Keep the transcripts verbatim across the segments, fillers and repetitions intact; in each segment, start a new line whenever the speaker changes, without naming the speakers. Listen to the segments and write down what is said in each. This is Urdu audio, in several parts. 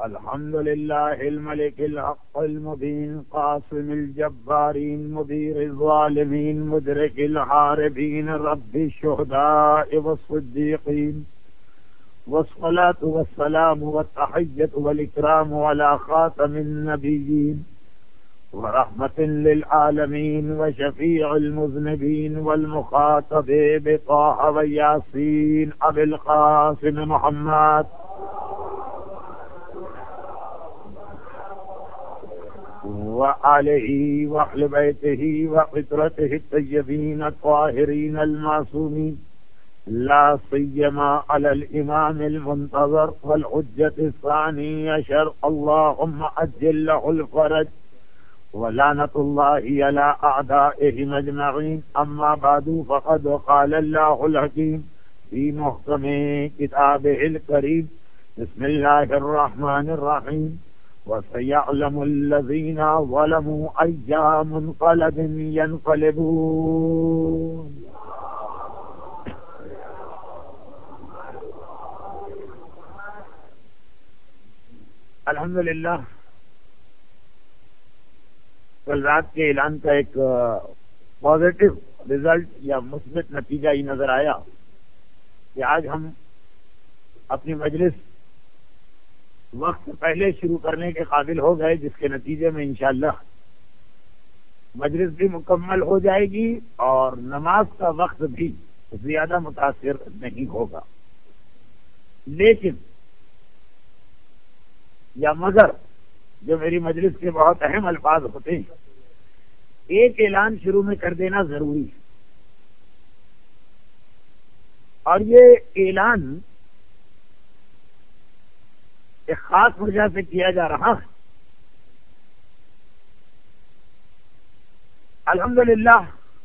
الحمد لله الملك الحق المبين قاسم الجبارين مدير الظالمين مدرك الحاربين رب الشهداء والصديقين والصلاة والسلام والتحية والإكرام على خاتم النبيين ورحمة للعالمين وشفيع المذنبين والمخاطب بطه وياسين أبي القاسم محمد وآله وأهل بيته وفطرته الطيبين الطاهرين المعصومين لا سيما على الإمام المنتظر والحجة الثاني عشر اللهم أجل له الفرج ولعنة الله على أعدائهم أجمعين. أما بعد فقد قال الله الحكيم في محكم كتابه الكريم بسم الله الرحمن الرحيم وسيعلم الذين ظلموا أي منقلب ينقلبون. الحمدللہ کل رات کے اعلان کا ایک پازیٹو رزلٹ یا مثبت نتیجہ یہ نظر آیا کہ آج ہم اپنی مجلس وقت پہلے شروع کرنے کے قابل ہو گئے، جس کے نتیجے میں انشاءاللہ مجلس بھی مکمل ہو جائے گی اور نماز کا وقت بھی زیادہ متاثر نہیں ہوگا. لیکن یا مگر جو میری مجلس کے بہت اہم الفاظ ہوتے ہیں، ایک اعلان شروع میں کر دینا ضروری ہے، اور یہ اعلان ایک خاص وجہ سے کیا جا رہا ہے. الحمدللہ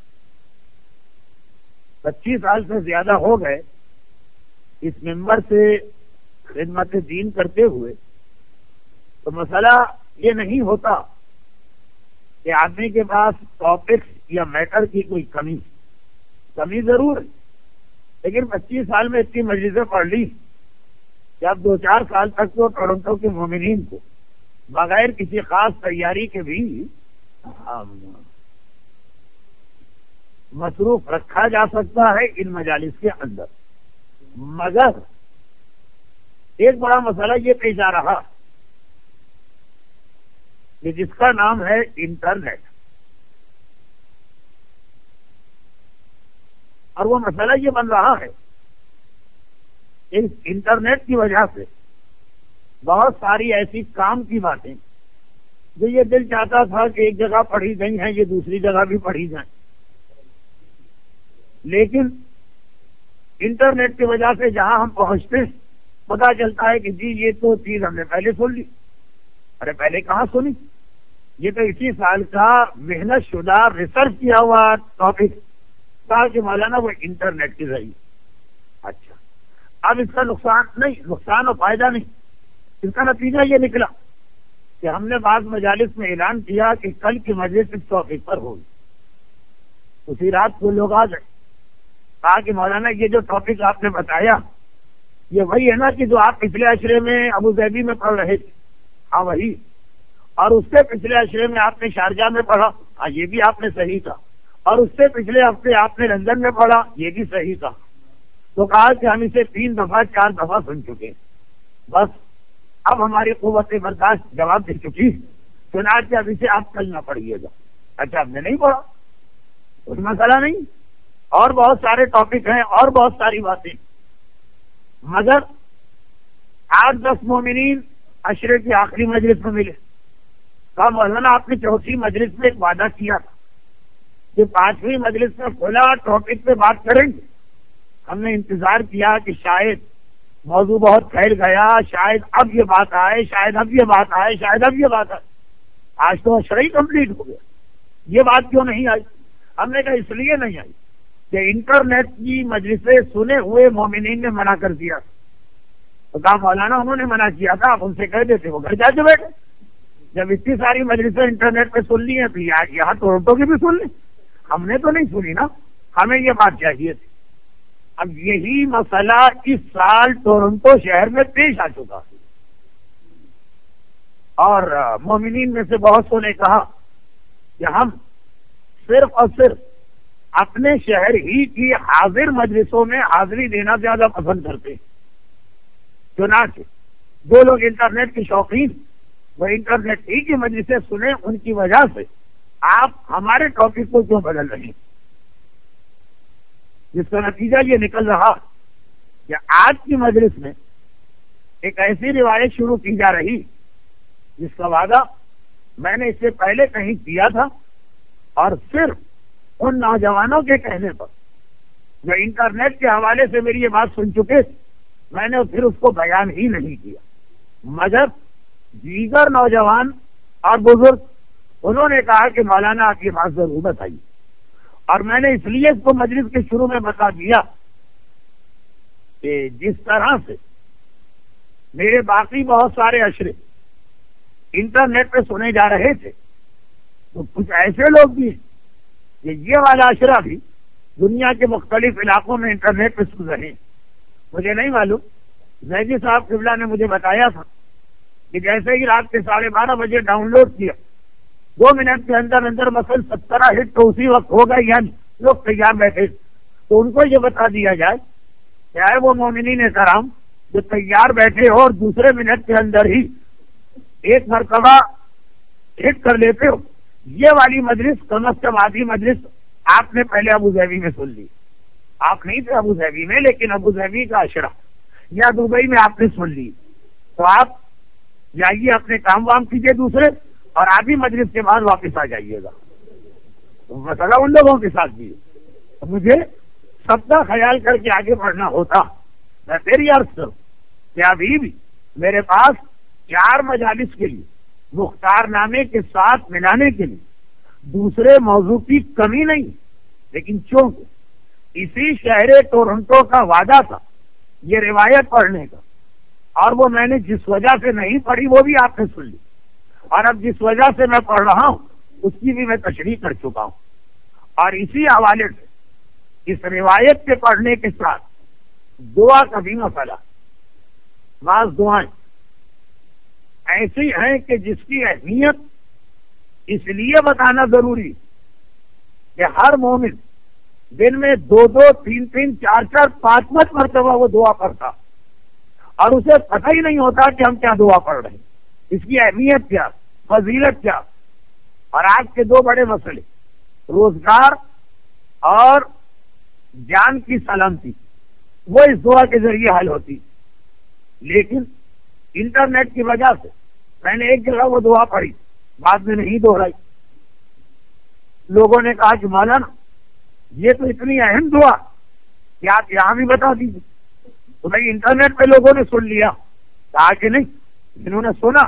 پچیس سال سے زیادہ ہو گئے اس ممبر سے خدمت دین کرتے ہوئے، تو مسئلہ یہ نہیں ہوتا کہ آدمی کے پاس ٹاپکس یا میٹر کی کوئی کمی کمی ضرور ہے، لیکن پچیس سال میں اتنی مجلسیں پڑھ لی کہ اب دو چار سال تک تو ٹورنٹو کے مومنین کو بغیر کسی خاص تیاری کے بھی مصروف رکھا جا سکتا ہے ان مجالس کے اندر. مگر ایک بڑا مسئلہ یہ پیش آ رہا کہ جس کا نام ہے انٹرنیٹ، اور وہ مسئلہ یہ بن رہا ہے اس انٹرنیٹ کی وجہ سے بہت ساری ایسی کام کی باتیں جو یہ دل چاہتا تھا کہ ایک جگہ پڑھی گئی ہیں یہ دوسری جگہ بھی پڑھی جائیں، لیکن انٹرنیٹ کی وجہ سے جہاں ہم پہنچتے پتا چلتا ہے کہ جی یہ تو چیز ہم نے پہلے سن لی. ارے پہلے کہاں سنی؟ یہ تو اسی سال کا محنت شدہ ریسرچ کیا ہوا ٹاپک تھا کہ مولانا وہ انٹرنیٹ کے ذریعے. اچھا اب اس کا نقصان نہیں، نقصان اور فائدہ نہیں، اس کا نتیجہ یہ نکلا کہ ہم نے بعض مجالس میں اعلان کیا کہ کل کی مجلس اس ٹاپک پر ہوگی. اسی رات کو لوگ آ گئے، کہا کہ مولانا یہ جو ٹاپک آپ نے بتایا یہ وہی ہے نا کہ جو آپ پچھلے عشرے میں ابو ظبی میں پڑھ رہے تھے؟ ہاں وہی. اور اس سے پچھلے عشرے میں آپ نے شارجہ میں پڑھا؟ ہاں یہ بھی آپ نے صحیح کہا. اور اس سے پچھلے ہفتے آپ نے لندن میں پڑھا؟ یہ بھی صحیح کہا. تو کہا کہ ہم اسے تین دفعہ چار دفعہ سن چکے، بس اب ہماری قوت برداشت جواب دے چکی، چنانچہ اب اسے آپ کل نہ پڑھیے گا. اچھا ہم نے نہیں پڑھا، کوئی مسئلہ نہیں، اور بہت سارے ٹاپک ہیں اور بہت ساری باتیں. مگر آٹھ دس مومنین عشرے کی آخری مجلس میں ملے. کہا مولانا آپ نے چوتھی مجلس میں ایک وعدہ کیا تھا کہ پانچویں مجلس میں کھلا ٹاپک پہ بات کریں گے. ہم نے انتظار کیا کہ شاید موضوع بہت پھیل گیا، شاید اب یہ بات آئے، شاید اب یہ بات آئے، شاید اب یہ بات آئے. آج تو عشرہ ہی کمپلیٹ ہو گیا، یہ بات کیوں نہیں آئی؟ ہم نے کہا اس لیے نہیں آئی کہ انٹرنیٹ کی مجلسیں سنے ہوئے مومنین نے منع کر دیا. تو کہا مولانا انہوں نے منع کیا تھا، آپ ان سے کہہ دیتے وہ گھر جا کے بیٹھے. جب اتنی ساری مجلسیں انٹرنیٹ پہ سن لی ہیں تو یہاں ٹورنٹو کی بھی سن لی. ہم نے تو نہیں سنی نا، ہمیں یہ بات چاہیے تھی. اب یہی مسئلہ اس سال ٹورنٹو شہر میں پیش آ چکا ہے. اور مومنین میں سے بہت سو نے کہا کہ ہم صرف اور صرف اپنے شہر ہی کی حاضر مجلسوں میں حاضری دینا زیادہ پسند کرتے ہیں. چنانچہ دو لوگ انٹرنیٹ کے شوقین وہ انٹرنیٹ ہی کی مجلسیں سنیں، ان کی وجہ سے آپ ہمارے ٹاپک کو کیوں بدل رہے ہیں؟ جس کا نتیجہ یہ نکل رہا کہ آج کی مجلس میں ایک ایسی روایت شروع کی جا رہی جس کا وعدہ میں نے اس سے پہلے کہیں کیا تھا، اور صرف ان نوجوانوں کے کہنے پر جو انٹرنیٹ کے حوالے سے میری یہ بات سن چکے تھے، میں نے پھر اس کو بیان ہی نہیں کیا، مگر دیگر نوجوان اور بزرگ انہوں نے کہا کہ مولانا آپ کی بات ضرور بتائیے. اور میں نے اس لیے اس کو مجلس کے شروع میں بتا دیا کہ جس طرح سے میرے باقی بہت سارے اشرے انٹرنیٹ پہ سنے جا رہے تھے، تو کچھ ایسے لوگ بھی ہیں کہ یہ والا اشرا بھی دنیا کے مختلف علاقوں میں انٹرنیٹ پہ سن رہے ہیں. مجھے نہیں معلوم، زیدی صاحب قبلہ نے مجھے بتایا تھا کہ جیسے ہی رات کے ساڑھے بارہ بجے ڈاؤن لوڈ کیا، دو منٹ کے اندر اندر مثلا سترہ ہٹ تو اسی وقت ہو گئے، یعنی لوگ تیار بیٹھے. تو ان کو یہ بتا دیا جائے کہ آئے وہ مومنین کرام جو تیار بیٹھے ہو اور دوسرے منٹ کے اندر ہی ایک مرتبہ ہٹ کر لیتے ہو، یہ والی مجلس کم از کم آدھی مجلس آپ نے پہلے ابو ظہبی میں سن لی. آپ نہیں تھے ابو ظہبی میں، لیکن ابو ظہبی کا اشرا یا دبئی میں آپ نے سن لی. تو آپ جائیے اپنے کام وام کیجیے دوسرے، اور آدھی مجلس کے بعد واپس آ جائیے گا. مسئلہ ان لوگوں کے ساتھ بھی ہے. مجھے سب کا خیال کر کے آگے بڑھنا ہوتا. میں پھر یہ عرض کروں کہ ابھی بھی میرے پاس چار مجالس کے لیے مختار نامے کے ساتھ ملانے کے لیے دوسرے موضوع کی کمی نہیں، لیکن چونکہ اسی شہر ٹورنٹو کا وعدہ تھا یہ روایت پڑھنے کا، اور وہ میں نے جس وجہ سے نہیں پڑھی وہ بھی آپ نے سن لی، اور اب جس وجہ سے میں پڑھ رہا ہوں اس کی بھی میں تشریح کر چکا ہوں. اور اسی حوالے سے اس روایت کے پڑھنے کے ساتھ دعا کا بھی مسئلہ، بعض دعائیں ایسی ہیں کہ جس کی اہمیت اس لیے بتانا ضروری کہ ہر مومن دن میں دو دو تین تین چار چار پانچ پانچ مرتبہ وہ دعا پڑھتا، اور اسے پتہ ہی نہیں ہوتا کہ ہم کیا دعا پڑھ رہے ہیں، اس کی اہمیت کیا، فضیلت کیا. اور آج کے دو بڑے مسئلے روزگار اور جان کی سلامتی وہ اس دعا کے ذریعے حل ہوتی. لیکن انٹرنیٹ کی وجہ سے میں نے ایک جگہ وہ دعا پڑھی، بعد میں نہیں دوہرائی. لوگوں نے کہا کہ مولانا یہ تو اتنی اہم دعا کہ آپ یہاں بھی بتا دیجیے. تو بھائی انٹرنیٹ پہ لوگوں نے سن لیا، کہا کہ نہیں، جنہوں نے سنا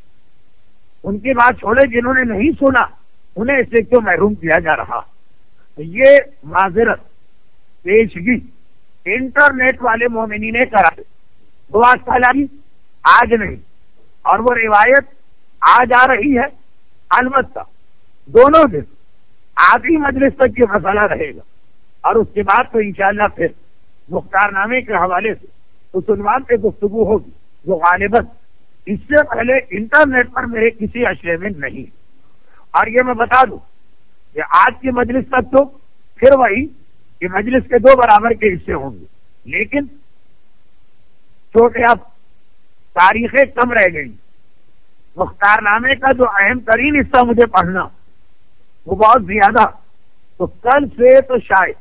ان کی بات چھوڑے، جنہوں نے نہیں سنا انہیں اس سے کیوں محروم کیا جا رہا. تو یہ معذرت پیشگی انٹرنیٹ والے مومنین نے کرا. دعا سالاری آج نہیں، اور وہ روایت آج آ رہی ہے، البتہ دونوں دن آدھی مجلس تک یہ مسئلہ رہے گا، اور اس کے بعد تو انشاءاللہ پھر مختار نامے کے حوالے سے اس عنوان پہ گفتگو ہوگی جو غالباً اس سے پہلے انٹرنیٹ پر میرے کسی اشرے میں نہیں. اور یہ میں بتا دوں کہ آج کی مجلس تک تو پھر وہی کہ مجلس کے دو برابر کے حصے ہوں گے، لیکن چھوٹے اب تاریخیں کم رہ گئی. مختار نامے کا جو اہم ترین حصہ مجھے پڑھنا وہ بہت زیادہ، تو کل سے تو شاید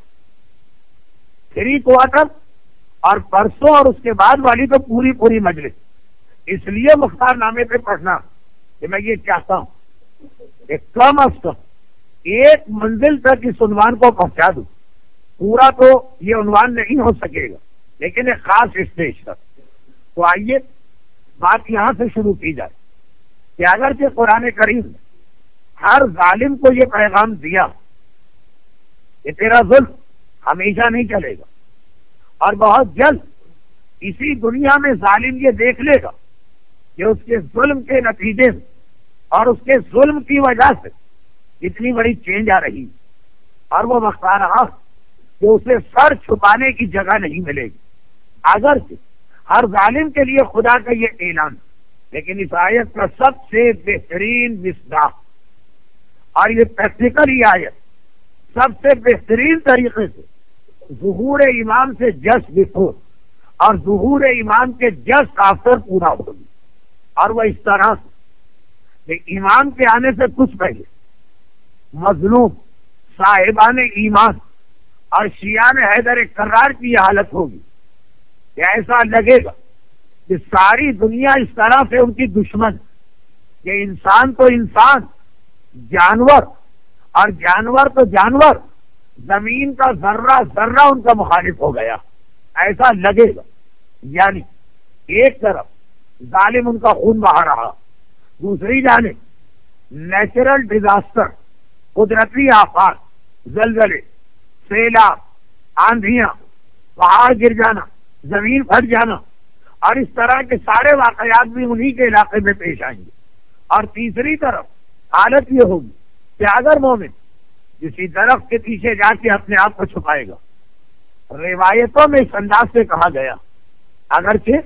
تھری کوارٹر اور پرسوں اور اس کے بعد والی تو پوری پوری مجلس. اس لیے مختار نامے پہ پڑھنا کہ میں یہ چاہتا ہوں کہ کم از کم ایک منزل تک اس عنوان کو پہنچا دوں. پورا تو یہ عنوان نہیں ہو سکے گا، لیکن ایک خاص اسٹیج تک. تو آئیے بات یہاں سے شروع کی جائے کہ اگرچہ قرآن کریم نے ہر ظالم کو یہ پیغام دیا کہ تیرا ظلم ہمیشہ نہیں چلے گا، اور بہت جلد اسی دنیا میں ظالم یہ دیکھ لے گا کہ اس کے ظلم کے نتیجے میں اور اس کے ظلم کی وجہ سے اتنی بڑی چینج آ رہی، اور وہ بتا رہا کہ اسے سر چھپانے کی جگہ نہیں ملے گی. اگرچہ ہر ظالم کے لیے خدا کا یہ اعلان لیکن اس آیت کا سب سے بہترین مصداق اور یہ پریکٹیکل آیت سب سے بہترین طریقے سے ظہور امام سے جسٹ بفور اور ظہور امام کے جسٹ آفٹر پورا ہوگی. اور وہ اس طرح سے کہ امام کے آنے سے کچھ پہلے مظلوم صاحبان ایمان اور شیعان حیدر کرار کی یہ حالت ہوگی کہ ایسا لگے گا کہ ساری دنیا اس طرح سے ان کی دشمن کہ انسان تو انسان، جانور اور جانور تو جانور، زمین کا ذرہ ذرہ ان کا مخالف ہو گیا، ایسا لگے گا. یعنی ایک طرف ظالم ان کا خون بہا رہا، دوسری جانب نیچرل ڈیزاسٹر، قدرتی آفات، زلزلے، سیلاب، آندھیاں، پہاڑ گر جانا، زمین پھٹ جانا اور اس طرح کے سارے واقعات بھی انہی کے علاقے میں پیش آئیں گے. اور تیسری طرف حالت یہ ہوگی کہ اگر مومن کسی درخت کے پیچھے جا کے اپنے آپ کو چھپائے گا، روایتوں میں اس انداز سے کہا گیا، اگرچہ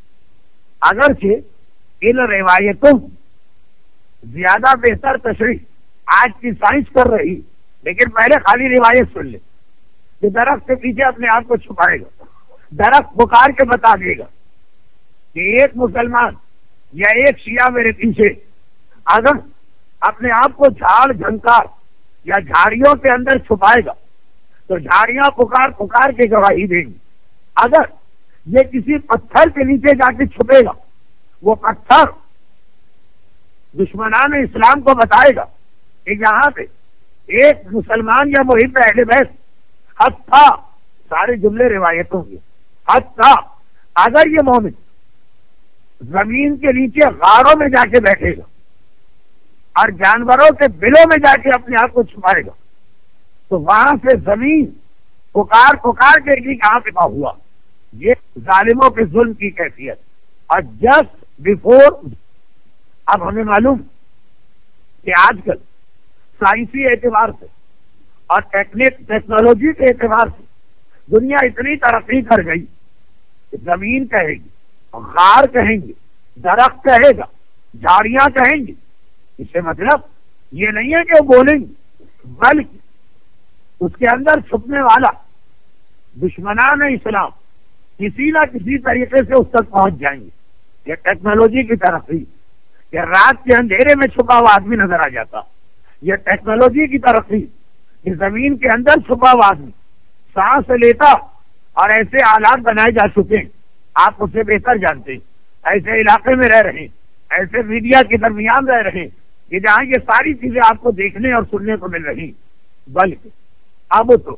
اگرچہ ان روایتوں زیادہ بہتر تشریح آج کی سائنس کر رہی، لیکن پہلے خالی روایت سن لے کہ درخت کے پیچھے اپنے آپ کو چھپائے گا. درخت پکار کے بتا دے گا کہ ایک مسلمان یا ایک شیعہ میرے پیچھے اگر اپنے آپ کو جھاڑ جھنکار یا جھاڑیوں کے اندر چھپائے گا تو جھاڑیاں پکار پکار کے گواہی دیں گی. اگر یہ کسی پتھر کے نیچے جا کے چھپے گا، وہ پتھر دشمنان اسلام کو بتائے گا کہ یہاں پہ ایک مسلمان یا محب اہل بیت حد تھا. سارے جملے روایتوں کے حد تھا. اگر یہ مومن زمین کے نیچے غاروں میں جا کے بیٹھے گا اور جانوروں کے بلوں میں جا کے اپنے آپ کو چھپائے گا تو وہاں سے زمین پکار پکار کے لیے کہاں پہ ہوا. یہ ظالموں کے ظلم کی کیفیت. اور جسٹ بفور، اب ہمیں معلوم کہ آج کل سائنسی اعتبار سے اور ٹیکنالوجی کے اعتبار سے دنیا اتنی ترقی کر گئی کہ زمین کہے گی، غار کہیں گے، درخت کہے گا، جھاڑیاں کہیں گی. اس سے مطلب یہ نہیں ہے کہ وہ بولیں گے، بلکہ اس کے اندر چھپنے والا دشمنان اسلام کسی نہ کسی طریقے سے اس تک پہنچ جائیں گے. یہ ٹیکنالوجی کی ترقی کہ رات کے اندھیرے میں چھپا ہوا آدمی نظر آ جاتا. یہ ٹیکنالوجی کی ترقی کہ زمین کے اندر چھپا ہوا آدمی سانس لیتا اور ایسے آلات بنائے جا چکے ہیں، آپ اسے بہتر جانتے ہیں. ایسے علاقے میں رہ رہے ہیں، ایسے میڈیا کے درمیان رہ رہے ہیں کہ جہاں یہ ساری چیزیں آپ کو دیکھنے اور سننے کو مل رہی. بلکہ اب تو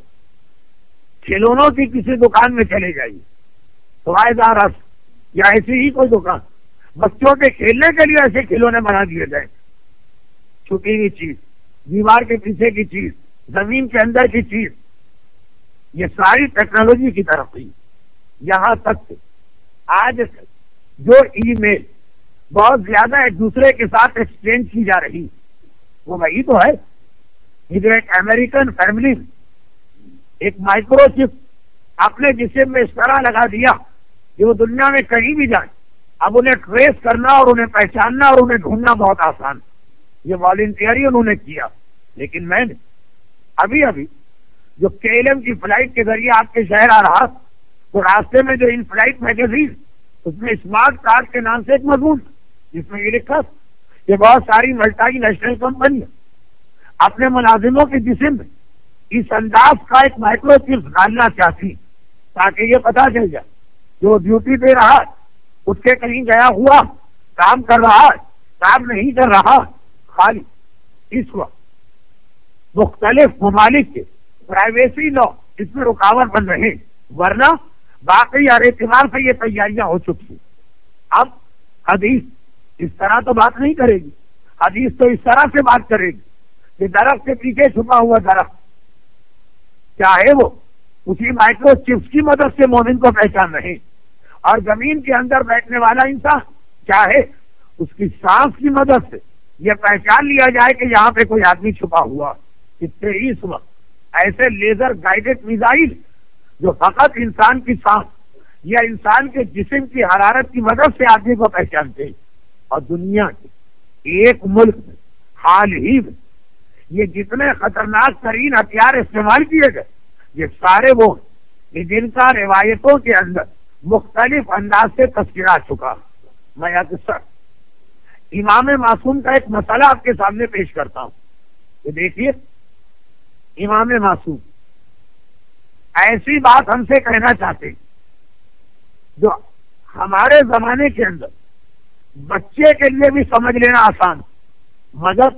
کھلونوں کی کسی دکان میں چلے جائیے، فائدہ رس یا ایسی ہی کوئی دکان، بچوں کے کھیلنے کے لیے ایسے کھلونے بنا دیے جائیں. چھپی ہوئی چیز، دیوار کے پیچھے کی چیز، زمین کے اندر کی چیز، یہ ساری ٹیکنالوجی کی ترقی. یہاں تک کہ آج جو ای میل بہت زیادہ ایک دوسرے کے ساتھ ایکسچینج کی جا رہی وہ وہی تو ہے. ادھر ایک امریکن فیملی ایک مائکرو چپ اپنے جسم میں اس طرح لگا دیا کہ وہ دنیا میں کہیں بھی جائیں اب انہیں ٹریس کرنا اور انہیں پہچاننا اور انہیں ڈھونڈنا بہت آسان. یہ والنٹیئری انہوں نے کیا. لیکن میں نے ابھی ابھی جو کے ایل ایم کی فلائٹ کے ذریعے آپ کے شہر آ رہا تو راستے میں جو ان فلائٹ میگزین اس میں اسمارٹ کارڈ کے نام سے ایک مضمون جس میں یہ لکھا کہ بہت ساری ملٹی نیشنل کمپنیاں اپنے ملازموں کے جسم میں اس انداز کا ایک مائکرو چپ ڈالنا چاہتی تاکہ یہ پتا چل جائے جو ڈیوٹی دے رہا ہے اس کے کہیں گیا ہوا کام کر رہا ہے، کام نہیں کر رہا. خالی اس وقت مختلف ممالک کے پرائیویسی لا اس میں رکاوٹ بن رہے ہیں، ورنہ باقی ہر اعتبار سے یہ تیاریاں ہو چکی. اب حدیث اس طرح تو بات نہیں کرے گی، حدیث تو اس طرح سے بات کرے گی کہ درخت کے پیچھے چھپا ہوا درخت چاہے وہ اسی مائکرو چپس کی مدد سے مومن کو پہچان رہے اور زمین کے اندر بیٹھنے والا انسان چاہے اس کی سانس کی مدد سے یہ پہچان لیا جائے کہ یہاں پہ کوئی آدمی چھپا ہوا. اس سے اس وقت ایسے لیزر گائیڈڈ میزائل جو فقط انسان کی سانس یا انسان کے جسم کی حرارت کی مدد سے آدمی کو پہچانتے ہیں، اور دنیا کے ایک ملک میں حال ہی میں یہ جتنے خطرناک ترین ہتھیار استعمال کیے گئے یہ سارے وہ ہیں جن کا روایتوں کے اندر مختلف انداز سے تذکرہ آ چکا. میں اکثر امام معصوم کا ایک مسئلہ آپ کے سامنے پیش کرتا ہوں کہ دیکھیے امام معصوم ایسی بات ہم سے کہنا چاہتے ہیں جو ہمارے زمانے کے اندر بچے کے لیے بھی سمجھ لینا آسان، مگر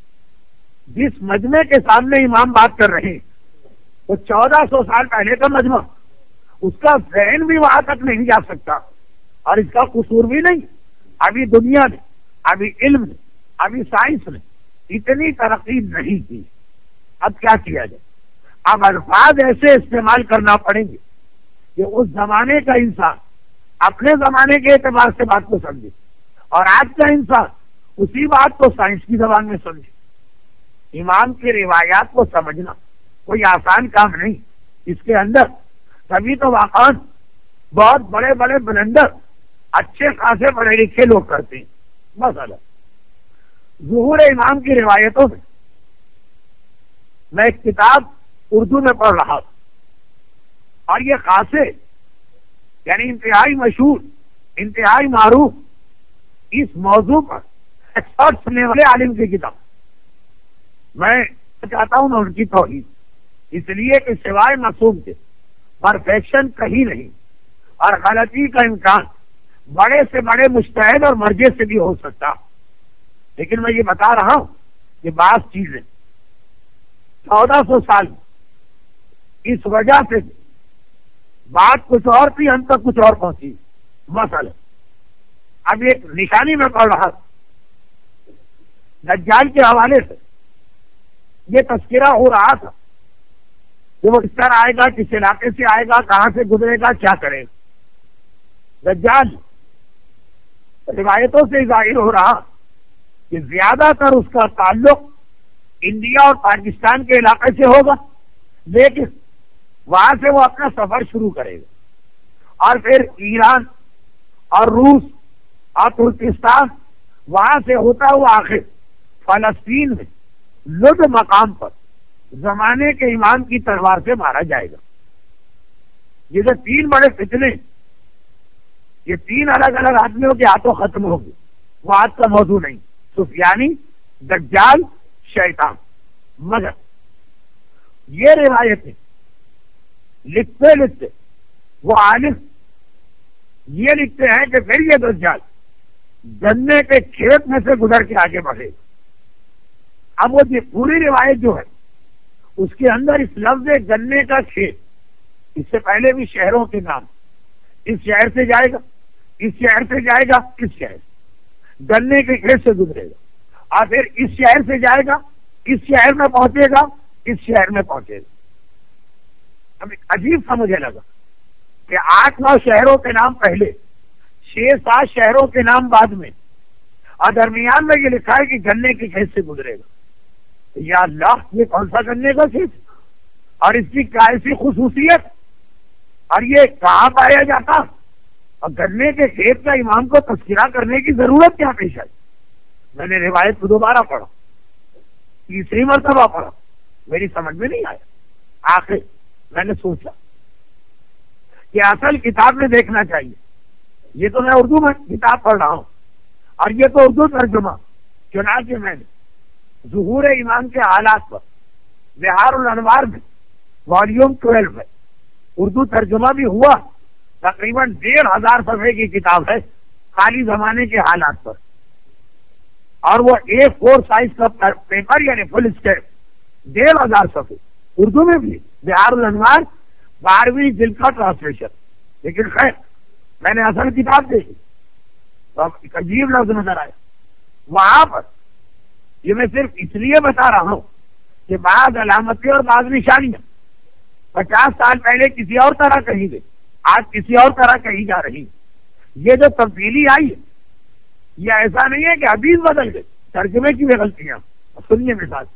جس مجمع کے سامنے امام بات کر رہے ہیں وہ چودہ سو سال پہلے کا مجمع، اس کا ذہن بھی وہاں تک نہیں جا سکتا اور اس کا قصور بھی نہیں. ابھی دنیا نے، ابھی علم نے، ابھی سائنس نے اتنی ترقی نہیں کی. اب کیا کیا جائے؟ اب الفاظ ایسے استعمال کرنا پڑیں گے کہ اس زمانے کا انسان اپنے زمانے کے اعتبار سے بات کو سمجھے اور آج کا انسان اسی بات کو سائنس کی زبان میں سمجھے. امام کی روایات کو سمجھنا کوئی آسان کام نہیں. اس کے اندر کبھی تو واقعا بہت بڑے بڑے بلندر اچھے خاصے پڑھے لکھے لوگ کرتے ہیں. مسئلہ ظہور امام کی روایتوں میں میں ایک کتاب اردو میں پڑھ رہا تھا اور یہ خاصے یعنی انتہائی مشہور انتہائی معروف اس موضوع پر ایکسپرٹ سننے والے عالم کی کتاب. میں چاہتا ہوں میں ان کی توہین اس لیے کہ سوائے معصوم کے پرفیکشن کہیں نہیں اور غلطی کا امکان بڑے سے بڑے مجتہد اور مرجع سے بھی ہو سکتا، لیکن میں یہ بتا رہا ہوں کہ بعض چیزیں چودہ سو سال اس وجہ سے بات کچھ اور تھی ہم تک کچھ اور پہنچی. مسئلہ اب ایک نشانی میں پڑھ رہا دجال کے حوالے سے یہ تذکرہ ہو رہا تھا کہ وہ کس طرح آئے گا، کس علاقے سے آئے گا، کہاں سے گزرے گا، کیا کرے گا. دجال روایتوں سے ظاہر ہو رہا کہ زیادہ تر اس کا تعلق انڈیا اور پاکستان کے علاقے سے ہوگا، لیکن وہاں سے وہ اپنا سفر شروع کرے گا اور پھر ایران اور روس اور ترکستان وہاں سے ہوتا ہوا آخر فلسطین میں لد مقام پر زمانے کے امام کی تلوار سے مارا جائے گا. یہ جو تین بڑے فتنے یہ تین الگ الگ آدمیوں کے ہاتھوں ختم ہوں گے وہ آج کا موضوع نہیں. سفیانی، دجال، شیطان. مگر یہ روایتیں لکھتے لکھتے وہ عالم یہ لکھتے ہیں کہ پھر یہ دجال گنے کے کھیت میں سے گزر کے آگے بڑھے. اب وہ پوری روایت جو ہے اس کے اندر اس لفظ گنے کا کھیت، اس سے پہلے بھی شہروں کے نام، اس شہر سے جائے گا، اس شہر سے جائے گا، اس شہر گنے کے کھیت سے گزرے گا اور پھر اس شہر سے جائے گا، اس شہر میں پہنچے گا، اس شہر میں پہنچے گا. اب ایک عجیب سا مجھے لگا کہ آٹھ نو شہروں کے نام پہلے، چھ سات شہروں کے نام بعد میں، اور درمیان میں یہ لکھا ہے کہ گنے کے کھیت سے گزرے گا. یا اللہ، یہ کون سا گنے کا کھیت اور اس کی ایسی خصوصیت اور یہ کہاں پایا جاتا اور گنے کے کھیت کا امام کو تذکرہ کرنے کی ضرورت کیا پیش آئی. میں نے روایت کو دوبارہ پڑھا، تیسری مرتبہ پڑھا، میری سمجھ میں نہیں آیا. آخر میں نے سوچا کہ اصل کتاب میں دیکھنا چاہیے. یہ تو میں اردو میں کتاب پڑھ رہا ہوں اور یہ تو اردو ترجمہ. چنانچہ میں نے ظہور امام کے حالات پر بہار الانوار میں والیوم ٹویلو میں اردو ترجمہ بھی ہوا. تقریباً ڈیڑھ ہزار صفحے کی کتاب ہے خالی زمانے کے حالات پر، اور وہ اے فور سائز کا پیپر یعنی فل اسکیپ، ڈیڑھ ہزار صفحے اردو میں بھی. بہار الانوار بارہویں جلد کا ٹرانسلیشن. لیکن خیر میں نے اصل کتاب دیکھی تو ایک عجیب لفظ نظر آیا وہاں پر. یہ میں صرف اس لیے بتا رہا ہوں کہ بعض علامتیں اور بعض نشانیاں پچاس سال پہلے کسی اور طرح کہی گئی، آج کسی اور طرح کہی جا رہی. یہ جو تبدیلی آئی ہے یہ ایسا نہیں ہے کہ حدیث بدل گئی، ترجمے کی بھی غلطیاں. سنیے مثال،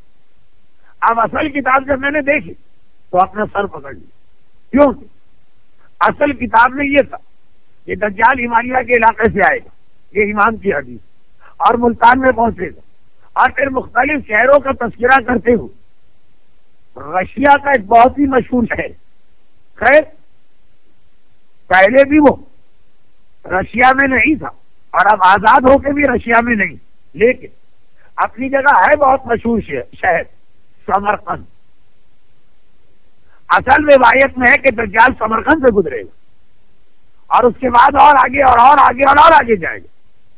اب اصل کتاب جب میں نے دیکھی تو اپنا سر پکڑ لیا. کیوں؟ اصل کتاب میں یہ تھا کہ دجال ہمالیہ کے علاقے سے آئے گا، یہ امام کی حدیث، اور ملتان میں پہنچے گا، اور پھر مختلف شہروں کا تذکرہ کرتے ہوئے رشیا کا ایک بہت ہی مشہور شہر، خیر پہلے بھی وہ رشیا میں نہیں تھا اور اب آزاد ہو کے بھی رشیا میں نہیں، لیکن اپنی جگہ ہے بہت مشہور شہر سمرقند۔ اصل روایت میں ہے کہ دجال سمرقند سے گزرے گا اور اس کے بعد اور آگے اور اور آگے اور اور آگے جائے گا۔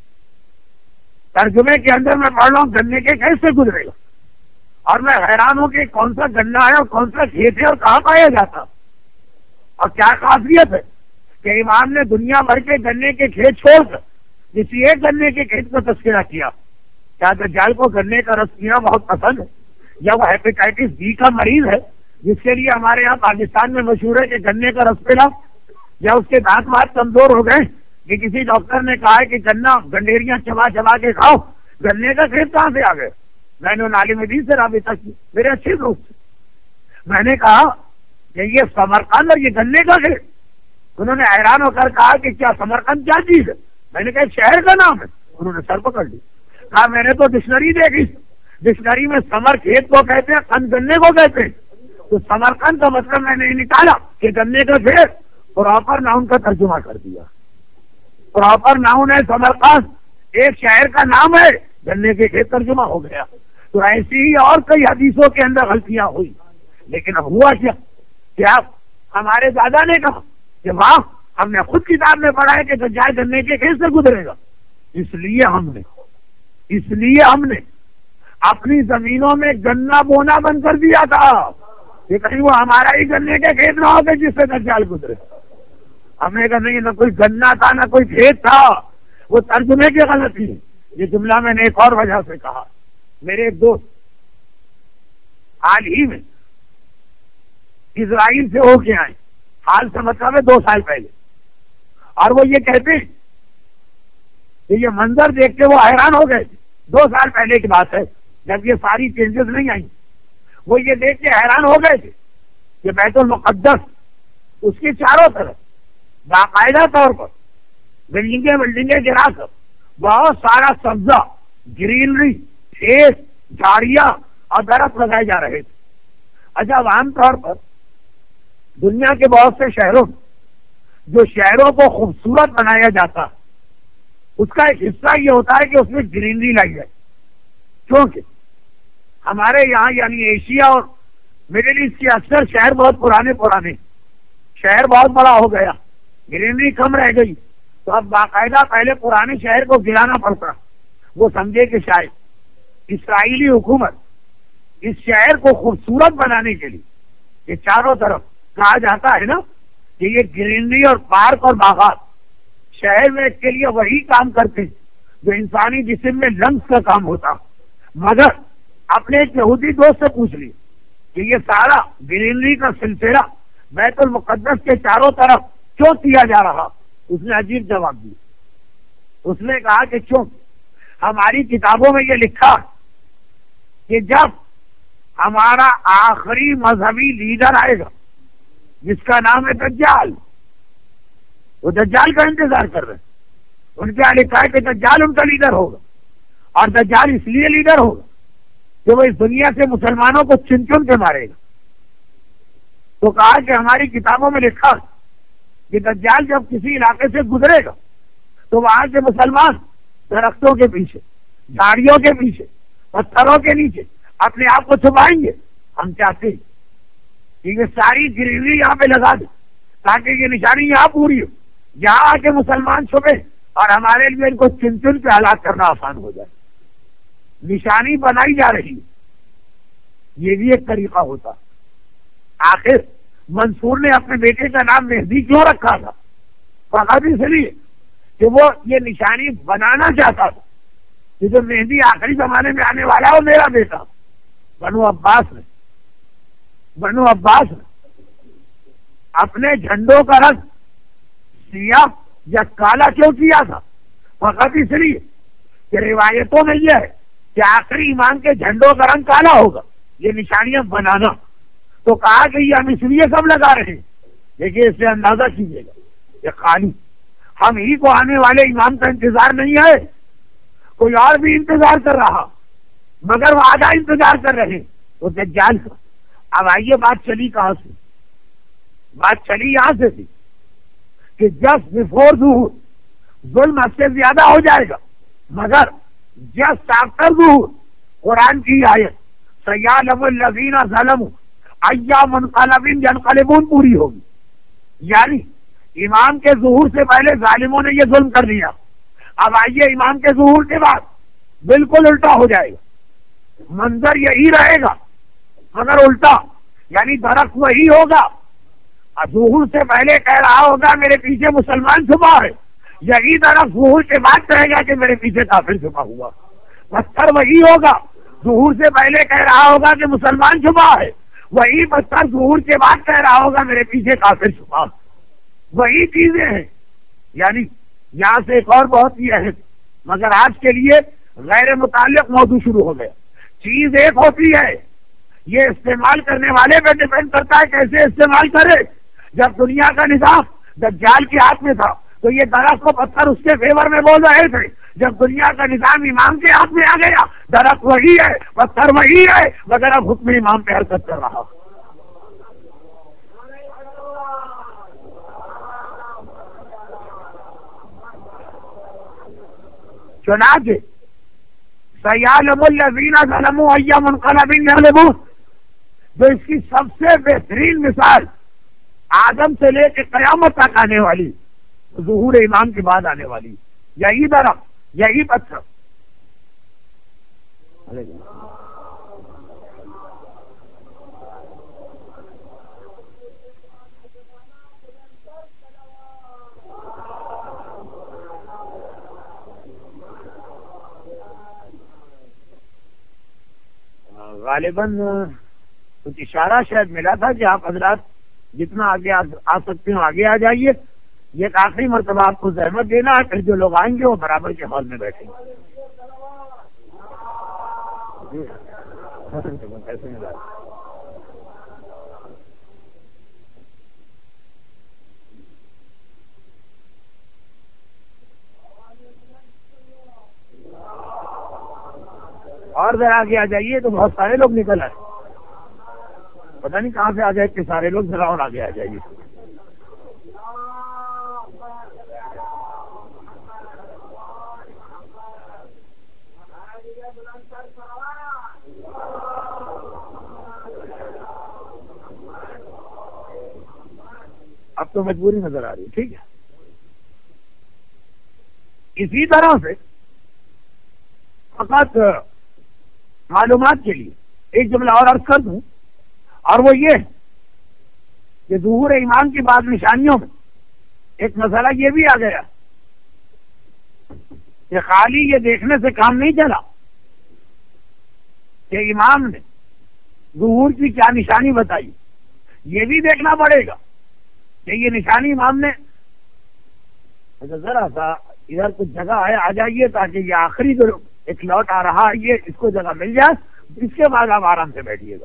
ترجمے کے اندر میں پڑھ رہا ہوں گنے کے کیسے گزرے گا، اور میں حیران ہوں کہ کون سا گنا ہے اور کون سا کھیت ہے اور کہاں پایا جاتا، اور کیا خاصیت ہے کہ امام نے دنیا بھر کے گنے کے کھیت چھوڑ کر کسی ایک گنے کے کھیت کو تذکرہ کیا۔ کیا دجال کو گنے کا رس پینا بہت پسند ہے، یا وہ ہیپیٹائٹس بی کا مریض ہے جس کے لیے ہمارے یہاں پاکستان میں مشہور ہے کہ گنے کا رس پینا، یا اس کے دانت مات کمزور ہو گئے کہ کسی ڈاکٹر نے کہا ہے کہ گنا گنڈیریاں چبا چبا کے کھاؤ، گنے کا کھیت کہاں سے آ گئے؟ میں نے عالم دین سے رابطہ کی، میرے اچھے دوست، میں نے کہا کہ یہ سمرقند اور یہ گنے کا کھیت۔ انہوں نے حیران ہو کر کہا کہ کیا سمرقند کیا چیز ہے؟ میں نے کہا شہر کا نام ہے۔ انہوں نے سر پکڑ لی، کہا میں نے تو ڈکشنری دیکھی، ڈکشنری میں سمر کھیت کو کہتے ہیں، قند گنے کو کہتے ہیں، تو سمرقند کا مطلب میں نے نکالا کہ گنے کا کھیت، پراپر ناؤن کا ترجمہ کر دیا۔ پراپر ناؤن ہے سمرقند، ایک شہر کا نام ہے، گنے کے کھیت ترجمہ ہو گیا۔ تو ایسی ہی اور کئی حدیثوں کے اندر غلطیاں ہوئی، لیکن اب ہوا کیا کہ اب ہمارے دادا نے کہا کہ واہ، ہم نے خود کتاب میں پڑھا ہے کہ دجال گنے کے کھیت سے گزرے گا، اس لیے ہم نے اس لیے ہم نے اپنی زمینوں میں گنا بونا بند کر دیا تھا کہ کہیں وہ ہمارا ہی گنے کے کھیت نہ ہو گئے جس سے دجال گزرے۔ ہم نے کہا نہیں، نہ کوئی گنا تھا نہ کوئی کھیت تھا، وہ ترجمے کی غلطی ہے۔ یہ جملہ میں نے ایک اور وجہ سے کہا، میرے ایک دوست حال ہی میں اسرائیل سے ہو کے آئے، حال سے مطلب ہے دو سال پہلے، اور وہ یہ کہتے ہیں کہ یہ منظر دیکھ کے وہ حیران ہو گئے تھے، دو سال پہلے کی بات ہے جب یہ ساری چینجز نہیں آئی، وہ یہ دیکھ کے حیران ہو گئے تھے کہ بیت المقدس اس کے چاروں طرف باقاعدہ طور پر بلڈنگیں بلڈنگیں گرا کر بہت سارا سبزہ، گرینری، کھیت، جھاڑیاں اور درخت لگائے جا رہے تھے۔ اچھا، عام طور پر دنیا کے بہت سے شہروں جو شہروں کو خوبصورت بنایا جاتا، اس کا ایک حصہ یہ ہوتا ہے کہ اس میں گرینری لائی جائے، کیونکہ ہمارے یہاں یعنی ایشیا اور مڈل ایسٹ کے اکثر شہر بہت پرانے پرانے شہر بہت بڑا ہو گیا، گرینری کم رہ گئی، تو اب باقاعدہ پہلے پرانے شہر کو گرانا پڑتا۔ وہ سمجھے کہ شاید اسرائیلی حکومت اس شہر کو خوبصورت بنانے کے لیے، یہ چاروں طرف کہا جاتا ہے نا کہ یہ گرینری اور پارک اور باغات شہر میں کے لیے وہی کام کرتے ہیں جو انسانی جسم میں لنگس کا کام ہوتا، مگر اپنے ایک یہودی دوست سے پوچھ لی کہ یہ سارا گرینری کا سلسلہ بیت المقدس کے چاروں طرف کیوں کیا جا رہا؟ اس نے عجیب جواب دیا، اس نے کہا کہ کیوں ہماری کتابوں میں یہ لکھا کہ جب ہمارا آخری مذہبی لیڈر آئے گا جس کا نام ہے دجال، وہ دجال کا انتظار کر رہے ہیں، ان کے یہاں لکھا ہے کہ دجال ان کا لیڈر ہوگا، اور دجال اس لیے لیڈر ہوگا کہ وہ اس دنیا سے مسلمانوں کو چن چن کے مارے گا۔ تو کہا کہ ہماری کتابوں میں لکھا کہ دجال جب کسی علاقے سے گزرے گا تو وہاں کے مسلمان درختوں کے پیچھے، جھاڑیوں کے پیچھے، پتھروں کے نیچے اپنے آپ کو چھپائیں گے۔ ہم چاہتے ہیں کہ یہ ساری گرینری یہاں پہ لگا دیں تاکہ یہ نشانی یہاں پوری ہو، یہاں آ کے مسلمان چھپے اور ہمارے لیے ان کو چن چن کے ہلاک کرنا آسان ہو جائے۔ نشانی بنائی جا رہی ہے، یہ بھی ایک طریقہ ہوتا۔ آخر منصور نے اپنے بیٹے کا نام مہدی کیوں رکھا تھا؟ فقط اس لیے کہ وہ یہ نشانی بنانا چاہتا تھا کہ جو مہدی آخری زمانے میں آنے والا ہے وہ میرا بیٹا۔ بنو عباس نے بنو عباس نے اپنے جھنڈوں کا رنگ سیاہ یا کالا کیوں کیا تھا؟ فقط اس لیے کہ روایتوں میں یہ ہے کہ آخری ایمان کے جھنڈوں کا رنگ کالا ہوگا، یہ نشانیاں بنانا۔ تو کہا کہ یہ ہم اس لیے سب لگا رہے ہیں، دیکھیے اس سے اندازہ کیجیے گا، یہ خالی ہم ہی کو آنے والے امام کا انتظار نہیں ہے، کوئی اور بھی انتظار کر رہا، مگر وہ آدھا انتظار کر رہے وہ دجال کا۔ اب آئیے بات چلی کہاں سے؟ بات چلی یہاں سے تھی کہ جسٹ بفور ظہور ظلم حد سے زیادہ ہو جائے گا، مگر جسٹ آفٹر ظہور قرآن کی آیت سیعلم الذین ظلموا ای منقلب ینقلبون پوری ہوگی، یعنی امام کے ظہور سے پہلے ظالموں نے یہ ظلم کر دیا، اب آئیے امام کے ظہور کے بعد بالکل الٹا ہو جائے گا، منظر یہی رہے گا مگر الٹا، یعنی درخت وہی ہوگا، ظہور سے پہلے کہہ رہا ہوگا میرے پیچھے مسلمان چھپا ہے، یہی درخت ظہور کے بعد کہے گا کہ میرے پیچھے کافر چھپا ہوا، پتھر وہی ہوگا، ظہور سے پہلے کہہ رہا ہوگا کہ مسلمان چھپا ہے، وہی پتھر ظہور کے بعد کہہ رہا ہوگا میرے پیچھے کافر چھپا، وہی چیزیں ہیں۔ یعنی یہاں سے ایک اور بہت ہی اہم مگر آج کے لیے غیر متعلق موضوع شروع ہو گیا۔ چیز ایک ہوتی ہے، یہ استعمال کرنے والے پہ ڈیپینڈ کرتا ہے کیسے استعمال کرے۔ جب دنیا کا نظام دجال کے ہاتھ میں تھا تو یہ درخت کو پتھر اس کے فیور میں بول رہے تھے، جب دنیا کا نظام امام کے ہاتھ میں آ گیا درخت وہی ہے، پتھر وہی ہے، مگر اب حکم امام پہ حرکت کر رہا۔ چنانچہ سیعلم الذین ظلموا ای منقلب ینقلبون، جو اس کی سب سے بہترین مثال آدم سے لے کے قیامت تک آنے والی، ظہور امام کے بعد آنے والی، یہی درخت یہی پتھر۔ غالباً کچھ اشارہ شاید ملا تھا کہ آپ حضرات جتنا آگے آ سکتے ہو آگے آ جائیے، یہ ایک آخری مرتبہ آپ کو زحمت دینا ہے، پھر جو لوگ آئیں گے وہ برابر کے ہال میں بیٹھیں گے۔ اور ذرا آگے آ جائیے تو بہت سارے لوگ نکل آئے، پتہ نہیں کہاں سے آ جائے کہ سارے لوگ، ذرا اور آگے آ جائیے۔ اب تو مجبوری نظر آ رہی ہے، ٹھیک ہے۔ اسی طرح سے فقط معلومات کے لیے ایک جملہ اور عرض کر دوں، اور وہ یہ کہ ظہور امام کی بعض نشانیوں میں ایک مسئلہ یہ بھی آ گیا کہ خالی یہ دیکھنے سے کام نہیں چلا کہ امام نے ظہور کی کیا نشانی بتائی، یہ بھی دیکھنا پڑے گا کہ یہ نشانی امام نے ذرا سا ادھر کچھ جگہ ہے آ جائیے تاکہ یہ آخری جو ایک لوٹ آ رہا ہے یہ اس کو جگہ مل جائے، اس کے بعد آپ آرام سے بیٹھیے گا۔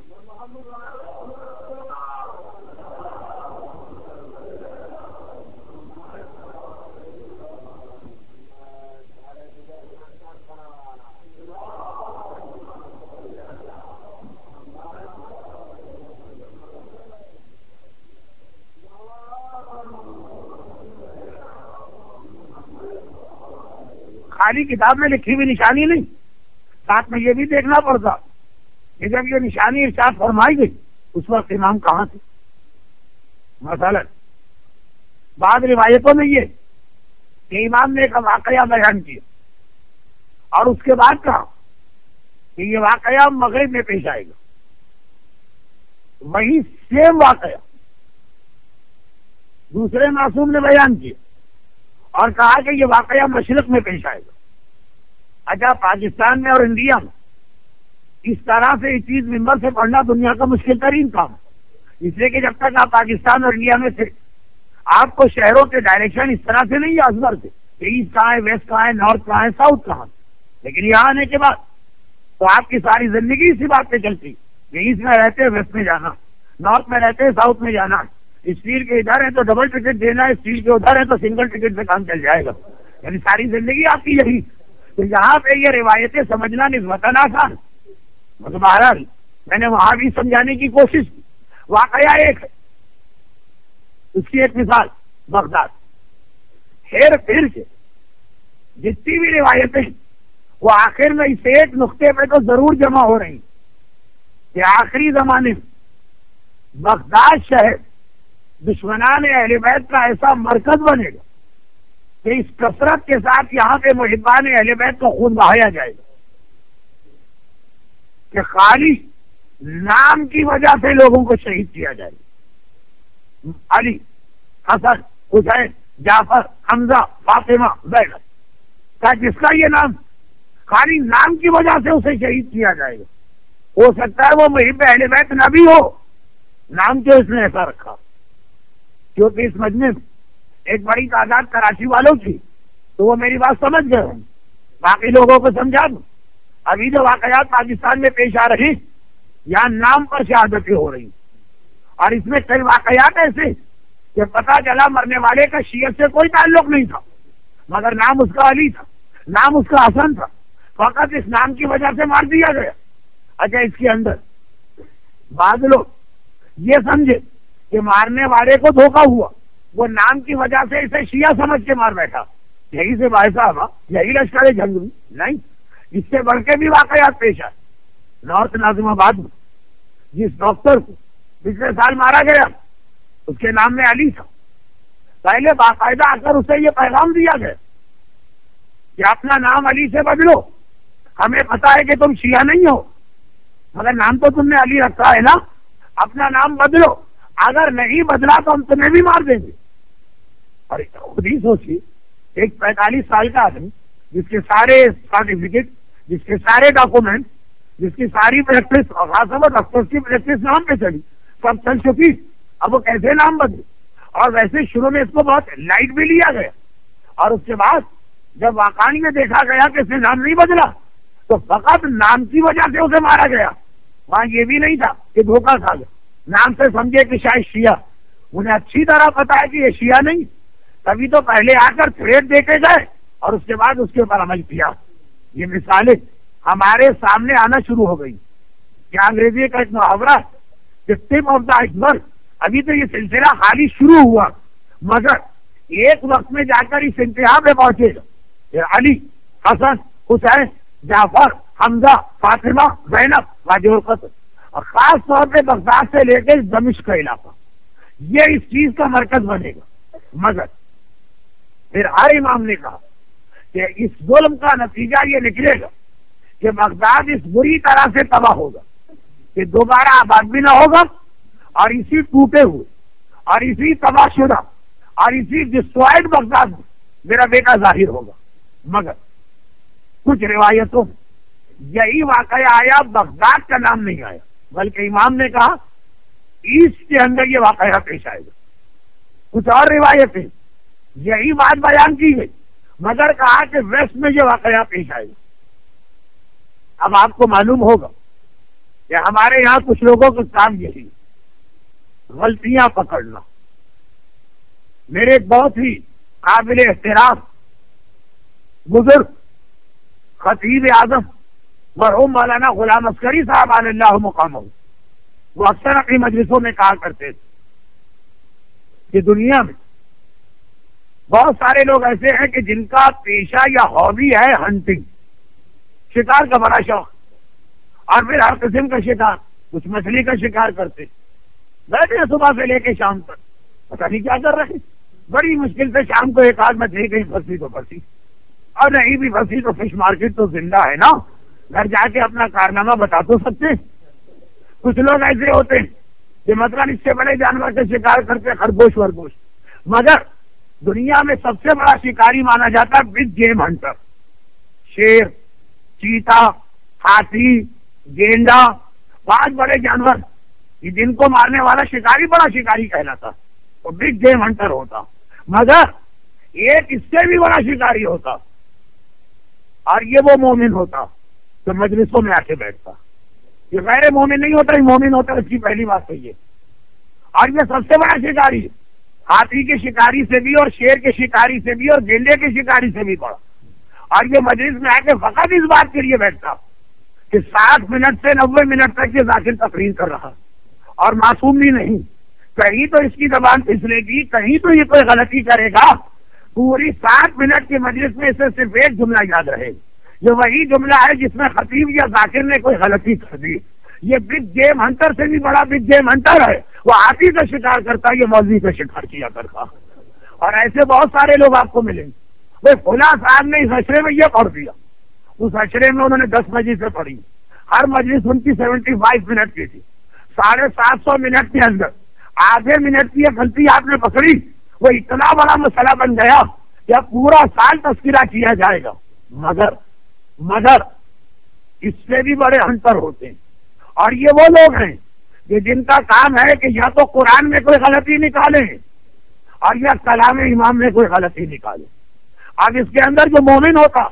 خالی کتاب میں لکھی ہوئی نشانی نہیں، ساتھ میں یہ بھی دیکھنا پڑتا کہ جب یہ نشانی ارشاد فرمائی گئی اس وقت امام کہاں تھے۔ مثلا بعض روایتوں میں یہ کہ امام نے ایک واقعہ بیان کیا اور اس کے بعد کہا کہ یہ واقعہ مغرب میں پیش آئے گا، وہی سیم واقعہ دوسرے معصوم نے بیان کیا اور کہا کہ یہ واقعہ مشرق میں پیش آئے گا۔ اچھا، پاکستان میں اور انڈیا میں اس طرح سے یہ چیز ممبر سے پڑھنا دنیا کا مشکل ترین کام ہے، اس لیے کہ جب تک آپ پاکستان اور انڈیا میں تھے آپ کو شہروں کے ڈائریکشن اس طرح سے نہیں یاد تھے کہ ایسٹ کہاں ہے، ویسٹ کہاں ہے، نارتھ کہاں ہے، ساؤتھ کہاں ہے۔ لیکن یہاں آنے کے بعد تو آپ کی ساری زندگی اسی بات پہ چلتی کہ ایسٹ میں رہتے ویسٹ میں جانا، نارتھ میں رہتے ساؤتھ میں جانا، اسٹیل کے ادھر ہے تو ڈبل ٹکٹ دینا ہے، اسٹیل کے ادھر ہے تو سنگل ٹکٹ سے کام چل جائے گا، یعنی ساری زندگی آپ کی یہی. تو یہاں پہ یہ روایتیں سمجھنا نسبتاً آسان. بہرحال میں نے وہاں بھی سمجھانے کی کوشش کی. واقعہ ایک ہے، اس کی ایک مثال بغداد. ہیر پھر کے جتنی بھی روایتیں وہ آخر میں اس ایک نقطے پہ تو ضرور جمع ہو رہی کہ آخری زمانے میں بغداد شہر دشمنان اہل بیت کا ایسا مرکز بنے گا کہ اس کثرت کے ساتھ یہاں پہ محبان اہل بیت کو خون بہایا جائے گا کہ خالی نام کی وجہ سے لوگوں کو شہید کیا جائے گا. علی، حسن، حسین، جعفر، حمزہ، فاطمہ، زینب کا جس کا یہ نام خالی نام کی وجہ سے اسے شہید کیا جائے گا. ہو سکتا ہے وہ محب اہل بیت نہ بھی ہو، نام کیوں اس نے ایسا رکھا؟ کیونکہ اس مجمع میں ایک بڑی تعداد کراچی والوں کی، تو وہ میری بات سمجھ گئے ہوں. باقی لوگوں کو سمجھا دوں. ابھی جو واقعات پاکستان میں پیش آ رہے یہاں نام پر شہادتیں ہو رہی، اور اس میں کئی واقعات ایسے کہ پتہ چلا مرنے والے کا شیعت سے کوئی تعلق نہیں تھا، مگر نام اس کا علی تھا، نام اس کا حسن تھا، فقط اس نام کی وجہ سے مار دیا گیا. اچھا، اس کے اندر بعض لوگ یہ سمجھے کہ مارنے والے کو دھوکہ ہوا، وہ نام کی وجہ سے اسے شیعہ سمجھ کے مار بیٹھا. یہی سے بھائی صاحب یہی لشکر جنگ میں نہیں، اس سے بڑھ کے بھی واقعات پیش آئے. نارتھ ناظم آباد میں جس ڈاکٹر کو پچھلے سال مارا گیا اس کے نام میں علی تھا. پہلے باقاعدہ آ کر اسے یہ پیغام دیا گیا کہ اپنا نام علی سے بدلو، ہمیں پتا ہے کہ تم شیعہ نہیں ہو مگر نام تو تم نے علی رکھا ہے نا، اپنا نام بدلو، اگر نہیں بدلا تو ہم تمہیں بھی مار دیں گے. اور خود ہی سوچیے، ایک پینتالیس سال کا آدمی جس کے سارے سرٹیفکیٹ، جس کے سارے ڈاکومنٹ، جس کی ساری پریکٹس اور خاص طور پر ڈاکٹر کی پریکٹس نام پہ چلی، سب چل چکی، اب وہ کیسے نام بدلے؟ اور ویسے شروع میں اس کو بہت لائٹ بھی لیا گیا، اور اس کے بعد جب واقعی میں دیکھا گیا کہ اس نے نام نہیں بدلا تو فقط نام کی وجہ سے اسے مارا گیا. وہاں یہ بھی نہیں تھا کہ دھوکہ کھا گیا، نام سے سمجھے کہ شاید شیعہ، انہیں اچھی طرح پتا ہے کہ یہ شیعہ نہیں، تبھی تو پہلے آ کر تھریٹ دے کے گئے اور اس کے بعد اس کے اوپر عمل کیا. یہ مثالیں ہمارے سامنے آنا شروع ہو گئی. کیا انگریزی کا ایک محاورہ ٹپ آف دا آئس برگ، ابھی تو یہ سلسلہ خالی شروع ہوا مگر ایک وقت میں جا کر اس انتہا پہ پہنچے گا. علی، حسن، حسین، جعفر، حمزہ، فاطمہ، زینب، واجب القتل، اور خاص طور پہ بغداد سے لے کے دمشق کا علاقہ یہ اس چیز کا مرکز بنے گا. مگر پھر ہر امام نے کہا کہ اس ظلم کا نتیجہ یہ نکلے گا کہ بغداد اس بری طرح سے تباہ ہوگا کہ دوبارہ آباد بھی نہ ہوگا، اور اسی ٹوٹے ہوئے اور اسی تباہ شدہ اور اسی ڈسٹرائڈ بغداد میں میرا بیٹا ظاہر ہوگا. مگر کچھ روایتوں میں یہی واقعہ آیا، بغداد کا نام نہیں آیا، بلکہ امام نے کہا ایسٹ کے اندر یہ واقعہ پیش آئے گا. کچھ اور روایتیں یہی بات بیان کی گئی مگر کہا کہ ویسٹ میں یہ واقعہ پیش آئے گا. اب آپ کو معلوم ہوگا کہ ہمارے یہاں کچھ لوگوں کا کام یہی غلطیاں پکڑنا. میرے ایک بہت ہی قابل احترام بزرگ خطیب اعظم مرحوم مولانا غلام عسکری صاحب علی اللہ مقامہ، وہ اکثر اپنی مجلسوں میں کہا کرتے تھے کہ دنیا میں بہت سارے لوگ ایسے ہیں کہ جن کا پیشہ یا ہابی ہے ہنٹنگ، شکار کا بڑا شوق، اور پھر ہر قسم کا شکار، کچھ مچھلی کا شکار کرتے بیٹھے صبح سے لے کے شام تک، پتہ نہیں کیا کر رہے، بڑی مشکل سے شام کو ایک آدھ مچھلی کہیں پھنسی تو پھنسی، اور نہیں بھی پھنسی تو فش مارکیٹ تو زندہ ہے نا، گھر جا کے اپنا کارنامہ بتا تو سکتے. کچھ لوگ ایسے ہوتے ہیں کہ مطلب اس سے بڑے جانور کا شکار کرتے، خرگوش ورگوش، مگر دنیا میں سب سے بڑا شکاری مانا جاتا ہے بگ گیم ہنٹر، شیر، چیتا، ہاتھی، گینڈا، بہت بڑے جانور جن کو مارنے والا شکاری بڑا شکاری کہلاتا، وہ بگ گیم ہنٹر ہوتا. مگر ایک اس سے بھی بڑا شکاری ہوتا اور یہ وہ مومن ہوتا تو مجلسوں میں آ کے بیٹھتا. یہ غیر مومن نہیں ہوتا، یہ مومن ہوتا، اس کی پہلی بات تو یہ. اور یہ سب سے بڑا شکاری ہے، ہاتھی کے شکاری سے بھی اور شیر کے شکاری سے بھی اور گینڈے کے شکاری سے بھی بڑا. اور یہ مجلس میں آ کے فقط اس بات کے لیے بیٹھتا کہ ساٹھ منٹ سے نوے منٹ تک یہ ذاکر تقریر کر رہا اور معصوم بھی نہیں. کہیں تو اس کی زبان پھسلے گی، کہیں تو یہ کوئی غلطی کرے گا. پوری ساٹھ منٹ کی مجلس میں اسے صرف ایک جملہ یاد رہے گا، یہ وہی جملہ ہے جس میں خطیب یا ذاکر نے کوئی غلطی کر دی. یہ بگ گیم ہنٹر سے بھی بڑا بگ گیم ہنٹر ہے، وہ ہاتھی کا شکار کرتا، یہ مولوی کا شکار کیا کرتا. اور ایسے بہت سارے لوگ آپ کو ملیں گے. وہ فلاں صاحب نے اس اشرے میں یہ پڑھ دیا، اس اشرے میں انہوں نے دس مجلسیں پڑھی، ہر مجلس ان کی سیونٹی فائیو منٹ کی تھی. ساڑھے سات سو منٹ کے اندر آدھے منٹ کی غلطی آپ نے پکڑی، وہ اتنا بڑا مسئلہ بن گیا کہ اب پورا سال تذکرہ کیا جائے گا. مگر مگر اس سے بھی بڑے ہنٹر ہوتے ہیں، اور یہ وہ لوگ ہیں کہ جن کا کام ہے کہ یا تو قرآن میں کوئی غلطی نکالیں اور یا کلام امام میں کوئی غلطی نکالیں. اب اس کے اندر جو مومن ہوتا،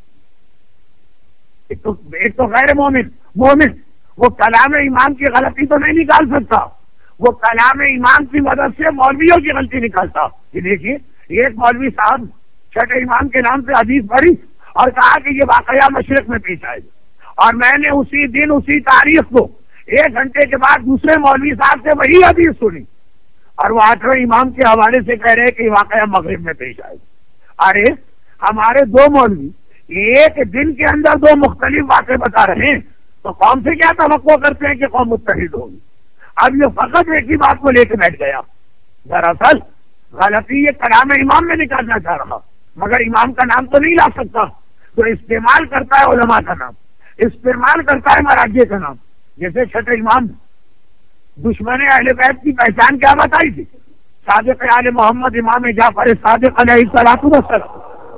ایک تو, ایک تو غیر مومن مومن وہ کلام امام کی غلطی تو نہیں نکال سکتا، وہ کلام امام کی مدد سے مولویوں کی غلطی نکالتا. یہ دیکھیے، ایک مولوی صاحب چھٹے امام کے نام سے حدیث پڑھی اور کہا کہ یہ واقعہ مشرق میں پیش آئے گا، اور میں نے اسی دن اسی تاریخ کو ایک گھنٹے کے بعد دوسرے مولوی صاحب سے وہی حدیث سنی اور وہ آٹھویں امام کے حوالے سے کہہ رہے کہ یہ واقعہ مغرب میں پیش آئے گا. ارے ہمارے دو مولوی ایک دن کے اندر دو مختلف واقعے بتا رہے ہیں، تو قوم سے کیا توقع کرتے ہیں کہ قوم متحد ہوگی؟ اب یہ فقط ایک ہی بات کو لے کے بیٹھ گیا. دراصل غلطی یہ کلام امام میں نکالنا چاہ رہا، مگر امام کا نام تو نہیں لا سکتا، تو استعمال کرتا ہے علماء کا نام، استعمال کرتا ہے مراجع کا نام. جیسے چھٹے امام دشمن اہل بیت کی پہچان کیا بتائی تھی؟ صادق آل محمد امام جعفر صادق علیہ الصلوۃ والسلام.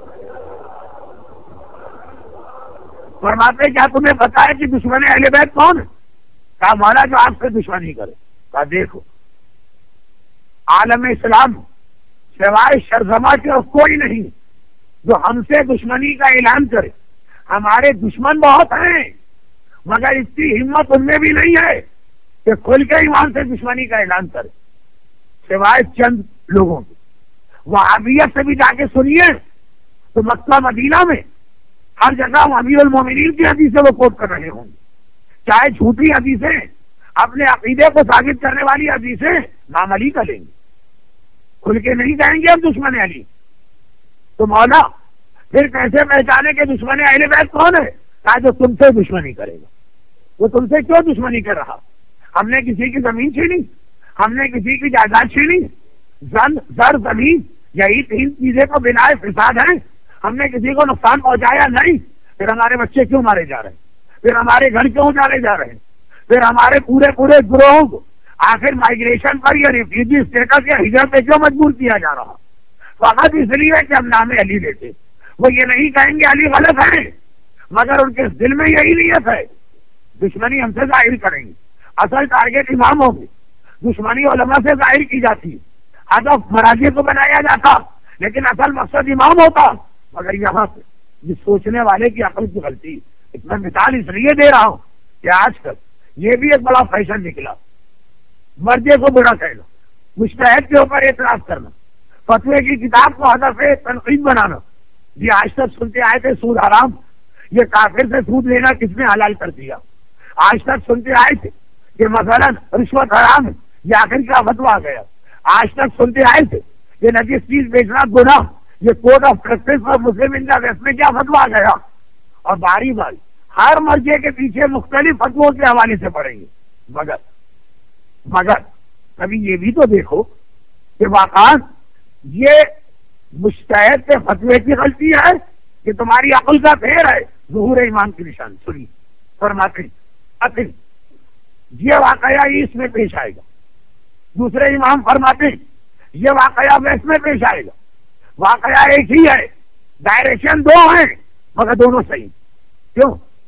فرماتے کیا تمہیں پتا ہے کہ دشمن اہل بیت کون ہے؟ کہا مولا جو آپ سے دشمنی کرے. کہا دیکھو عالم اسلام سوائے شرزما کے اور کوئی نہیں جو ہم سے دشمنی کا اعلان کرے. ہمارے دشمن بہت ہیں مگر اس کی ہمت ان میں بھی نہیں ہے کہ کھل کے ایمان سے دشمنی کا اعلان کرے، سوائے چند لوگوں کے. وہابیت سے بھی جا کے سنیے تو مکہ مدینہ میں ہر جگہ امیر المومنین کی حدیثیں وہ کوٹ کر رہے ہوں گے، چاہے جھوٹی حدیثیں، اپنے عقیدے کو ثابت کرنے والی حدیثیں نام علی کا لیں گے، کھل کے نہیں کہیں گے ہم دشمن علی. تو مولا پھر کیسے پہچانے کہ دشمن اہل بیت کون ہے؟ کہا جو تم سے دشمنی کرے گا. وہ تم سے کیوں دشمنی کر رہا؟ ہم نے کسی کی زمین چھینی، ہم نے کسی کی جائیداد چھینی، زن زر زمین یہی تین چیزیں تو بنا فساد ہیں. ہم نے کسی کو نقصان پہنچایا نہیں، پھر ہمارے بچے کیوں مارے جا رہے ہیں؟ پھر ہمارے گھر کیوں جانے جا رہے ہیں؟ پھر ہمارے پورے پورے گروہوں کو آخر مائگریشن پر یا ریفیوجی اسٹیٹس یا ہجرت پہ کیوں مجبور کیا جا رہا؟ فقط اس لیے کہ ہم نام علی لیتے. وہ یہ نہیں کہیں گے علی غلط ہے، مگر ان کے دل میں یہی نیت ہے دشمنی ہم سے ظاہر کریں گے. اصل ٹارگیٹ امام ہوگی، دشمنی علماء سے ظاہر کی جاتی ہے، ہدف مراجع کو بنایا جاتا، لیکن اصل مقصد امام ہوتا. مگر یہاں سے جس سوچنے والے کی عقل کی غلطی. میں مثال اس لیے دے رہا ہوں کہ آج کل یہ بھی ایک بڑا فیشن نکلا، مرجے کو برا کہنا، مجتہد کے اوپر اعتراض کرنا، فتوے کی کتاب کو ہدف تنقید بنانا. یہ آج تک سنتے آئے تھے سود حرام، یہ کافر سے سود لینا کس نے حلال کر دیا؟ آج تک سنتے آئے تھے کہ مثلا رشوت حرام ہے، یہ آخر کیا فتوا آ گیا؟ آج تک سنتے آئے تھے کہ نجس چیز بیچنا گناہ، یہ کوڈ آف پریکٹس اور مسلم انڈیا ویسٹ میں کیا فتوا آ گیا؟ اور باری باری ہر مرجے کے پیچھے مختلف فتووں کے حوالے سے پڑیں گے. مگر مگر کبھی یہ بھی تو دیکھو کہ واقعات یہ مجتہد کے فتوے کی غلطی ہے کہ تمہاری عقل کا پھیر ہے؟ ظہور ایمان کی نشان. سنی فرماتے اصل یہ واقعہ اس میں پیش آئے گا. دوسرے امام فرماتے یہ واقعہ ویسٹ میں پیش آئے گا. واقعہ ایک ہی ہے، ڈائریکشن دو ہیں مگر دونوں صحیح. کیوں؟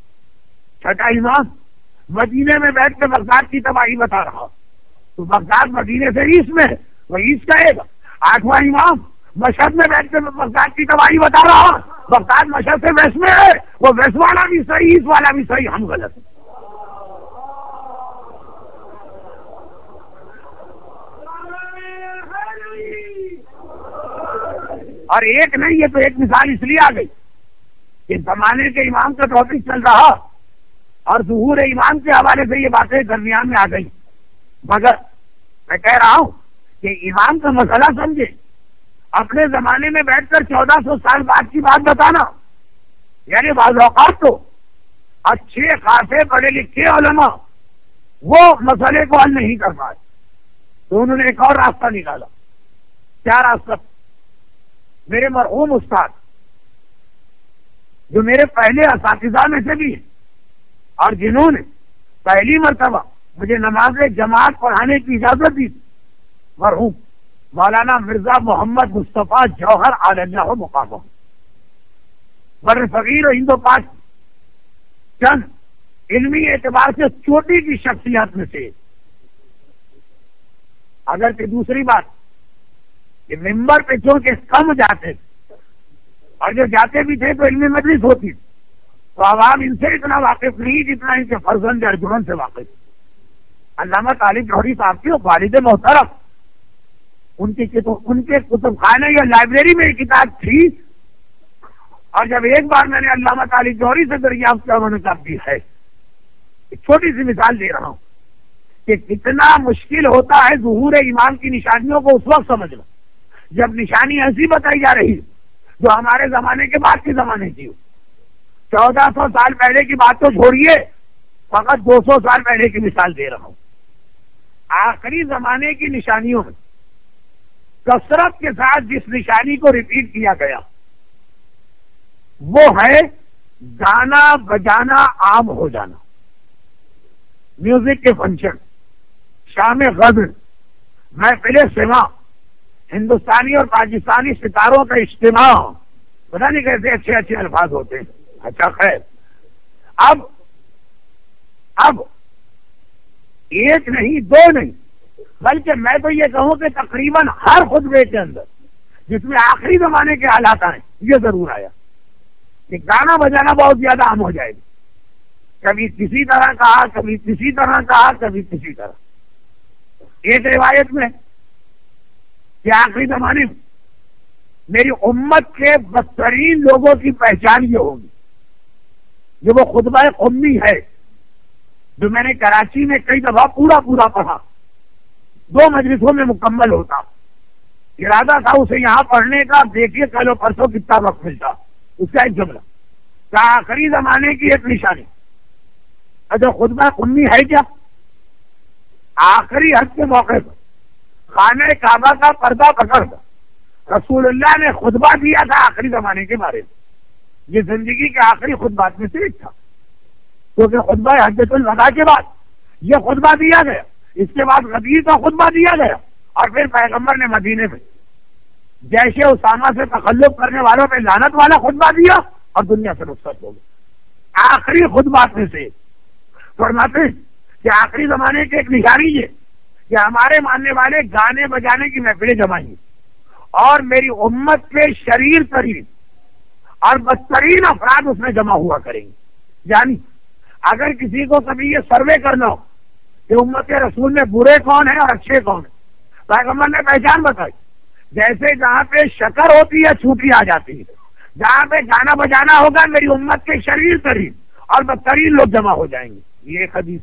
چھٹا امام مدینے میں بیٹھ کے بغداد کی تباہی بتا رہا، تو بغداد مدینے سے ایسٹ میں وہ ایسٹ کہے گا. آٹھواں امام مشہد میں بیٹھ کے بغداد کی تباہی بتا رہا، بغداد مشہد سے ویسٹ میں ہے، وہ ویسٹ والا بھی صحیح، ایسٹ والا بھی صحیح، ہم غلط ہیں. اور ایک نہیں، یہ تو ایک مثال اس لیے آ گئی کہ زمانے کے امام کا ٹاپک چل رہا اور ظہور امام کے حوالے سے یہ باتیں درمیان میں آ گئی. مگر میں کہہ رہا ہوں کہ امام کا مسئلہ سمجھے. اپنے زمانے میں بیٹھ کر چودہ سو سال بعد کی بات بتانا، یعنی بعض اوقات تو اچھے خاصے پڑھے لکھے علماء وہ مسئلے کو حل نہیں کر پائے تو انہوں نے ایک اور راستہ نکالا. کیا راستہ؟ میرے مرحوم استاد جو میرے پہلے اساتذہ میں سے بھی ہیں اور جنہوں نے پہلی مرتبہ مجھے نماز جماعت پڑھانے کی اجازت دی، مرحوم مولانا مرزا محمد مصطفیٰ جوہر عالمیہ مقام بر صغیر و ہند و پاک چند علمی اعتبار سے چوٹی کی شخصیات میں سے. اگر کہ دوسری بات کہ ممبر پہ چونکہ کم جاتے تھے اور جو جاتے بھی تھے تو علمی مجلس ہوتی تو عوام ان سے اتنا واقف نہیں جتنا ان کے فرزند ارجن سے واقف. علامہ طالب جوہری صاحب کی والد محترم ان کی ان کے کتب خانے یا لائبریری میں ایک کتاب تھی اور جب ایک بار میں نے علامہ طالب جوہری سے دریافت کیا انہوں نے کہا بھی ہے. ایک چھوٹی سی مثال دے رہا ہوں کہ کتنا مشکل ہوتا ہے ظہور امام کی نشانیوں کو اس وقت سمجھنا جب نشانی ایسی بتائی جا رہی جو ہمارے زمانے کے بعد کے زمانے کی ہو. چودہ سو سال پہلے کی بات تو چھوڑیے، فقط دو سو سال پہلے کی مثال دے رہا ہوں. آخری زمانے کی نشانیوں میں کثرت کے ساتھ جس نشانی کو ریپیٹ کیا گیا وہ ہے گانا بجانا عام ہو جانا. میوزک کے فنکشن، شام غدر، محفل سما، ہندوستانی اور پاکستانی ستاروں کا اجتماع، پتہ نہیں کیسے اچھے اچھے الفاظ ہوتے ہیں. اچھا خیر، اب اب ایک نہیں دو نہیں بلکہ میں تو یہ کہوں کہ تقریباً ہر خطبے کے اندر جس میں آخری زمانے کے حالات آئے یہ ضرور آیا کہ گانا بجانا بہت زیادہ عام ہو جائے گا. کبھی کسی طرح کہا، کبھی کسی طرح کہا، کبھی کسی طرح. ایک روایت میں کہ آخری زمانے میں میری امت کے بدترین لوگوں کی پہچان یہ ہوگی جو وہ خطبہ قمی ہے جو میں نے کراچی میں کئی دفعہ پورا پورا پڑھا، دو مجلسوں میں مکمل ہوتا. ارادہ تھا اسے یہاں پڑھنے کا، دیکھیے کل و پرسوں کتنا وقت ملتا. اس کا ایک جملہ کہ آخری زمانے کی ایک نشانی. اچھا خطبہ قمی ہے کیا؟ آخری حج کے موقع پر خانہ کعبہ کا پردہ پکڑ کر رسول اللہ نے خطبہ دیا تھا آخری زمانے کے بارے میں. یہ زندگی کے آخری خطبات میں سے ایک تھا کیونکہ خطبہ حجۃ الوداع کے بعد یہ خطبہ دیا گیا، اس کے بعد غدیر کا خطبہ دیا گیا اور پھر پیغمبر نے مدینے میں جیسے اسامہ سے تخلف کرنے والوں پہ لعنت والا خطبہ دیا اور دنیا سے رخصت ہو گیا. آخری خطبات میں سے فرماتے ہیں کہ آخری زمانے کی ایک نشانی یہ کہ ہمارے ماننے والے گانے بجانے کی محفلیں جمائیں گے اور میری امت کے شریر ترین اور بدترین افراد اس میں جمع ہوا کریں گے. یعنی اگر کسی کو کبھی یہ سروے کرنا ہو کہ امت کے رسول میں برے کون ہیں اور اچھے کون ہیں، پیغمبر نے پہچان بتائی. جیسے جہاں پہ شکر ہوتی ہے چھوٹی آ جاتی ہے، جہاں پہ گانا بجانا ہوگا میری امت کے شریر ترین اور بدترین لوگ جمع ہو جائیں گے. یہ ایک حدیث.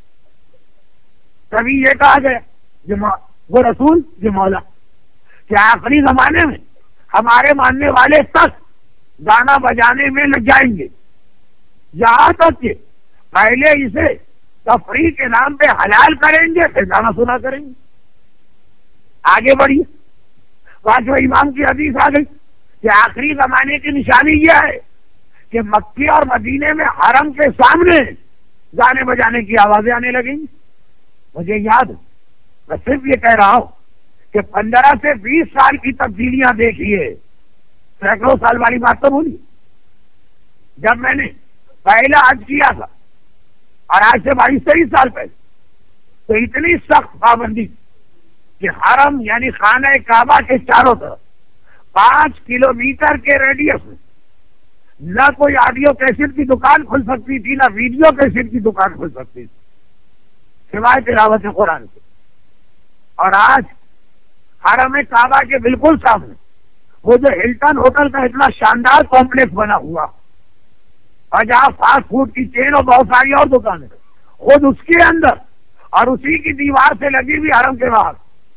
کبھی یہ کہا گیا وہ رسول یہ مولا کہ آخری زمانے میں ہمارے ماننے والے تک گانا بجانے میں لگ جائیں گے، یہاں تک کہ پہلے اسے تفریح کے نام پہ حلال کریں گے پھر گانا سنا کریں گے. آگے بڑھیے، پانچواں امام کی حدیث آ گئی کہ آخری زمانے کی نشانی یہ ہے کہ مکے اور مدینے میں حرم کے سامنے گانے بجانے کی آوازیں آنے لگیں گی. مجھے یاد ہے، میں صرف یہ کہہ رہا ہوں کہ پندرہ سے بیس سال کی تبدیلیاں دیکھیے، سینکڑوں سال والی بات تو بولی. جب میں نے پہلا حج کیا تھا اور آج سے بائیس تیئیس سال پہلے تو اتنی سخت پابندی کہ حرم یعنی خانہ کعبہ کے چاروں طرف پانچ کلو میٹر کے ریڈیس میں نہ کوئی آڈیو کیسٹ کی دکان کھل سکتی تھی نہ ویڈیو کیسٹ کی دکان کھل سکتی تھی سوائے تلاوت قرآن سے. اور آج حرم کعبہ کے بالکل سامنے وہ جو ہلٹن ہوٹل کا اتنا شاندار کمپلیکس بنا ہوا اور جہاں فاسٹ فوڈ کی چین اور بہت ساری اور دکانیں، خود اس کے اندر اور اسی کی دیوار سے لگی ہوئی حرم کے باہر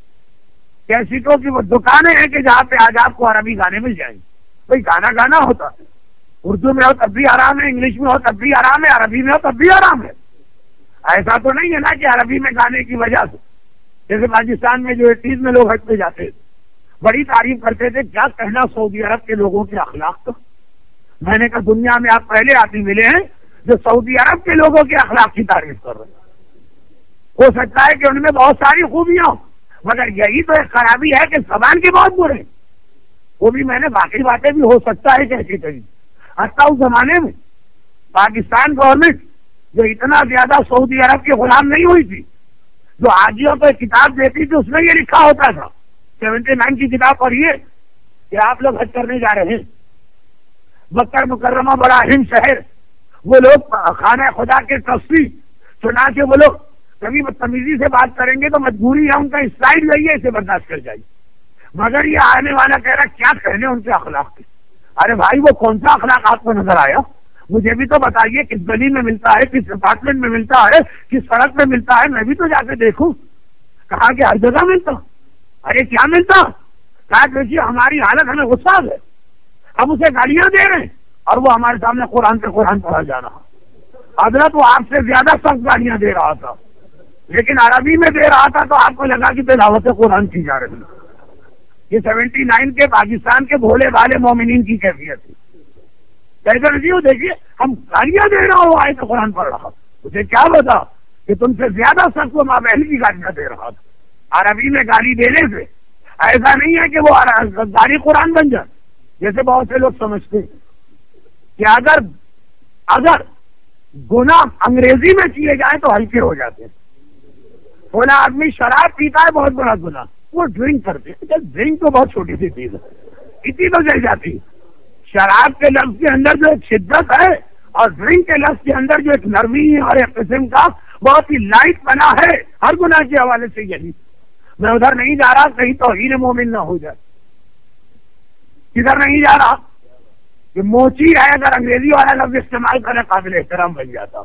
کیسٹوں کی وہ دکانیں ہیں کہ جہاں پہ آج آپ کو عربی گانے مل جائیں گے. بھائی گانا گانا ہوتا ہے، اردو میں ہو تب بھی آرام ہے، انگلش میں ہو تب بھی آرام ہے، عربی میں ہو تب بھی آرام ہے. ایسا تو نہیں ہے نا کہ عربی میں گانے کی وجہ سے جیسے پاکستان میں جو ایٹیز میں لوگ حج پہ جاتے تھے بڑی تعریف کرتے تھے، کیا کہنا سعودی عرب کے لوگوں کے اخلاق کا. میں نے کہا دنیا میں آپ پہلے آدمی ملے ہیں جو سعودی عرب کے لوگوں کے اخلاق کی تعریف کر رہے ہیں. ہو سکتا ہے کہ ان میں بہت ساری خوبیاں ہوں، مگر یہی تو ایک خرابی ہے کہ زبان کے بہت برے ہیں. وہ بھی میں نے باقی باتیں بھی ہو سکتا ہے کہ ایسی کہیں. حتیٰ اس زمانے میں پاکستان گورنمنٹ جو اتنا زیادہ سعودی عرب کے غلام نہیں ہوئی تھی، جو حاجیوں کو کتاب دیتی تھی اس میں یہ لکھا ہوتا تھا سیونٹی نائن کی کتاب پڑھیے کہ آپ لوگ حج کرنے جا رہے ہیں، مکہ مکرمہ بڑا اہم شہر، وہ لوگ خانہ خدا کے تصویر چنانچہ وہ لوگ کبھی بدتمیزی سے بات کریں گے تو مجبوری ہے ان کا اسٹائل یہی ہے، اسے برداشت کر جائیے. مگر یہ آنے والا کہہ رہا کیا کہنے ان کے اخلاق کے. ارے بھائی وہ کون سا اخلاق آپ کو نظر آیا؟ مجھے بھی تو بتائیے کس گلی میں ملتا ہے، کس اپارٹمنٹ میں ملتا ہے، کس سڑک میں ملتا ہے، میں بھی تو جا کے دیکھوں. کہا کہ ہر جگہ ملتا. ارے کیا ملتا؟ کہا دیکھیے ہماری حالت ہمیں غصہ ہے، ہم اسے گالیاں دے رہے ہیں اور وہ ہمارے سامنے قرآن پہ قرآن پڑھا جا رہا. حضرت وہ آپ سے زیادہ سخت گالیاں دے رہا تھا لیکن عربی میں دے رہا تھا تو آپ کو لگا کہ تلاوت قرآن کی جا رہی. یہ سیونٹی نائن کے پاکستان کے بھولے بھالے مومنین کی کیفیت تھی. کیسے رجیو دیکھیے ہم گالیاں دے رہا ہوں، آئے تو قرآن پڑھ رہا. اسے کیا بتا کہ تم سے زیادہ سخت وہ ماں بہن کی گالیاں دے رہا تھا. عربی میں گالی دینے سے ایسا نہیں ہے کہ وہ گالی قرآن بن جائے جیسے بہت سے لوگ سمجھتے ہیں کہ اگر اگر گناہ انگریزی میں کیے جائیں تو ہلکے ہو جاتے ہیں. بولا آدمی شراب پیتا ہے بہت بڑا گناہ، وہ ڈرنک کرتے ہیں. ڈرنک تو بہت چھوٹی سی چیز ہے، اتنی تو جل جاتی ہے. شراب کے لفظ کے اندر جو ایک شدت ہے اور ڈرنک کے لفظ کے اندر جو ایک نرمی اور ایک قسم کا بہت ہی لائٹ بنا ہے ہر گناہ کے حوالے سے. یہی میں ادھر نہیں جا رہا کہیں توہین مومن نہ ہو جائے. کدھر نہیں جا رہا کہ موچی ہے اگر انگریزی والا لفظ استعمال کرے قابل احترام بن جاتا.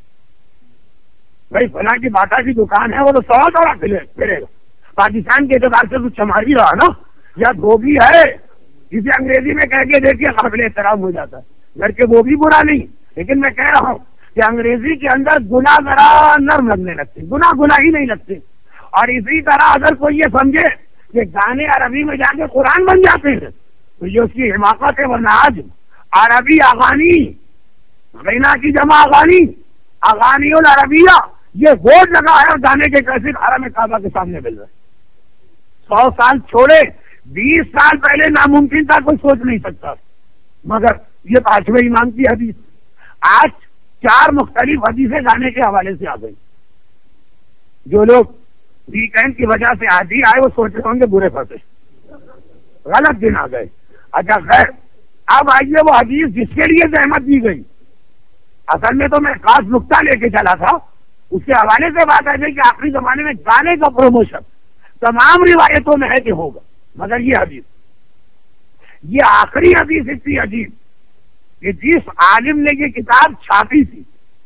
بھائی فلاں کی باٹا کی دکان ہے وہ تو سوا سوا پھرے گا. پاکستان کے اعتبار سے تو چمار ہی رہا نا، یا دھوبی ہے جسے انگریزی میں کہہ کے دیکھیے قابل احترام ہو جاتا ہے. گھر کے وہ بھی برا نہیں، لیکن میں کہہ رہا ہوں کہ انگریزی کے اندر گناہ ذرا نرم لگنے لگتے، گناہ گناہ ہی نہیں لگتے. اور اسی طرح اگر کوئی یہ سمجھے کہ گانے عربی میں جا کے قرآن بن جاتے ہیں تو یہ اس کی حماقت ہے. ورنہ آج عربی اغانی، غینا کی جمع اغانی، اغانی العربیہ، یہ بورڈ لگا ہے اور گانے کے کیسے حرم کعبہ کے سامنے مل رہے. سو سال چھوڑے بیس سال پہلے ناممکن تھا، کوئی سوچ نہیں سکتا. مگر یہ پانچویں امام کی حدیث آج چار مختلف حدیثیں گانے کے حوالے سے آ گئی. جو لوگ ویکینڈ کی وجہ سے حاضر آئے وہ سوچ رہے ہوں گے برے پھنسے، غلط دن آ گئے. اچھا خیر، اب آئیے وہ حدیث جس کے لیے زحمت دی گئی. اصل میں تو میں خاص نقطہ لے کے چلا تھا، اس کے حوالے سے بات آئی کہ آخری زمانے میں گانے کا پروموشن تمام روایتوں میں ہے کہ ہوگا، مگر یہ حدیث یہ آخری حدیث اتنی عجیب کہ جس عالم نے یہ کتاب چھاپی تھی،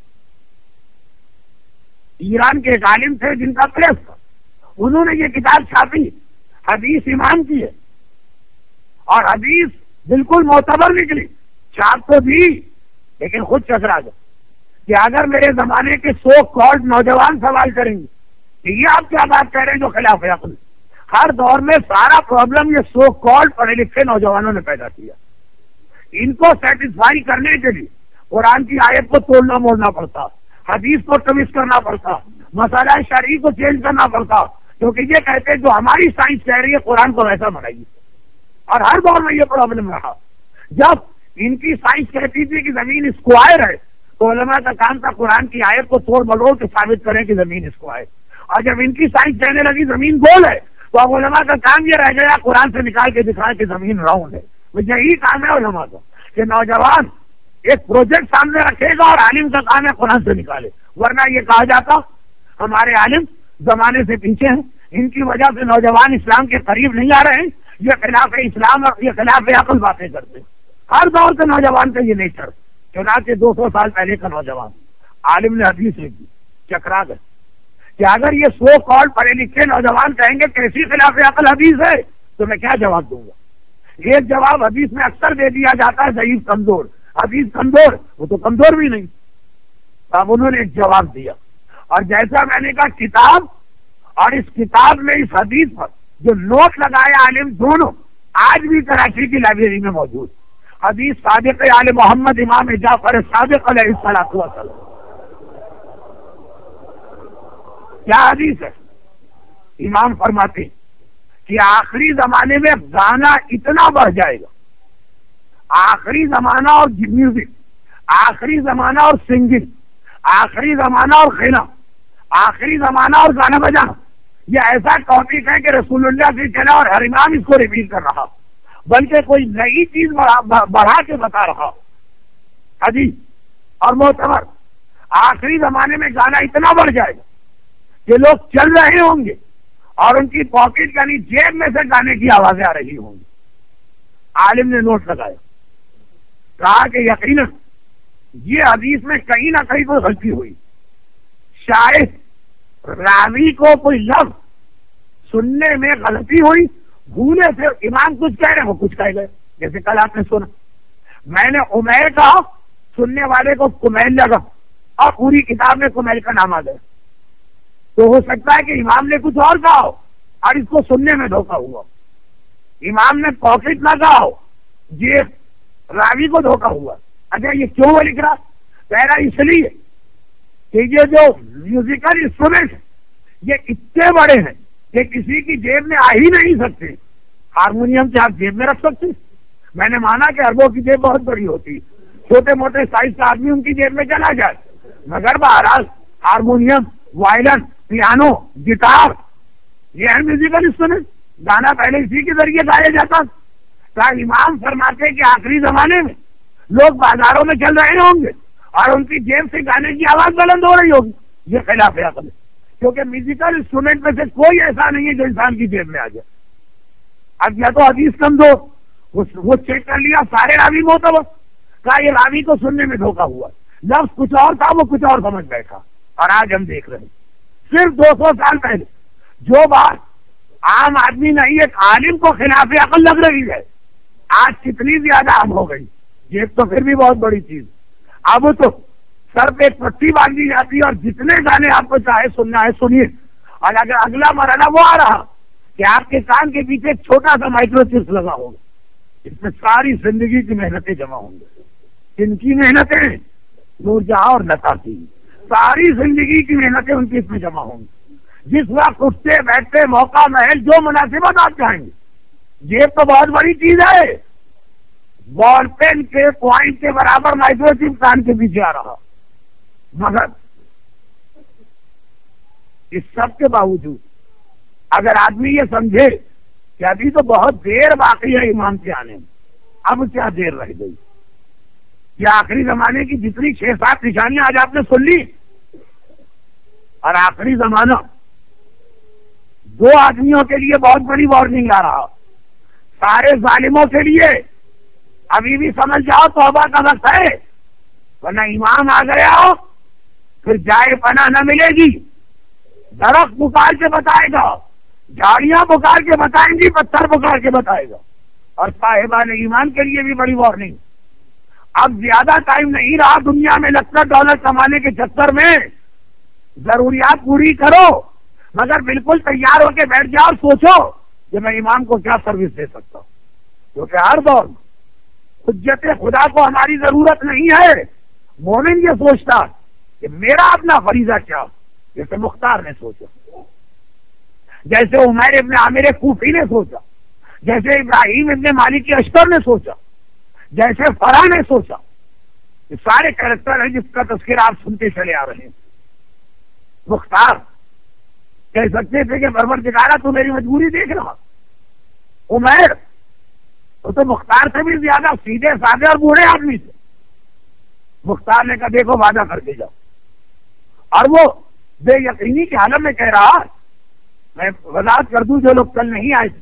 ایران کے ایک عالم تھے جن کا پریس تھا، انہوں نے یہ کتاب چھاپی، حدیث امام کی ہے اور حدیث بالکل معتبر نکلی. چھاپ تو دی لیکن خود چکرا گیا کہ اگر میرے زمانے کے سو کالڈ نوجوان سوال کریں گے کہ یہ آپ کیا بات کہہ رہے ہیں جو خلاف عقل. ہر دور میں سارا پرابلم یہ سو کالڈ پڑھے لکھے نوجوانوں نے پیدا کیا. ان کو سیٹسفائی کرنے کے لیے قرآن کی آیت کو توڑنا موڑنا پڑتا، حدیث کو ٹویسٹ کرنا پڑتا، مسئلہ شرعی کو چینج کرنا پڑتا، کیونکہ یہ کہتے جو ہماری سائنس کہہ رہی ہے قرآن کو ویسا بنائیے. اور ہر دور میں یہ پرابلم رہا. جب ان کی سائنس کہتی تھی کہ زمین اسکوائر ہے تو علماء کا کام تھا قرآن کی آیت کو توڑ مروڑ کے ثابت کریں کہ زمین اسکوائر. اور جب ان کی سائنس کہنے لگی زمین گول ہے تو اب علماء کا کام یہ رہ گیا قرآن سے نکال کے دکھائے کہ زمین راؤنڈ ہے. یہی کام ہے علماء کا کہ نوجوان ایک پروجیکٹ سامنے رکھے گا اور عالم کا کام ہے قرآن سے نکالے. ورنہ یہ کہا جاتا ہمارے عالم زمانے سے پیچھے ہیں، ان کی وجہ سے نوجوان اسلام کے قریب نہیں آ رہے ہیں، یہ خلاف اسلام اور یہ خلاف عقل باتیں کرتے ہیں. ہر دور کے نوجوان کا یہ نیچر. چنانچہ دو سو سال پہلے کا نوجوان عالم نے حدیث لکھی, چکرا گئے کہ اگر یہ سو کال پڑھے لکھے نوجوان کہیں گے کیسی خلاف عقل حدیث ہے تو میں کیا جواب دوں گا. ایک جواب حدیث میں اکثر دے دیا جاتا ہے, ضعیف کمزور. حدیث کمزور, وہ تو کمزور بھی نہیں. اب انہوں نے ایک جواب دیا, اور جیسا میں نے کہا کتاب اور اس کتاب میں اس حدیث پر جو نوٹ لگائے عالم دونوں آج بھی کراچی کی لائبریری میں موجود. حدیث صادق آل محمد امام جعفر صادق علیہ الصلوۃ والسلام. کیا حدیث ہے؟ امام فرماتے کہ آخری زمانے میں گانا اتنا بڑھ جائے گا, آخری زمانہ اور میوزک, آخری زمانہ اور سنگنگ, آخری زمانہ اور خینا, آخری زمانہ اور گانا بجانا, یہ ایسا ٹاپک ہے کہ رسول اللہ سے چلا اور ہر امام اس کو ریپیٹ کر رہا, بلکہ کوئی نئی چیز بڑھا کے بتا رہا. حدیث اور معتبر, آخری زمانے میں گانا اتنا بڑھ جائے گا کہ لوگ چل رہے ہوں گے اور ان کی پاکٹ یعنی جیب میں سے گانے کی آوازیں آ رہی ہوں گی. عالم نے نوٹ لگایا, کہا کہ یقیناً یہ حدیث میں کہیں نہ کہیں کوئی غلطی ہوئی. شاید راوی کو کوئی لفظ سننے میں غلطی ہوئی, بھولے سے امام کچھ کہہ رہے وہ کچھ کہہ گئے. جیسے کل آپ نے سنا میں نے عمیر کہا, سننے والے کو کمیل لگا اور پوری کتاب میں کمیل کا نام آ گیا. تو ہو سکتا ہے کہ امام نے کچھ اور کہا ہو اور اس کو سننے میں دھوکہ ہوا. امام نے پاکٹ نہ کہا ہو, یہ راوی کو دھوکہ ہوا. اچھا یہ کیوں وہ لکھ رہا؟ پہلا اس لیے کہ یہ جو میوزیکل انسٹرومنٹ یہ اتنے بڑے ہیں کہ کسی کی جیب میں آ ہی نہیں سکتے. ہارمونیم سے آپ جیب میں رکھ سکتے. میں نے مانا کہ اربوں کی جیب بہت بڑی ہوتی, چھوٹے موٹے سائز کا آدمی ان کی جیب میں چلا جائے, مگر بہرحال ہارمونیم, وائلن, پیانو, گٹار, یہ ہے میوزیکل انسٹرومنٹ. گانا پہلے اسی کے ذریعے گایا جاتا. کیا امام فرماتے کہ آخری زمانے میں لوگ بازاروں میں چل رہے ہوں گے اور ان کی جیب سے گانے کی آواز بلند ہو رہی ہوگی. یہ خلاف عقل ہے, کیونکہ میوزیکل انسٹرومنٹ میں سے کوئی ایسا نہیں ہے جو انسان کی جیب میں آ جائے. اب یا تو حدیث کمزور, وہ چیک کر لیا سارے راوی معتبر, کہا یہ راوی کو سننے میں دھوکہ ہوا, لفظ کچھ اور تھا وہ کچھ اور سمجھ بیٹھا. اور آج ہم دیکھ رہے ہیں صرف دو سو سال پہلے جو بات عام آدمی نہیں ایک عالم کو خلاف عقل لگ رہی ہے, آج کتنی زیادہ عام ہو گئی. یہ تو پھر بھی بہت بڑی چیز. اب تو سر پہ پٹی باندھی جاتی ہے اور جتنے گانے آپ کو چاہے سننا ہے سنیے. اور اگر اگلا مرحلہ وہ آ رہا کہ آپ کے کان کے پیچھے چھوٹا سا مائکرو چپس لگا ہوگا, اس میں ساری زندگی کی محنتیں جمع ہوں گی. جن کی محنتیں نور جہاں اور لتا کی, ساری زندگی کی محنتیں ان کی اس میں جمع ہوں گی. جس وقت اٹھتے بیٹھتے موقع محل جو مناسبت آپ چاہیں گے. یہ تو بہت بڑی چیز ہے. بال پین کے پوائنٹ کے برابر مائکرو چپ کان کے پیچھے آ رہا, مگر اس سب کے باوجود اگر آدمی یہ سمجھے کہ ابھی تو بہت دیر باقی ہے امام کے آنے میں, اب کیا دیر رہ گئی, یہ آخری زمانے کی جتنی چھ سات نشانیاں آج آپ نے سن لی, اور آخری زمانہ دو آدمیوں کے لیے بہت بڑی وارننگ آ رہا. سارے ظالموں کے لیے ابھی بھی سمجھ جاؤ توبہ کا وقت ہے, ورنہ امام آ گیا ہو پھر جائے پناہ نہ ملے گی. درخت پکار کے بتائے گا, جھاڑیاں پکار کے بتائیں گی, پتھر پکار کے بتائے گا. اور صاحبان ایمان کے لیے بھی بڑی وارننگ. اب زیادہ ٹائم نہیں رہا دنیا میں لکھر ڈالر کمانے کے چکر میں. ضروریات پوری کرو, مگر بالکل تیار ہو کے بیٹھ جاؤ اور سوچو کہ میں امام کو کیا سروس دے سکتا ہوں. کیونکہ ہر دور حجت خدا کو ہماری ضرورت نہیں ہے. مومن یہ سوچتا کہ میرا اپنا فریضہ کیا, جیسے مختار نے سوچا, جیسے عمیر ابن عامر کوفی نے سوچا, جیسے ابراہیم ابن مالک اشتر نے سوچا, جیسے فرح نے سوچا. یہ سارے کریکٹر ہیں جس کا تذکرہ آپ سنتے چلے آ رہے ہیں. مختار کہہ سکتے تھے کہ پروردگارا تو میری مجبوری دیکھ رہا. عمیر وہ تو مختار سے بھی زیادہ سیدھے سادے اور بوڑھے آدمی تھے. مختار نے کہا دیکھو وعدہ کر کے جاؤ, اور وہ بے یقینی کے حالت میں کہہ رہا, میں وضاحت کر دوں جو لوگ کل نہیں آئے تھے,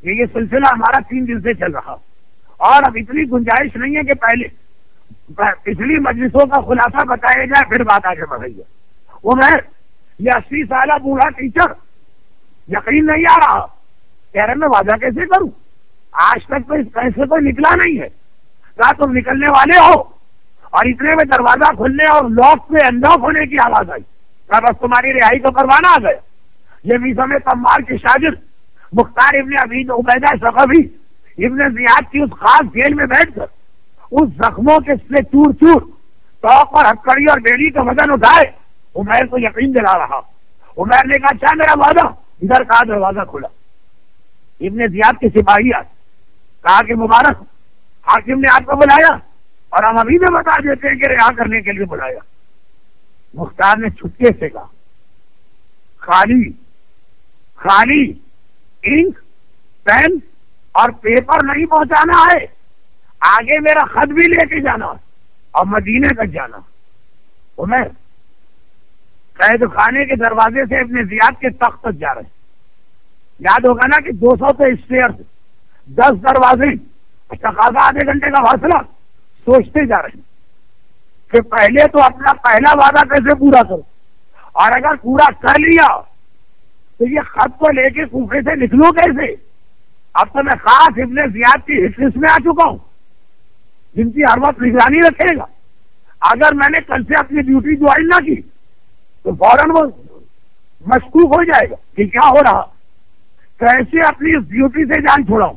یہ یہ سلسلہ ہمارا تین دن سے چل رہا، اور اب اتنی گنجائش نہیں ہے کہ پہلے پچھلی مجلسوں کا خلاصہ بتایا جائے پھر بات آگے بڑھائی جائے۔ وہ میں یہ اسی سالہ بوڑھا ٹیچر یقین نہیں آ رہا، کہہ رہے میں وعدہ کیسے کروں، آج تک تو اس پیسے کو نکلا نہیں ہے، کہا تم نکلنے والے ہو، اور اتنے میں دروازہ کھلنے اور لاک پہ انلاک ہونے کی آواز آئی، کہا بس تمہاری رہائی کا پروانہ آ گیا۔ یہ میثم تمار کے شاگرد مختار ابن ابی عبیدہ ثقفی ابن زیاد کی اس خاص جیل میں بیٹھ کر اس زخموں کے سے چور چور توق اور ہتکڑی اور بیڑی کا وزن اٹھائے عمیر کو یقین دلا رہا۔ عمیر نے کہا اچھا میرا وعدہ، ادھر کا دروازہ کھلا، ابن زیاد کے سپاہی آئے، کہا کہ مبارک حاکم نے آپ کو بلایا اور ہم ابھی میں بتا دیتے ہیں کہ رہا کرنے کے لیے بلایا۔ مختار نے چھٹکے سے کہا خالی خالی انک پین اور پیپر نہیں پہنچانا ہے، آگے میرا خط بھی لے کے جانا اور مدینے تک جانا۔ عمر قید خانے کے دروازے سے ابن زیاد کے تخت تک جا رہے ہیں، یاد ہوگا نا کہ دو سو تو اسٹیئر سے دس دروازے، تقاضا آدھے گھنٹے کا فاصلہ، سوچتے جا رہے ہیں کہ پہلے تو اپنا پہلا وعدہ کیسے پورا کرو، اور اگر پورا کر لیا تو یہ خط کو لے کے کوفے سے نکلوں کیسے۔ اب تو میں خاص ابن زیاد کی حصص میں آ چکا ہوں جن کی ہر وقت نگرانی رکھے گا، اگر میں نے کل سے اپنی ڈیوٹی جوائن نہ کی تو فوراً وہ مشکوک ہو جائے گا کہ کیا ہو رہا، کیسے اپنی اس ڈیوٹی سے جان چھوڑاؤں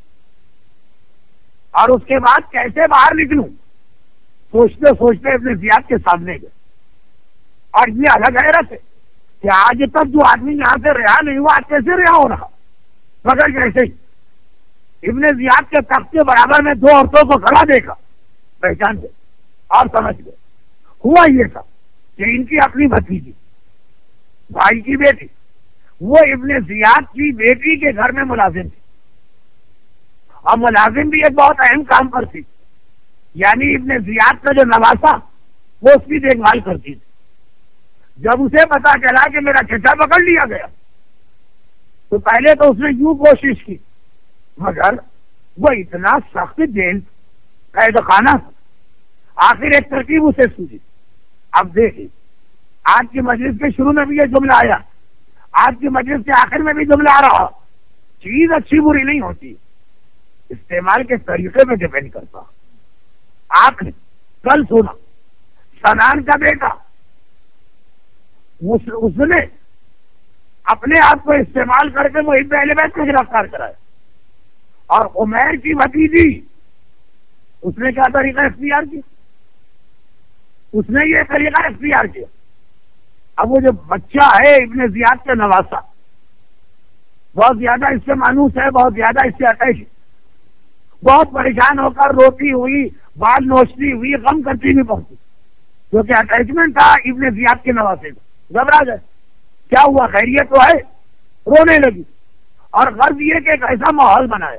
اور اس کے بعد کیسے باہر نکلوں۔ سوچتے سوچتے ابن زیاد کے سامنے گئے، اور یہ الگ حیرت ہے کہ آج تک جو آدمی یہاں سے رہا نہیں ہوا آج کیسے رہا ہو رہا، مگر جیسے ہی ابن زیاد کے تخت کے برابر میں دو عورتوں کو کھڑا دیکھا، پہچان گئے اور سمجھ گئے۔ ہوا یہ تھا کہ ان کی اپنی بھتیجی بھائی کی بیٹی وہ ابن زیاد کی بیٹی کے گھر میں ملازم تھی، اور ملازم بھی ایک بہت اہم کام پر تھی، یعنی ابن زیاد کا جو نواسا وہ اس کی دیکھ بھال کرتی تھی۔ جب اسے پتا چلا کہ میرا چچا پکڑ لیا گیا تو پہلے تو اس نے یوں کوشش کی، مگر وہ اتنا سخت جیل قید خانہ، آخر ایک ترکیب اسے سوجی۔ اب دیکھیں آج کی مجلس کے شروع میں بھی یہ جملہ آیا، آج کی مجلس کے آخر میں بھی جملہ آ رہا، چیز اچھی بری نہیں ہوتی، استعمال کے طریقے میں ڈیپینڈ کرتا۔ آپ نے کل سنا سنان کا بیٹا اس نے اپنے آپ کو استعمال کر کے وہ اہل بیت کو گرفتار کرایا، اور عمیر کی بھتیجی اس نے کیا طریقہ اختیار کیا، اس نے یہ طریقہ اختیار کیا۔ اب وہ جو بچہ ہے ابن زیاد کا نواسا بہت زیادہ اس سے مانوس ہے، بہت زیادہ اس سے اٹیچ ہے، بہت پریشان ہو کر روتی ہوئی، بال نوچتی ہوئی، غم کرتی ہوئی پہنچی، کیونکہ اٹیچمنٹ تھا ابن زیاد کے نواسے کا۔ گھبرا گئے، کیا ہوا، خیریت تو ہے، رونے لگی، اور غرض یہ کہ ایک ایسا ماحول بنایا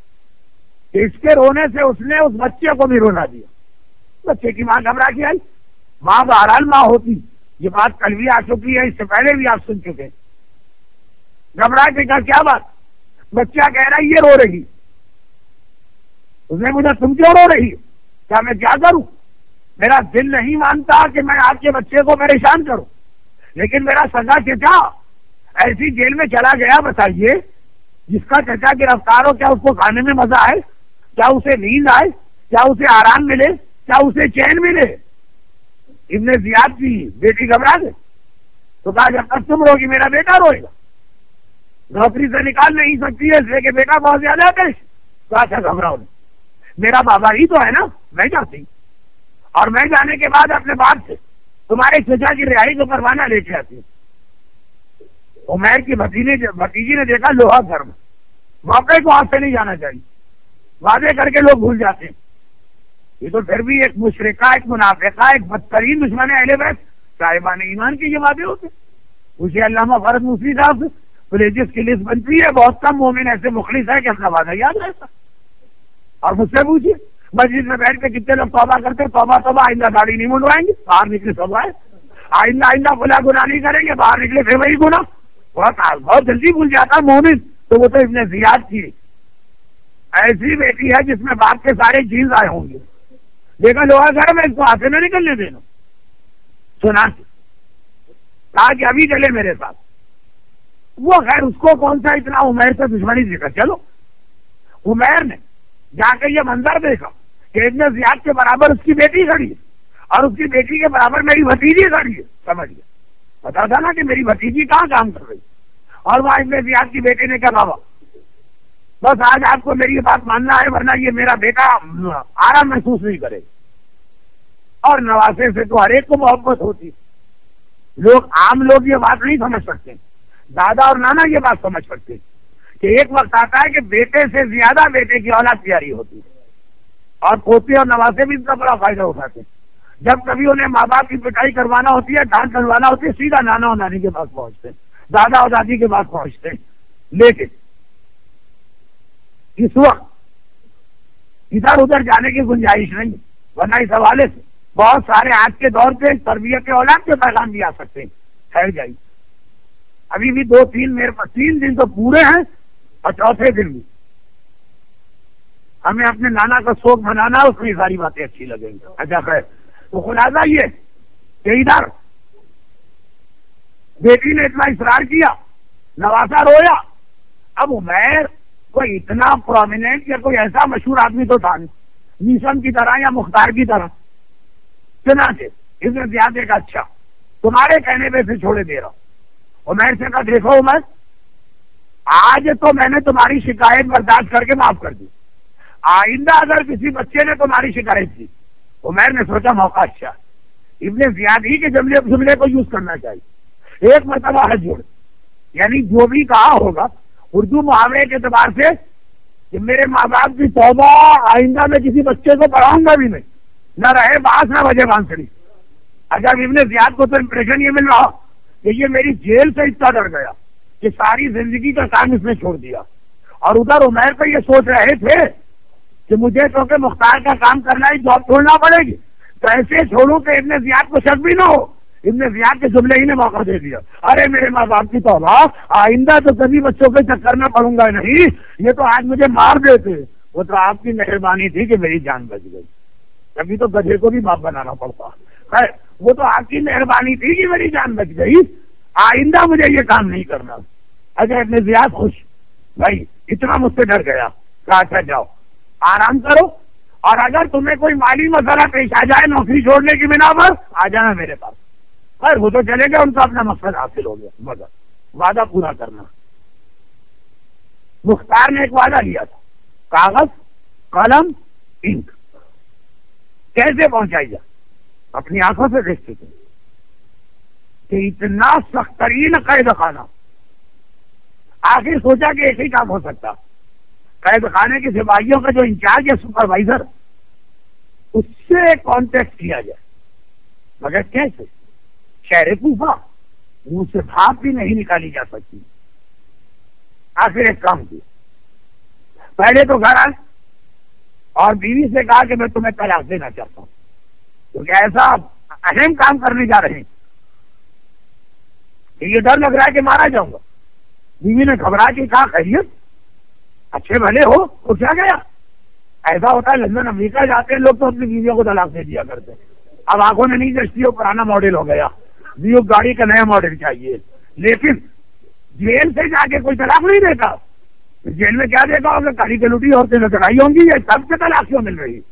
کہ اس کے رونے سے اس نے اس بچے کو بھی رونا دیا۔ بچے کی ماں گھبرا کے آئی، ماں بہرحال ماں ہوتی، یہ بات کل بھی آ چکی ہے، اس سے پہلے بھی آپ سن چکے۔ گھبرا کے کہا کیا بات، بچہ کہہ رہا ہے یہ رو رہی، اس نے مجھے تم کیوں رو رہی، کیا میں کیا کروں، میرا دل نہیں مانتا کہ میں آپ کے بچے کو پریشان کروں، لیکن میرا سگا چچا ایسی جیل میں چلا گیا، بتائیے جس کا چچا گرفتار ہو، کیا اس کو کھانے میں مزہ آئے، کیا اسے نیند آئے، کیا اسے آرام ملے، کیا اسے چین ملے۔ ابن زیاد کی بیٹی گھبرا گئی تو کہا جب تک تم روگی میرا بیٹا روئے گا، نوکری سے نکال نہیں سکتی ہے اس لیے کہ بیٹا بہت زیادہ ہے، تو اچھا گھبراؤ نہیں، میرا بابا ہی تو ہے نا، میں جاتی، اور میں جانے کے بعد اپنے باپ سے تمہارے چچا کی رہائی کو پروانہ لے کے آتی ہوں۔ عمیر کی بھتیجی نے دیکھا لوہا گھر میں، موقع کو ہاتھ سے نہیں جانا چاہیے، وعدے کر کے لوگ بھول جاتے ہیں، یہ تو پھر بھی ایک مشرکہ، ایک منافقہ، ایک بدترین دشمن اہل بیت صاحبان ایمان کے یہ وعدے ہوتے۔ اسے علامہ فرد موسی صاحب پلیجز کی لسٹ بنتی ہے، بہت کم مومن ایسے مخلص ہے کہ اپنا وعدہ یاد رہتا، اور مجھ سے پوچھیے مسجد میں بیٹھ کے کتنے لوگ توبہ کرتے، توبہ توبہ آئندہ داڑھی نہیں منڈوائیں گے، باہر نکلے توبہ ہے، آئندہ آئندہ بلا گناہ نہیں کریں گے، باہر نکلے پھر وہی گناہ، بہت بہت جلدی بھول جاتا مومن، تو وہ تو ابن زیاد کی ایسی بیٹی ہے جس میں باپ کے سارے جینز آئے ہوں گے. دیکھا لوہا گھر میں اس کو ہاتھ میں نکلنے دینا. سنا کہا کہ ابھی چلے میرے ساتھ. وہ خیر اس کو کون سا اتنا عمیر سے دشمنی دیکھا. چلو عمیر نے جا کر یہ منظر دیکھا کہ ابن زیاد کے برابر اس کی بیٹی کھڑی ہے اور اس کی بیٹی کے برابر میری بھتیجی کھڑی ہے. سمجھ گیا, پتا تھا نا کہ میری بھتیجی کہاں کام کر رہی. اور وہ ابن زیاد کی بیٹی نے کہا بابا بس آج آپ کو میری بات ماننا ہے ورنہ یہ میرا بیٹا آرام محسوس نہیں کرے. اور نواسے سے تو ہر ایک کو محبت ہوتی. لوگ عام لوگ یہ بات نہیں سمجھ سکتے, دادا اور نانا یہ بات سمجھ سکتے کہ ایک وقت آتا ہے کہ بیٹے سے زیادہ بیٹے کی اولاد پیاری ہوتی ہے اور پوتے اور نواسے بھی اس کا بڑا فائدہ اٹھاتے ہیں. جب کبھی انہیں ماں باپ کی پٹائی کروانا ہوتی ہے, ڈانٹ ڈلوانا ہوتی ہے, سیدھا نانا اور نانی کے پاس پہنچتے ہیں, دادا اور دادی کے پاس پہنچتے ہیں. لیکن اس وقت ادھر ادھر جانے کی گنجائش نہیں, ورنہ اس حوالے سے بہت سارے آج کے دور پہ تربیت کے اولاد کے پیغام بھی آ سکتے ہیں. ٹھہر جائیے, ابھی بھی دو تین میرے پاس تین دن تو پورے ہیں اور چوتھے دن بھی ہمیں اپنے نانا کا شوق منانا, اس میں ساری باتیں اچھی لگیں گی. اچھا خیر, تو خلاصہ یہ کہ ادھر بیٹی نے اتنا اصرار کیا, نواسا رویا. اب عمیر کوئی اتنا پرومیننٹ یا کوئی ایسا مشہور آدمی تو تھا نہیں, نیسم کی طرح یا مختار کی طرح. چنانچہ اس نے زیادہ دیکھا اچھا تمہارے کہنے پہ سے چھوڑے دے رہا ہوں. عمیر سے کہا دیکھو عمر, آج تو میں نے تمہاری شکایت برداشت کر کے معاف کر دی, آئندہ اگر کسی بچے نے تمہاری شکایت کی. عمیر نے سوچا موقع اچھا, ابن زیاد ہی کے جملے جملے کو یوز کرنا چاہیے. ایک مرتبہ ہے جوڑ, یعنی جو بھی کہا ہوگا اردو محاورے کے اعتبار سے کہ میرے ماں باپ کی توبہ, آئندہ میں کسی بچے کو پڑھاؤں گا بھی نہیں, نہ رہے باس نہ وجہ بانسڑی. اچھا ابن زیاد کو تو امپریشن یہ مل رہا کہ یہ میری جیل سے اتنا ڈر گیا کہ ساری زندگی کا کام اس نے چھوڑ دیا. اور ادھر عمیر پہ یہ سوچ رہے تھے کہ مجھے کیونکہ مختار کا کام کرنا ہی جاب چھوڑنا پڑے گی, تو ایسے چھوڑوں کہ ابن زیاد کو شک بھی نہ ہو. ابن زیاد کے جملے ہی نے موقع دے دیا, ارے میرے ماں باپ کی توبہ, آئندہ تو کبھی بچوں کے چکر میں پڑوں گا نہیں, یہ تو آج مجھے مار دیتے. وہ تو آپ کی مہربانی تھی کہ میری جان بچ گئی, کبھی تو گدھے کو بھی باپ بنانا پڑتا. خیر وہ تو آپ کی مہربانی تھی کہ میری جان بچ گئی, آئندہ مجھے یہ کام نہیں کرنا. اچھا ابن زیاد خوش, بھائی اتنا مجھ سے ڈر گیا. کہا اچھا جاؤ آرام کرو, اور اگر تمہیں کوئی مالی مسئلہ پیش آ جائے نوکری چھوڑنے کی بنا پر, آ جانا میرے پاس. خیر وہ تو چلے گئے, ان کا اپنا مقصد حاصل ہو گیا, مگر وعدہ پورا کرنا. مختار نے ایک وعدہ لیا تھا, کاغذ قلم انک کیسے پہنچائی جائے, اپنی آنکھوں سے دیکھ چکے کہ اتنا سخت ترین قید خانہ. آخر سوچا کہ ایک ہی کام ہو سکتا, قید خانے کے سپاہیوں کا جو انچارج ہے سپروائزر, اس سے کانٹیکٹ کیا جائے. مگر کیسے؟ شہر کوفہ, منہ سے بھاپ بھی نہیں نکالی جا سکتی. آخر ایک کام کیا, پہلے تو گھر آئے اور بیوی سے کہا کہ میں تمہیں طلاق دینا چاہتا ہوں کیونکہ ایسا اہم کام کرنے جا رہے ہیں کہ یہ ڈر لگ رہا ہے کہ مارا جاؤں گا. بیوی نے گھبرا کے کہا خیریت, اچھے بھلے ہو تو کیا گیا. ایسا ہوتا ہے لندن امریکہ جاتے ہیں لوگ تو اپنی بیویوں کو طلاق دے دیا کرتے ہیں. اب آنکھوں نے نہیں دستی, وہ پرانا ماڈل ہو گیا, بیو گاڑی کا نیا ماڈل چاہیے. لیکن جیل سے جا کے کوئی طلاق نہیں دیتا. جیل میں کیا دیکھا ہوگا, گاڑی کے لوٹی عورتیں نظر آئی ہوں گی, یہ سب سے طلاق کیوں مل رہی.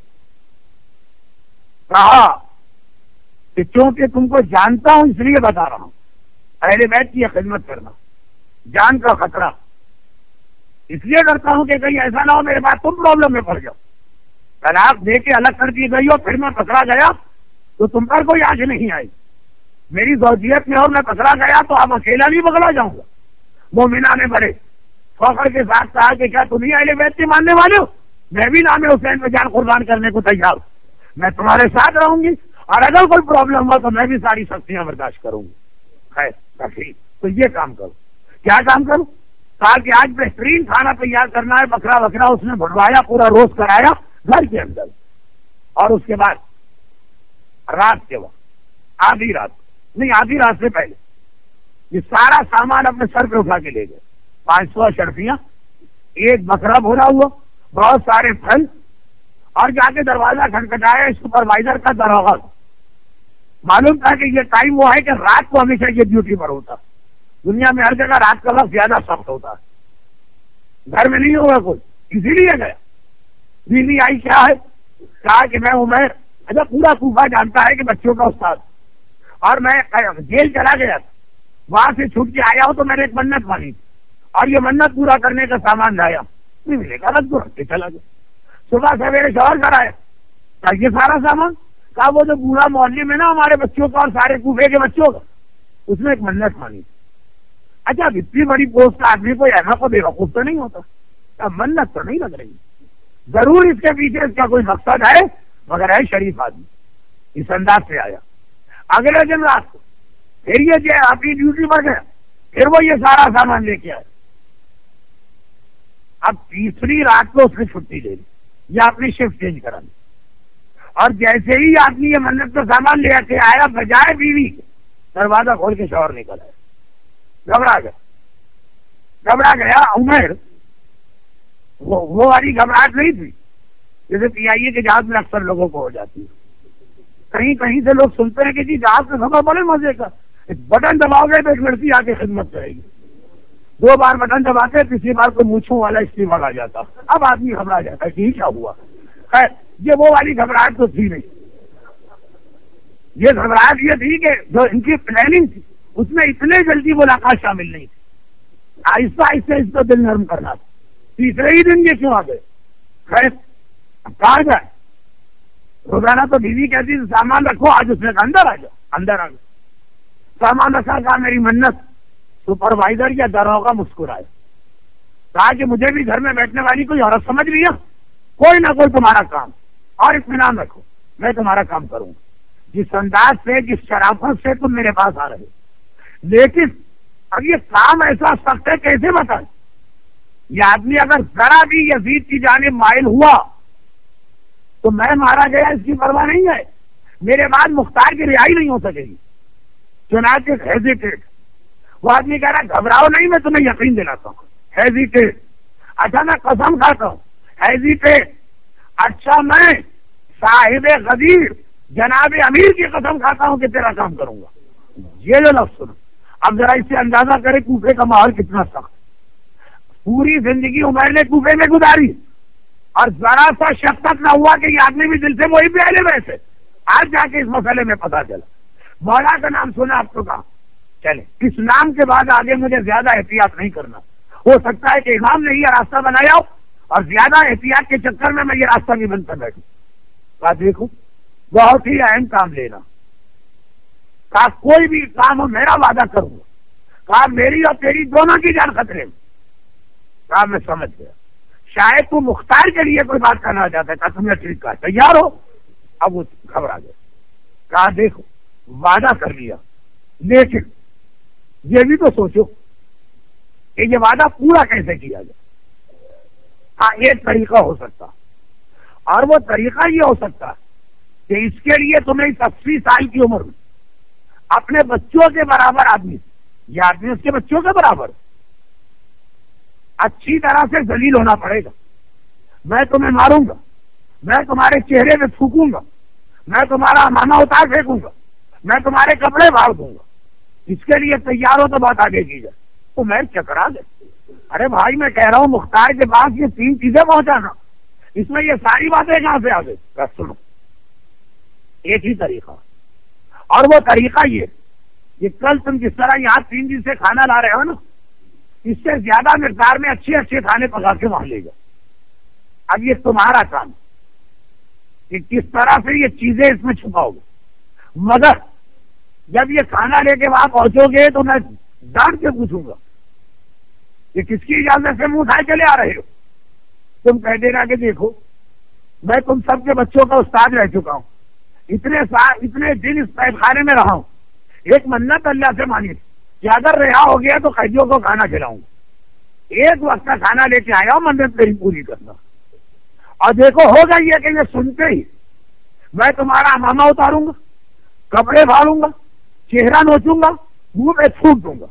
کہا کہ چونکہ تم کو جانتا ہوں اس لیے بتا رہا ہوں, اہل بیت کی خدمت کرنا جان کا خطرہ اس لیے کرتا ہوں کہ کہیں ایسا نہ ہو میرے پاس تم پرابلم میں پڑ جاؤ. طلاق دے کے الگ کر دی گئی ہو, پھر میں پکڑا گیا تو تم پر کوئی آنچ نہیں آئی. میری زوجیت میں اور میں پکڑا گیا تو اب اکیلا نہیں پکڑا جاؤں گا. مومنہ نے بڑے فخر کے ساتھ کہا کہ کیا تم ہی اہل بیت کے ماننے والے ہو؟ میں بھی نام حسین میں جان قربان کرنے کو تیار ہوں, میں تمہارے ساتھ رہوں گی, اور اگر کوئی پرابلم ہوا تو میں بھی ساری سختیاں برداشت کروں گی. خیر تقریب تو یہ کام کرو. کیا کام کروں؟ کہا کہ آج بہترین کھانا تیار کرنا ہے, بکرا بکرا اس نے بڑھوایا, پورا روز کرایا گھر کے اندر, اور اس کے بعد رات کے وقت آدھی رات نہیں آدھی رات سے پہلے یہ سارا سامان اپنے سر پہ اٹھا کے لے گئے. پانچ سو اشرفیاں، ایک بکرا بھورا ہوا، بہت سارے پھل، اور جا کے دروازہ کھٹکھٹایا سپروائزر کا دروازہ. معلوم تھا کہ یہ ٹائم وہ ہے کہ رات کو ہمیشہ یہ ڈیوٹی پر ہوتا. دنیا میں ہر جگہ رات کا وقت زیادہ سخت ہوتا ہے، گھر میں نہیں ہوگا کوئی، اسی لیے گیا. بیوی آئی، کیا ہے؟ کہا کہ میں عمیر، اچھا پورا کوفہ جانتا ہے کہ بچوں کا استاد، اور میں جیل چلا گیا تھا، وہاں سے چھوٹ کے آیا ہوں تو میں نے ایک منت مانی تھی اور یہ منت پورا کرنے کا سامان لایا. بیوی نے کہا رکھ دو، رکھ کے چلا گیا. صبح سویرے شوہر کرایا، کہا یہ سارا سامان؟ کہا وہ جو پورا محلے میں نا ہمارے بچوں کا اور سارے کوفے کے بچوں کا، اس میں ایک منت مانی تھی. اچھا اتنی بڑی پوسٹ کا آدمی کوئی ایسا کو بے وقوف تو نہیں ہوتا؟ منت تو نہیں لگ رہی، ضرور اس کے پیچھے اس کا کوئی مقصد ہے، مگر ہے شریف آدمی. اس انداز سے آیا. اگلے دن رات کو پھر یہ جو اپنی ڈیوٹی پر گیا، پھر وہ یہ سارا سامان لے کے آیا. اب تیسری رات کو اس نے چھٹی لے لی یا اپنی شفٹ چینج کرا لی، اور جیسے ہی آدمی یہ منت کا سامان لے کے آیا، بجائے بیوی کے دروازہ کھول کے شوہر نکل آیا. گھبرا گیا گھبرا گیا عمر. وہ وہ والی گھبراہٹ نہیں تھی جیسے پی آئی اے کے جہاز میں اکثر لوگوں کو ہو جاتی ہے. کہیں کہیں سے لوگ سنتے ہیں کہ جی جہاز کا سفر بڑے مزے کا، بٹن دباؤ گے تو ایک لڑکی آ کے خدمت کرے گی. دو بار بٹن دباتے، تیسری بار کوئی مونچھوں والا اسٹیمر آ جاتا. اب آدمی گھبرا جاتا ہے کہ کیا ہوا. خیر یہ وہ والی گھبراہٹ تو تھی نہیں. یہ گھبراہٹ یہ تھی کہ جو ان کی پلاننگ تھی اس میں اتنے جلدی ملاقات شامل نہیں تھی. آہستہ آہستہ اس کو دل نرم کرنا تھا. تیسرے ہی دن یہ کیوں آ گئے؟ خیر کہاں جائے؟ روزانہ تو بیوی کہتی سامان رکھو، آج اس نے کہا اندر آ جاؤ. اندر آ گیا، سامان رکھا، کہا میری منت. سپروائزر یا دروغہ مسکرائے، کہا کہ مجھے بھی گھر میں بیٹھنے والی کوئی عورت سمجھ لیا، کوئی نہ کوئی تمہارا کام، اور اطمینان رکھو میں تمہارا کام کروں گا. جس انداز سے، جس شرافت سے تم میرے پاس آ رہے، لیکن اب یہ کام ایسا سخت ہے، کیسے بتائیں؟ یہ آدمی اگر ذرا بھی یزید کی جانب مائل ہوا تو میں مارا گیا اس کی پرواہ نہیں ہے، میرے بعد مختار کی رہائی نہیں ہو سکے گی. چنانچہ ہیزیٹیٹ. وہ آدمی کہہ رہا گھبراؤ نہیں، میں تمہیں یقین دلاتا ہوں. ہیزیٹیٹ. اچھا میں قسم کھاتا ہوں. ہیزیٹیٹ. اچھا میں صاحب غدیر جناب امیر کی قسم کھاتا ہوں کہ تیرا کام کروں گا. یہ جو لفظ سنو، اب ذرا اس سے اندازہ کرے کوفے کا ماحول کتنا سخت. پوری زندگی عمر نے کوفے میں گزاری اور ذرا سا شک تک نہ ہوا کہ یہ آدمی بھی دل سے وہی پہ آئے ویسے. آج جا کے اس مسئلے میں پتا چلا. مولا کا نام سنا آپ تو کہا چلے اس نام کے بعد آگے مجھے زیادہ احتیاط نہیں کرنا. ہو سکتا ہے کہ امام نے یہ راستہ بنایا ہو اور زیادہ احتیاط کے چکر میں میں یہ راستہ نہیں بن کر بیٹھوں. کہا دیکھو بہت ہی اہم کام لینا. کہا کوئی بھی کام ہو میرا وعدہ کروں گا. کہا میری اور تیری دونوں کی جان خطرے میں. کہا میں سمجھ گیا، شاید تو مختار کے لیے کوئی بات کرنا چاہتا ہے. کہا تم نے ٹھیک کہا، تیار ہو؟ اب وہ گھبرا گیا. کہا دیکھو وعدہ کر لیا، لیکن یہ بھی تو سوچو کہ یہ وعدہ پورا کیسے کیا جائے. ہاں ایک طریقہ ہو سکتا، اور وہ طریقہ یہ ہو سکتا کہ اس کے لیے تمہیں اس اسی سال کی عمر میں اپنے بچوں کے برابر آدمی، یہ آدمی اس کے بچوں کے برابر اچھی طرح سے ذلیل ہونا پڑے گا. میں تمہیں ماروں گا، میں تمہارے چہرے میں تھوکوں گا، میں تمہارا مانا اتار پھینکوں گا، میں تمہارے کپڑے پھاڑ دوں گا. اس کے لیے تیار ہو تو بات آگے کی جائے. تو میں چکرا گیا. ارے بھائی میں کہہ رہا ہوں مختار کے پاس یہ تین چیزیں پہنچانا، اس میں یہ ساری باتیں کہاں سے آ گئی؟ سنو ایک ہی طریقہ، اور وہ طریقہ یہ کہ کل تم جس طرح یہاں تین دن سے کھانا لا رہے ہو نا، اس سے زیادہ مقدار میں اچھے اچھے کھانے پکا کے وہاں لے جاؤ. اب یہ تمہارا کام کہ کس طرح سے یہ چیزیں اس میں چھپاؤ گے. مگر جب یہ کھانا لے کے وہاں پہنچو گے تو میں ڈانٹ کے پوچھوں گا کہ کس کی اجازت سے منہ اٹھائے چلے آ رہے ہو. تم کہہ دینا کہ دیکھو میں تم سب کے بچوں کا استاد رہ چکا ہوں، اتنے سال اتنے دن اس قید خانے میں رہا ہوں. ایک منت اللہ سے مانی تھی کہ اگر رہا ہو گیا تو قیدیوں کو کھانا کھلاؤں گا. ایک وقت کا کھانا لے کے آیا ہوں، منت میری پوری کرنا. اور دیکھو ہوگا یہ کہ یہ سنتے ہی میں تمہارا امامہ اتاروں گا، کپڑے پھاڑوں گا، چہرہ نوچوں گا، منہ پہ تھوک دوں گا،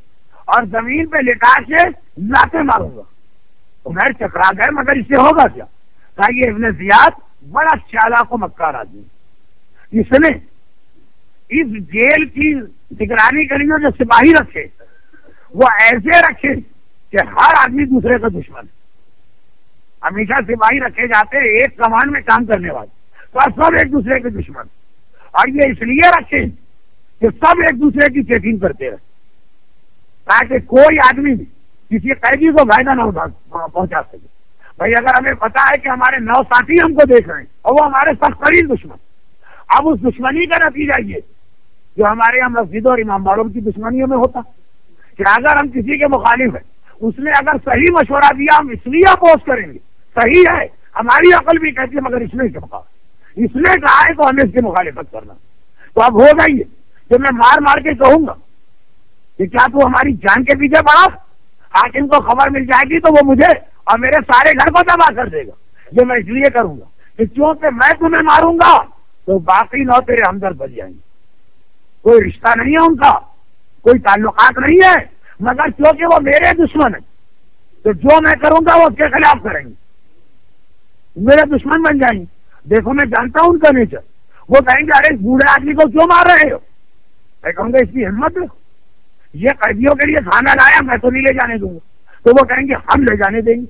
اور زمین پہ لٹا کے لاتے ماروں گا. عمیر چکرا گئے مگر اس سے ہوگا کیا؟ کہا یہ ابن زیاد بڑا چالاک و مکار آدمی. اس نے اس جیل کی نگرانی کے لیے جو سپاہی رکھے وہ ایسے رکھے کہ ہر آدمی دوسرے کا دشمن ہے. ہمیشہ سپاہی رکھے جاتے ایک کمان میں کام کرنے والے تو سب ایک دوسرے کے دشمن. اور یہ اس لیے رکھے کہ سب ایک دوسرے کی چیکنگ کرتے رہے تاکہ کوئی آدمی کسی قیدی کو فائدہ نہ پہنچا سکے. بھائی اگر ہمیں پتا ہے کہ ہمارے نو ساتھی ہم کو دیکھ رہے ہیں اور وہ ہمارے سخت ترین دشمن، اب اس دشمنی کا نتیجہ یہ جو ہمارے یہاں مسجدوں اور امام باڑوں کی دشمنیوں میں ہوتا کہ اگر ہم کسی کے مخالف ہیں، اس نے اگر صحیح مشورہ دیا ہم اس لیے اپوز کریں گے، صحیح ہے ہماری عقل بھی کہتی ہے مگر اس نے کہا اس نے کہا ہے تو ہمیں اس کی مخالفت کرنا. تو اب ہو گئی ہے کہ میں مار مار کے کہوں گا کہ کیا تو ہماری جان کے پیچھے پڑا، حاکم کو خبر مل جائے گی تو وہ مجھے اور میرے سارے گھر کو تباہ کر دے گا. یہ میں اس لیے کروں گا کہ کیونکہ میں تمہیں ماروں گا تو باقی نو تیرے ہمدرد بن جائیں گے. کوئی رشتہ نہیں ہے ان کا، کوئی تعلقات نہیں ہے، مگر کیونکہ وہ میرے دشمن ہیں تو جو میں کروں گا وہ اس کے خلاف کریں گے، میرے دشمن بن جائیں گے. دیکھو میں جانتا ہوں ان کا نیچر. وہ کہیں گے ارے بوڑھے آدمی کو کیوں مار رہے ہو؟ میں کہوں گا اس کی ہمت ہے، یہ قیدیوں کے لیے کھانا لایا میں تو نہیں لے جانے دوں گا. تو وہ کہیں گے ہم لے جانے دیں گے.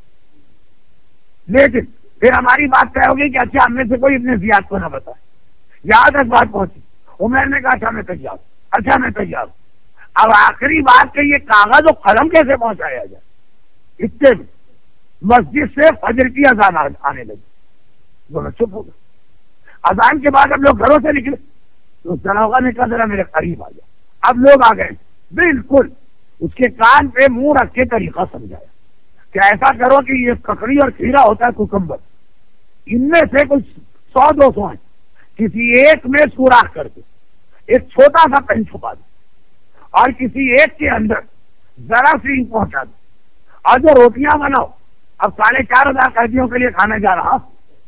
لیکن پھر ہماری بات طے ہوگی کہ اچھا ہم میں سے کوئی ابن زیاد کو نہ بتائے. یہاں تک بات پہنچی. عمر نے کہا اچھا میں تیار ہوں، اچھا میں تیار ہوں. اب آخری بات کہ یہ کاغذ و قلم کیسے پہنچایا جائے. اتنے مسجد سے فجر کی اذان آنے لگی. دونوں چپ ہو گئے. اذان کے بعد اب لوگ گھروں سے نکلے تو دروغہ نے کہا ذرا میرے قریب آ جائے. اب لوگ آ گئے. بالکل اس کے کان پہ منہ رکھ کے طریقہ سمجھایا کہ ایسا کرو کہ یہ ککڑی اور کھیرا ہوتا ہے کوکمبر، ان میں سے کچھ سو دو سو ہیں، کسی ایک میں سوراخ کر کے ایک چھوٹا سا پین چھپا دو اور کسی ایک کے اندر ذرا سی پہنچا دو. اور جو روٹیاں بناؤ، اب ساڑھے چار ہزار قیدیوں کے لیے کھانا جا رہا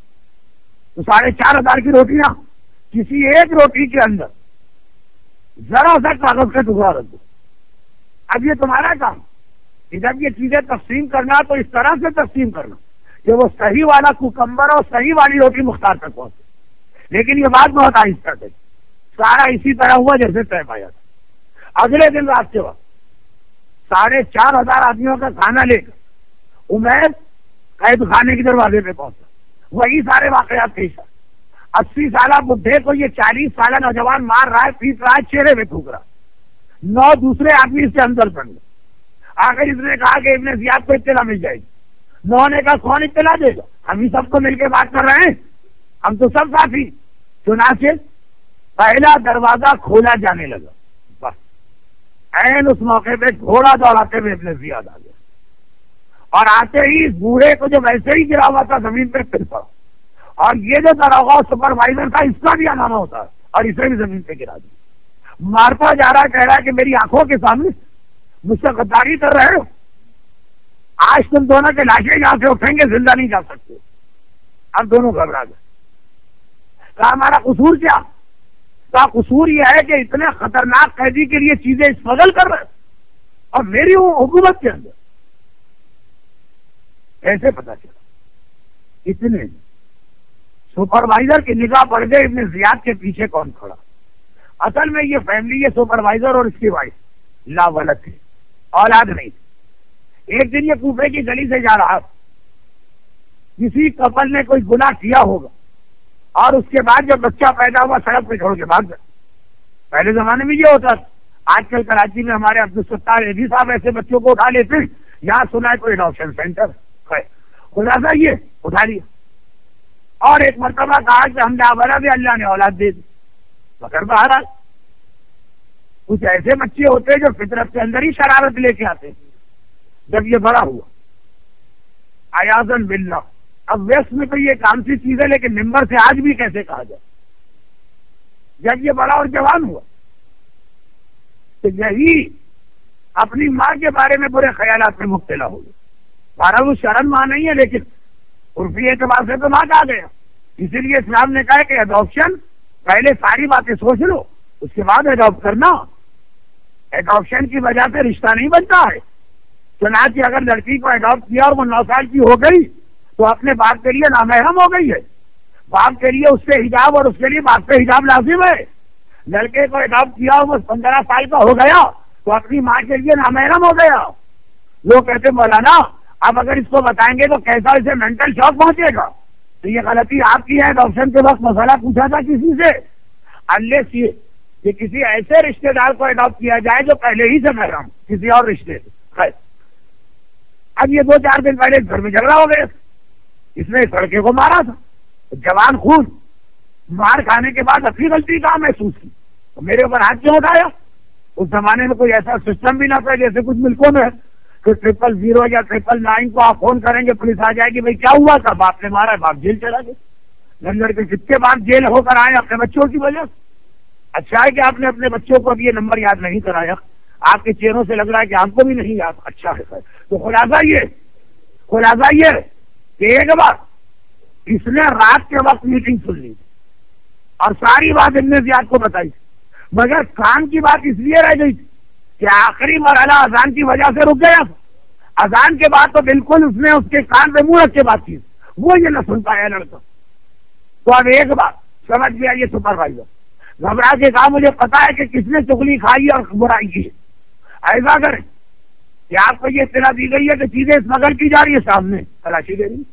تو ساڑھے چار ہزار کی روٹیاں کسی ایک روٹی کے اندر ذرا سا کاغذ کا ٹکڑا رکھ دو. اب یہ تمہارا کام کہ جب یہ چیزیں تقسیم کرنا تو اس طرح سے تقسیم کرنا کہ وہ صحیح والا کوکمبر اور صحیح والی روٹی مختار تک پہنچے. لیکن یہ بات بہت آہستہ تھی. سارا اسی طرح ہوا جیسے طے پایا تھا. اگلے دن رات کے وقت ساڑھے چار ہزار آدمیوں کا کھانا لے کر عمیر قید خانے کے دروازے پہ پہنچا. وہی سارے واقعات پیش آئے. اسی سالہ بڈھے کو یہ چالیس سالہ نوجوان مار رہا ہے، پیٹ رہا ہے، چہرے پہ تھوک رہا. نو دوسرے آدمی اس کے اندر بن گئے. آخر اس نے کہا کہ ابن زیاد کو اطلاع مل جائے گی. نو نے کہا کون اطلاع دے گا، ہم ہی سب کو مل کے بات کر رہے ہیں، ہم تو سب ساتھی. چنانچہ پہلا دروازہ کھولا جانے لگا. بس این اس موقع پہ گھوڑا دوڑاتے ہوئے ابن زیاد آ گیا اور آتے ہی اس بوڑھے کو جو ویسے ہی گرا ہوا تھا زمین پہ پھر پڑا. اور یہ جو دروازہ سپروائزر تھا اس کا بھی انامہ ہوتا ہے اور اسے بھی زمین پہ گرا دیا. مارتا جا رہا، کہہ رہا ہے کہ میری آنکھوں کے سامنے مجھ سے غداری کر رہے ہو، آج تم دونوں کے لاشیں یہاں سے اٹھیں گے، زندہ نہیں جا سکتے. اب دونوں گھبرا گئے. کہا ہمارا قصور کیا؟ کہا قصور یہ ہے کہ اتنے خطرناک قیدی کے لیے چیزیں اسمگل کر رہے اور میری حکومت کے اندر. ایسے پتا چلا اتنے سپروائزر کی نگاہ پڑ گئے ابن زیاد کے پیچھے کون کھڑا. اصل میں یہ فیملی یہ سپروائزر اور اس کی وائف لا ولد تھی، اولاد نہیں تھی. ایک دن یہ کوفے کی گلی سے جا رہا، کسی کپل نے کوئی گناہ کیا ہوگا اور اس کے بعد جب بچہ پیدا ہوا سڑک پہ چھوڑ کے بھاگ گئے. پہلے زمانے میں یہ ہوتا تھا. آج کل کراچی میں ہمارے عبدالستار ایدی صاحب ایسے بچوں کو اٹھا لیتے، یہاں سنا ہے کوئی اڈاپشن سینٹر ہے، خلاصہ یہ اٹھا لیا. اور ایک مرتبہ کہا کہ ہم نے آورا بھی اللہ نے اولاد دے دی، مگر بہرحال کچھ ایسے بچے ہوتے جو فطرت کے اندر ہی شرارت لے کے آتے. جب یہ بڑا ہوا عیاذاً باللہ، اب ویسٹ میں تو یہ کام سی چیز ہے لیکن ممبر سے آج بھی کیسے کہا جائے. جب یہ بڑا اور جوان ہوا تو یہی اپنی ماں کے بارے میں برے خیالات میں مبتلا ہو گیا. بارہ وہ شرم ماں نہیں ہے لیکن عرفی اعتبار سے تو ماں کہا گیا. اسی لیے اسلام نے کہا کہ اڈاپشن پہلے ساری باتیں سوچ لو اس کے بعد اڈاپٹ کرنا. ایڈاپشن کی وجہ سے رشتہ نہیں بنتا ہے. چنانچہ اگر لڑکی کو ایڈاپٹ کیا اور وہ نو سال کی ہو گئی تو اپنے باپ کے لیے نامحرم ہو گئی ہے. باپ کے لیے اس سے حجاب اور اس کے لیے باپ سے حجاب لازم ہے. لڑکے کو ایڈاپٹ کیا اور وہ پندرہ سال کا ہو گیا تو اپنی ماں کے لیے نامحرم ہو گیا. لوگ کہتے مولانا اب اگر اس کو بتائیں گے تو کیسا اسے مینٹل شاک پہنچے گا. تو یہ غلطی آپ کی ہے. ایڈاپشن کے وقت مسئلہ پوچھا تھا کسی سے, انلیس یہ کہ کسی ایسے رشتے دار کو ایڈاپٹ کیا جائے جو پہلے ہی سے محرم کسی اور رشتے سے. خیر, اب یہ دو چار دن پہلے گھر میں جھگڑا ہو گیا, اس نے اس لڑکے کو مارا تھا. جوان خون, مار کھانے کے بعد اپنی غلطی کا محسوس کی تو میرے اوپر ہاتھ کیوں اٹھایا. اس زمانے میں کوئی ایسا سسٹم بھی نہ تھا جیسے کچھ ملکوں میں کہ ٹریپل زیرو یا ٹریپل نائن کو آپ فون کریں گے پولیس آ جائے گی, بھائی کیا ہوا تھا, باپ نے مارا, باپ جیل چلا گیا. لندن کے کتنے باپ جیل ہو کر آئے اپنے بچوں کی وجہ سے. اچھا ہے کہ آپ نے اپنے بچوں کو اب یہ نمبر یاد نہیں کرایا, آپ کے چہروں سے لگ رہا ہے کہ آپ کو بھی نہیں یاد. اچھا ہے. تو خلاصہ یہ خلاصہ یہ کہ ایک بار اس نے رات کے وقت میٹنگ سن لی اور ساری بات ابن زیاد کو بتائی, مگر کام کی بات اس لیے رہ گئی تھی کہ آخری مرحلہ اذان کی وجہ سے رک گیا. اذان کے بعد تو بالکل اس نے اس کے کان پہ منہ رکھ کے بات کی, وہ یہ نہ سن پایا لڑکا. تو اب ایک بات سمجھ گیا یہ سپروائزر, گھبرا کے کہا مجھے پتا ہے کہ کس نے چگلی کھائی اور برائی کی. ایسا کریں کہ آپ کو یہ اطلاع دی گئی ہے کہ چیزیں اسمگل کی جا رہی ہے, سامنے تلاشی دے رہی.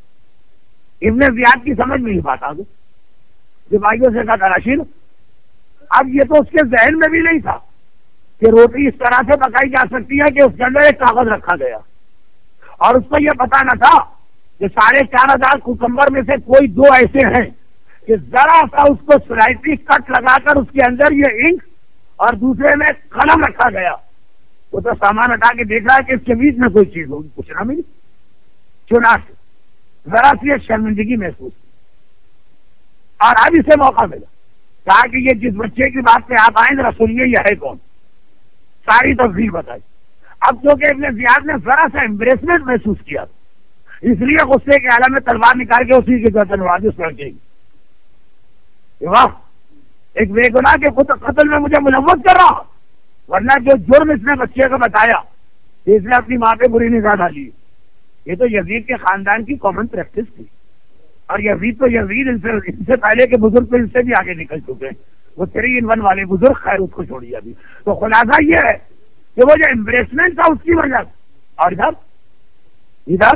ابن زیاد کی سمجھ میں نہیں بات آ گئی, بھائیوں سے کہا تلاشی لو. اب یہ تو اس کے ذہن میں بھی نہیں تھا کہ روٹی اس طرح سے پکائی جا سکتی ہے کہ اس کے اندر ایک کاغذ رکھا گیا, اور اس کو یہ پتا نہ تھا کہ ساڑھے چار ہزار کوکمبر میں سے کوئی دو ایسے ہیں کہ ذرا سا اس کو سلائٹلی کٹ لگا کر اس کے اندر یہ انک اور دوسرے میں قلم رکھا گیا. وہ تو سامان ہٹا کے دیکھ رہا ہے کہ اس کے بیچ میں کوئی چیز ہوگی, کچھ نہ ملی. چنانچہ ذرا سی شرمندگی محسوس کی اور اب اسے موقع ملا, کہا کہ یہ جس بچے کی بات پہ آپ آئیں ذرا سنیے یہ ہے کون. ساری تفصیل بتائی. اب چونکہ ابن زیاد نے ذرا سا امبریسمنٹ محسوس کیا اس لیے غصے کے عالم میں تلوار نکال کے اسی کی گردن اڑا دی اس لڑکے کی. واہ, ایک بے گناہ کے قتل میں مجھے ملوث کر رہا, ورنہ جو جرم اس نے بچے کو بتایا کہ اس نے اپنی ماں پہ بری نگاہ ڈالی, یہ تو یزید کے خاندان کی کامن پریکٹس تھی. اور یزید تو یزید ان سے ان سے پہلے کے بزرگ تو ان سے بھی آگے نکل چکے ہیں, وہ تھری ان ون والے بزرگ, خیر اس کو چھوڑیے ابھی. تو خلاصہ یہ ہے کہ وہ جو امبریسمنٹ تھا اس کی وجہ سے, اور ادھر ادھر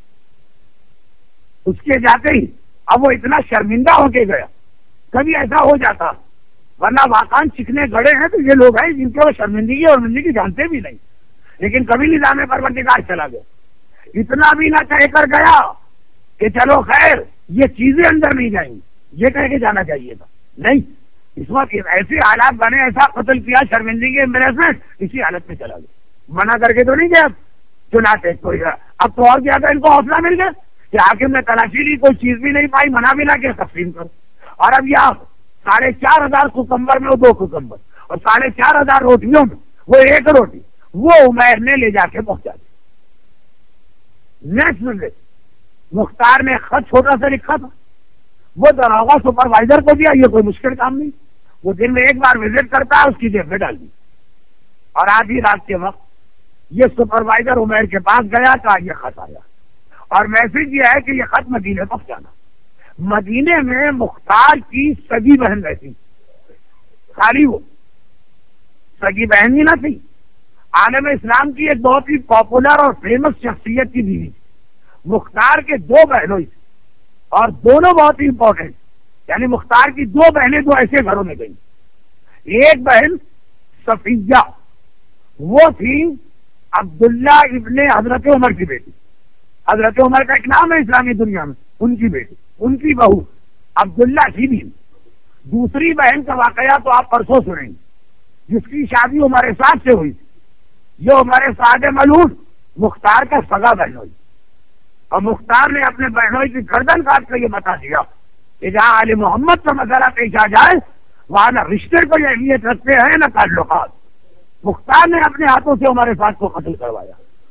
اس کے جاتے ہی اب وہ اتنا شرمندہ ہو کے گیا. کبھی ایسا ہو جاتا, ورنہ واقعان چکنے گڑے ہیں تو یہ لوگ ہیں جن کو شرمندگی اور مندگی جانتے بھی نہیں, لیکن کبھی نظام پروردگار چلا گیا. اتنا بھی نہ کہہ کر گیا کہ چلو خیر یہ چیزیں اندر نہیں جائیں گی, یہ کہہ کے جانا چاہیے تھا. نہیں, اس وقت ایسے حالات بنے, ایسا قتل کیا, شرمندگی امبریسمنٹ, اسی حالت میں چلا گیا. منع کر کے تو نہیں گیا. چنانچہ کوئی اب تو اور کیا تھا, ان کو حوصلہ مل گیا کہ حاکم نے تلاشی لی, کوئی چیز بھی نہیں پائی, منع بھی نہ کیا, تقسیم کرو. اور اب یہ ساڑھے چار ہزار کوکمبر میں وہ دو کوکمبر اور ساڑھے چار ہزار روٹیوں میں وہ ایک روٹی وہ عمیر نے لے جا کے پہنچا دی. نیکسٹ ڈے مختار نے خط چھوٹا سا لکھا تھا, وہ دراغا سپروائزر کو دیا. یہ کوئی مشکل کام نہیں, وہ دن میں ایک بار وزٹ کرتا ہے, اس کی جیب میں ڈال دی. اور آدھی رات کے وقت یہ سپروائزر عمیر کے پاس گیا, کہا یہ خط آیا اور میسج یہ ہے کہ یہ خط مدینے پہنچانا. مدینے میں مختار کی سگی بہن رہتی, خالی وہ سگی بہن ہی نہ تھی, عالم اسلام کی ایک بہت ہی پاپولر اور فیمس شخصیت کی بیوی. مختار کے دو بہنوں تھے اور دونوں بہت ہی امپورٹنٹ, یعنی مختار کی دو بہنیں دو ایسے گھروں میں گئی. ایک بہن صفیہ, وہ تھی عبداللہ ابن حضرت عمر کی بیٹی. حضرت عمر کا ایک نام ہے اسلامی دنیا میں, ان کی بیٹی, ان کی بہو عبداللہ کی بھی. دوسری بہن کا واقعہ تو آپ پرسوں سنیں گے, جس کی شادی عمر سعد سے ہوئی تھی. یہ عمر سعد ملعون مختار کا سگا بہن ہوئی, اور مختار نے اپنے بہنوں کی گردن کاٹ کر یہ بتا دیا کہ جہاں آل محمد کا مسئلہ پیش آ جائے وہاں نہ رشتے کو یہ اہمیت رکھتے ہیں نہ تعلقات. مختار نے اپنے ہاتھوں سے عمر سعد کو قتل کروایا.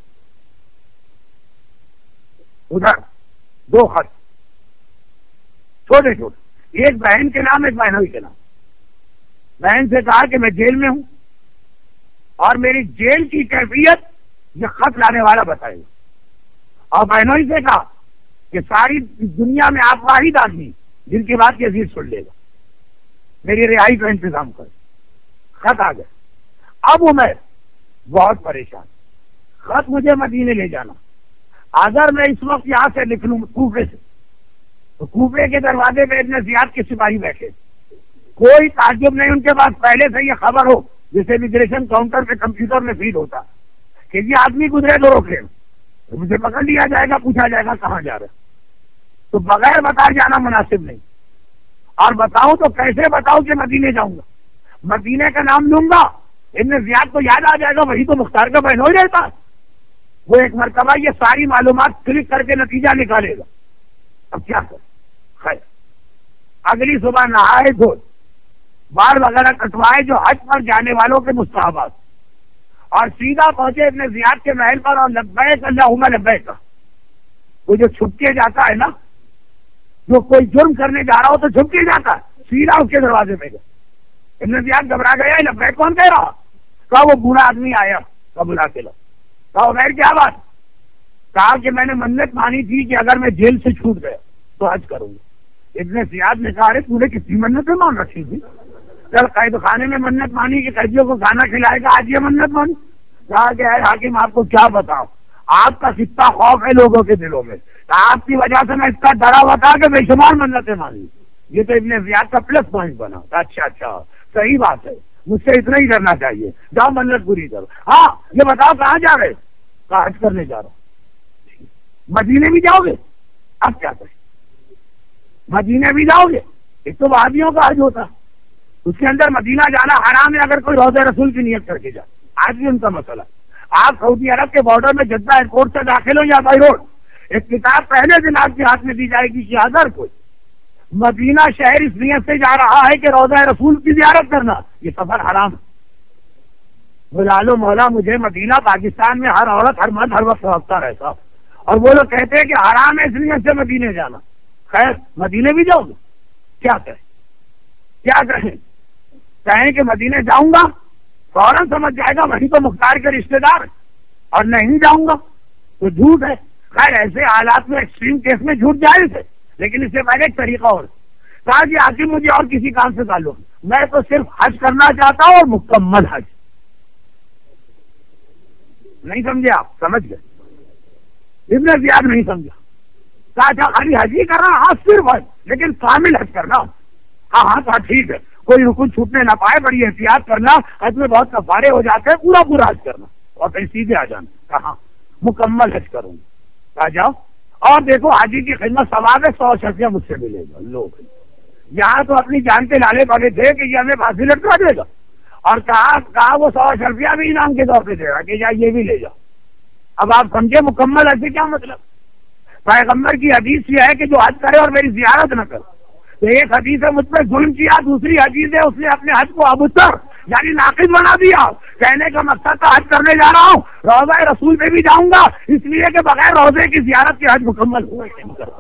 ادھر دو خط چھوٹے چھوٹے, ایک بہن کے نام ایک بہنوئی کے نام. بہن سے کہا کہ میں جیل میں ہوں, اور میری جیل کی کیفیت یہ خط لانے والا بتائے گا۔ اور بہنوں سے کہا کہ ساری دنیا میں آپ واحد آدمی جن کی بات کی عزیز سن لے گا، میری رہائی کا انتظام کر۔ خط آ گئے۔ اب عمیر بہت پریشان، خط مجھے مدینے لے جانا، اگر میں اس وقت یہاں سے نکلوں کوفے سے تو کوفے کے دروازے پہ ابن زیاد کے سپاہی بیٹھے، کوئی تعجب نہیں، ان کے پاس پہلے سے یہ خبر ہو جیسے امیگریشن کاؤنٹر پہ کمپیوٹر میں فیڈ ہوتا کہ یہ آدمی گزرے تو روکے، مجھے پکڑ لیا جائے گا، پوچھا جائے گا کہاں جا رہا، تو بغیر بتائے جانا مناسب نہیں، اور بتاؤں تو کیسے بتاؤں کہ مدینے جاؤں گا، مدینے کا نام لوں گا ابن زیاد کو یاد آ جائے گا، وہی تو مختار کا بہن ہو رہتا، وہ ایک مرتبہ یہ ساری معلومات کلک کر کے نتیجہ نکالے گا، اب کیا کر۔ خیر اگلی صبح نہائے دھوئے، بال وغیرہ کٹوائے جو حج پر جانے والوں کے مستحبات، اور سیدھا پہنچے ابن زیاد کے محل پر، اور لبیک اللہم لبیک، وہ جو چھپ کے جاتا ہے نا، جو کوئی جرم کرنے جا رہا ہو تو چھپ کے جاتا ہے، سیدھا اس کے دروازے پہ گیا۔ ابن زیاد گھبرا گیا، لبیک کون کہہ رہا؟ کہا وہ بوڑھا آدمی آیا، کہا بلا کے لاؤ۔ کہا عمیر کیا بات؟ کہا کہ میں نے منت مانی تھی کہ اگر میں جیل سے چھوٹ گیا تو حج کروں گا۔ ابن زیاد نے کہا ارے تو نے کتنی منتیں مان رکھی تھی؟ چل قید خانے میں منت مانی کہ قیدیوں کو کھانا کھلائے گا، آج یہ منت مانی؟ کہا کہ اے حاکم آپ کو کیا بتاؤ، آپ کا کتنا خوف ہے لوگوں کے دلوں میں، آپ کی وجہ سے میں اس کا ڈرا ہوا تھا کہ بے شمار منتیں مانی۔ یہ تو ابن زیاد کا پلس پوائنٹ بنا۔ اچھا اچھا صحیح بات ہے، مجھ سے اتنا ہی کرنا چاہیے، جاؤ منت پوری کرو۔ ہاں یہ بتاؤ کہاں جا رہے؟ کہا حج کرنے جا رہا ہوں۔ مدینے بھی جاؤ گے؟ اب کیا کریں، مدینے بھی جاؤ گے؟ ایک تو وادیوں کا حج ہوتا، اس کے اندر مدینہ جانا حرام ہے اگر کوئی روضہ رسول کی نیت کر کے جائے، آج بھی ان کا مسئلہ۔ آپ سعودی عرب کے بارڈر میں جدہ ایئرپورٹ سے داخل ہو یا بائی روڈ، ایک کتاب پہلے دن آپ کے ہاتھ میں دی جائے گی کہ اگر کوئی مدینہ شہر اس نیت سے جا رہا ہے کہ روضہ رسول کی زیارت کرنا، یہ سفر حرام ہے۔ بلا لو مولا مجھے مدینہ، پاکستان میں ہر عورت ہر مرد ہر وقت سوچتا رہتا، اور وہ لوگ کہتے ہیں کہ حرام ہے اس نیت سے مدینے جانا۔ خیر مدینے بھی جاؤ گے؟ کیا کریں کیا کہیں کہیں کہ مدینے جاؤں گا، فوراً سمجھ جائے گا وہی تو مختار کے رشتے دار، اور نہیں جاؤں گا تو جھوٹ ہے۔ خیر ایسے حالات میں ایکسٹریم کیس میں جھوٹ جائز ہے، لیکن اس سے پہلے ایک طریقہ اور کہا کہ آخر مجھے اور کسی کام سے تعلق، میں تو صرف حج کرنا چاہتا ہوں اور مکمل حج۔ نہیں سمجھے آپ؟ سمجھ گئے؟ ابن زیاد نہیں سمجھا، کہا اچھا خالی حج ہی کرنا؟ ہاں صرف حج، لیکن کامل حج کرنا۔ ہاں ہاں کہا ٹھیک ہے، کوئی رکن چھوٹنے نہ پائے، بڑی احتیاط کرنا، حج میں بہت کفارے ہو جاتے ہیں، پورا پورا حج کرنا اور کہیں سیدھے آ جانا۔ کہا مکمل حج کروں گا۔ کہا جاؤ، اور دیکھو حاجی کی خدمت ثواب ہے، سو شفیع مجھ سے ملے گا۔ لوگ یہاں تو اپنی جان کے لالے پڑے تھے کہ یہ ہمیں پھانسی لٹکا دے گا، اور کہا کہا وہ سو شفیع بھی انعام کے طور پہ دے گا کہ جا یہ بھی لے جاؤ۔ اب آپ سمجھے مکمل حج سے کیا مطلب؟ پیغمبر کی حدیث یہ ہے کہ جو حج کرے اور میری زیارت نہ کرے، تو ایک حدیث ہے مجھ پہ ظلم کیا، دوسری حدیث ہے اس نے اپنے حج کو ابتر یعنی ناقص بنا دیا۔ کہنے کا مقصد تھا حج کرنے جا رہا ہوں، روضہ رسول پہ بھی جاؤں گا، اس لیے کہ بغیر روضے کی زیارت کے حج مکمل ہوئے نہیں کرتا۔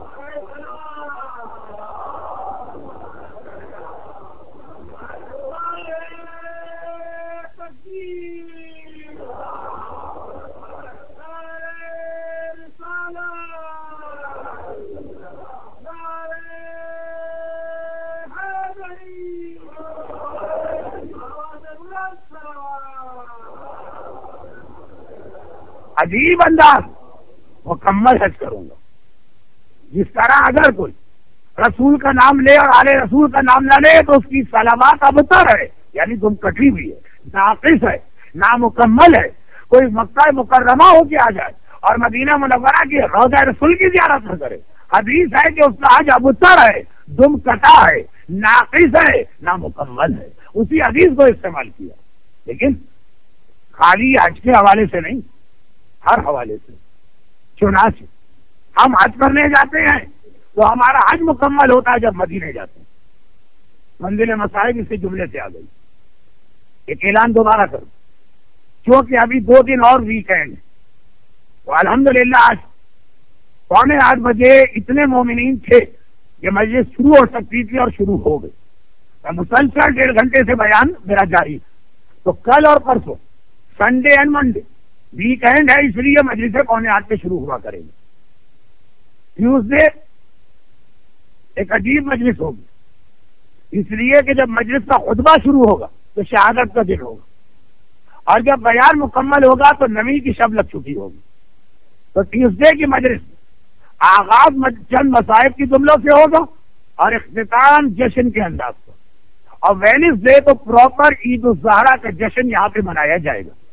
عجیب انداز، مکمل حج کروں گا۔ جس طرح اگر کوئی رسول کا نام لے اور آل رسول کا نام نہ لے تو اس کی سلامات ابتر ہے یعنی تم کٹی ہوئی ہے، ناقص ہے، نامکمل ہے۔ کوئی مکہ مکرمہ ہو کے آ جائے اور مدینہ منورہ کی روضہ رسول کی زیارت نہ کرے، حدیث ہے کہ اس کا حج ابتر ہے، دم کٹا ہے، ناقص ہے، نامکمل ہے۔ اسی حدیث کو استعمال کیا، لیکن خالی حج کے حوالے سے نہیں، ہر حوالے سے۔ چنانچہ ہم حج کرنے جاتے ہیں تو ہمارا حج مکمل ہوتا ہے جب مدینے جاتے ہیں۔ منزل مصائب اسی جملے سے آ گئی۔ ایک اعلان دوبارہ کروں، کیونکہ ابھی دو دن اور ویکینڈ تو الحمدللہ آج پونے آٹھ بجے اتنے مومنین تھے کہ مجلس شروع ہو سکتی تھی اور شروع ہو گئی۔ مسلسل ڈیڑھ گھنٹے سے بیان میرا جاری، تو کل اور پرسوں سنڈے اینڈ منڈے ویکینڈ ہے، اس لیے مجلسیں پونے آٹھ پہ شروع ہوا کریں گے. ٹیوزڈے ایک عجیب مجلس ہوگی، اس لیے کہ جب مجلس کا خطبہ شروع ہوگا تو شہادت کا دن ہوگا، اور جب بیان مکمل ہوگا تو نویں کی شب لگ چکی ہوگی. تو ٹیوزڈے کی مجلس آغاز چند مصائب کی جملوں سے ہوگا اور اختتام جشن کے انداز سے، اور وینسڈے تو پراپر عید الزہرا کا جشن یہاں پہ منایا جائے گا.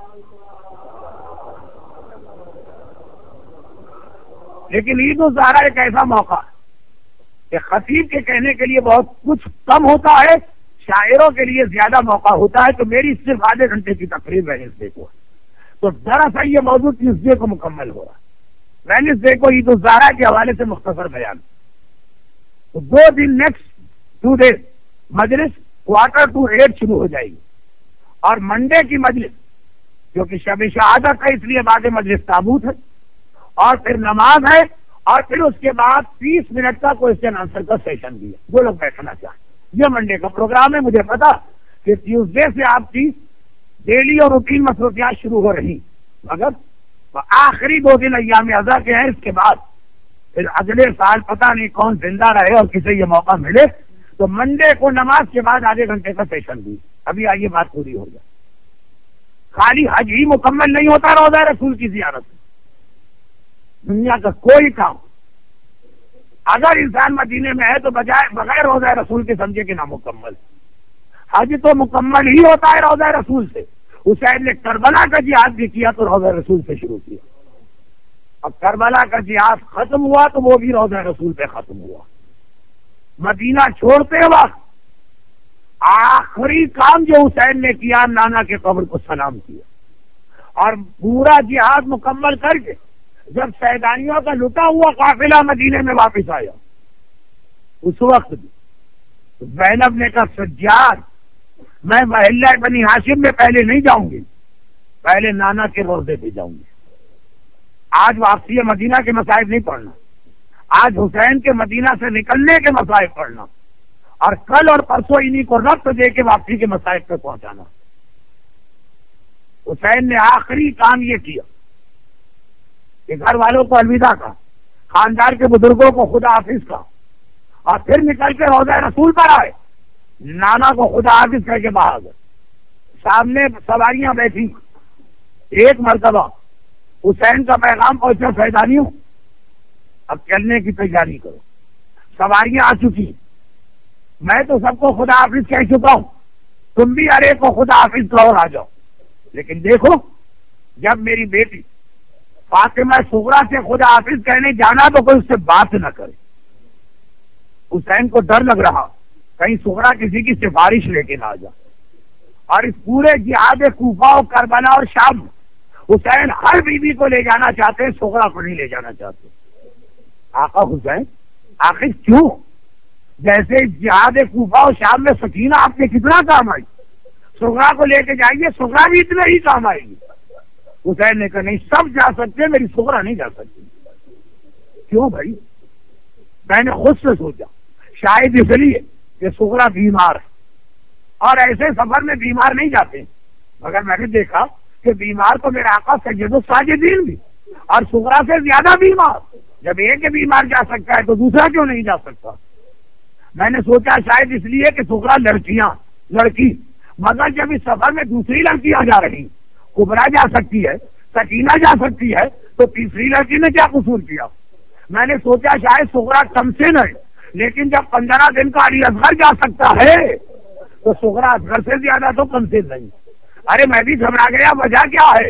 لیکن عید الزہرا ایک ایسا موقع ہے کہ خطیب کے کہنے کے لیے بہت کچھ کم ہوتا ہے، شاعروں کے لیے زیادہ موقع ہوتا ہے. تو میری صرف آدھے گھنٹے کی تقریر وینسڈے کو ہے. تو دراصل یہ موضوع ٹیوزڈے کو مکمل ہو رہا ہے. وینسڈے کو عید الزہرا کے حوالے سے مختصر بیان. تو دو دن نیکسٹ ٹو ڈیز مجلس کوارٹر ٹو ایٹ شروع ہو جائے گی، اور منڈے کی مجلس جو کہ شب شہادت ہے اس لیے بعد مجلس تابوت ہے، اور پھر نماز ہے، اور پھر اس کے بعد تیس منٹ کا کوشچن آنسر کا سیشن بھی ہے جو لوگ بیٹھنا چاہیں. یہ منڈے کا پروگرام ہے. مجھے پتا کہ ٹیوزڈے سے آپ کی ڈیلی اور روٹین مصروفیات شروع ہو رہی، مگر آخری دو دن ایام ازا کے ہیں. اس کے بعد پھر اگلے سال پتہ نہیں کون زندہ رہے اور کسے یہ موقع ملے. تو منڈے کو نماز کے بعد آدھے گھنٹے کا سیشن بھی. ابھی آئیے بات پوری ہو جائے. خالی حج ہی مکمل نہیں ہوتا روزہ رسول کی زیارت. دنیا کا کوئی کام اگر انسان مدینے میں ہے تو بجائے بغیر روزہ رسول کے سمجھے کہ نامکمل. حج تو مکمل ہی ہوتا ہے روزہ رسول سے. حسین نے کربلا کا جہاد بھی کیا تو روزہ رسول سے شروع کیا. اب کربلا کا جہاد ختم ہوا تو وہ بھی روزہ رسول پہ ختم ہوا. مدینہ چھوڑتے وقت آخری کام جو حسین نے کیا نانا کے قبر کو سلام کیا, اور پورا جہاد مکمل کر کے جب سیدانیوں کا لٹا ہوا قافلہ مدینے میں واپس آیا اس وقت بھی زینب نے کہا سجاد میں محلہ بنی ہاشم میں پہلے نہیں جاؤں گی, پہلے نانا کے روضے پہ جاؤں گی. آج واپسی مدینہ کے مصائب نہیں پڑھنا, آج حسین کے مدینہ سے نکلنے کے مصائب پڑھنا, اور کل اور پرسوں انہی کو ربط دے کے واپسی کے مصائب پہ پہنچانا. حسین نے آخری کام یہ کیا کہ گھر والوں کو الوداع کا, خاندان کے بزرگوں کو خدا حافظ کا, اور پھر نکل کے روضہ رسول پر آئے. نانا کو خدا حافظ کر کے باہر گئے, سامنے سواریاں بیٹھی. ایک مرتبہ حسین کا پیغام پہنچا سیدانیوں اب چلنے کی تیاری کرو, سواریاں آ چکی, میں تو سب کو خدا حافظ کہہ چکا ہوں, تم بھی ارے کو خدا حافظ کہو اور آ جاؤ. لیکن دیکھو جب میری بیٹی فاطمہ صغرا سے خدا حافظ کہنے جانا تو کوئی اس سے بات نہ کرے. حسین کو ڈر لگ رہا کہیں صغرا کسی کی سفارش لے کے نہ آ جا. اور اس پورے جہاد کوفہ و کربلا اور شام حسین ہر بیوی کو لے جانا چاہتے, صغرا کو نہیں لے جانا چاہتے. آقا حسین آخر کیوں؟ جیسے جہاد کوفہ و شام میں سکینہ آپ کے کتنا کام آئی, صغرا کو لے کے جائیے, صغرا بھی اتنا ہی کام آئے گی. حسین نے کہا نہیں سب جا سکتے, میری صغرا نہیں جا سکتی. کیوں بھائی؟ میں نے خود سے سوچا شاید اس لیے کہ صغرا بیمار ہے اور ایسے سفر میں بیمار نہیں جاتے, مگر میں نے دیکھا کہ بیمار تو میرا آقا سید الساجدین بھی, اور صغرا سے زیادہ بیمار. جب ایک بیمار جا سکتا ہے تو دوسرا کیوں نہیں جا سکتا؟ میں نے سوچا شاید اس لیے کہ صغرا لڑکیاں لڑکی, مگر جب اس سفر میں دوسری لڑکیاں جا رہی, کبرا جا سکتی ہے, سکینہ جا سکتی ہے, تو تیسری لڑکی نے کیا قصور کیا؟ میں نے سوچا شاید صغرا کم سے نہیں, لیکن جب پندرہ دن کا علی اصغر جا سکتا ہے تو صغرا اصغر سے زیادہ تو کم سے نہیں. ارے میں بھی گھبرا گیا, وجہ کیا ہے؟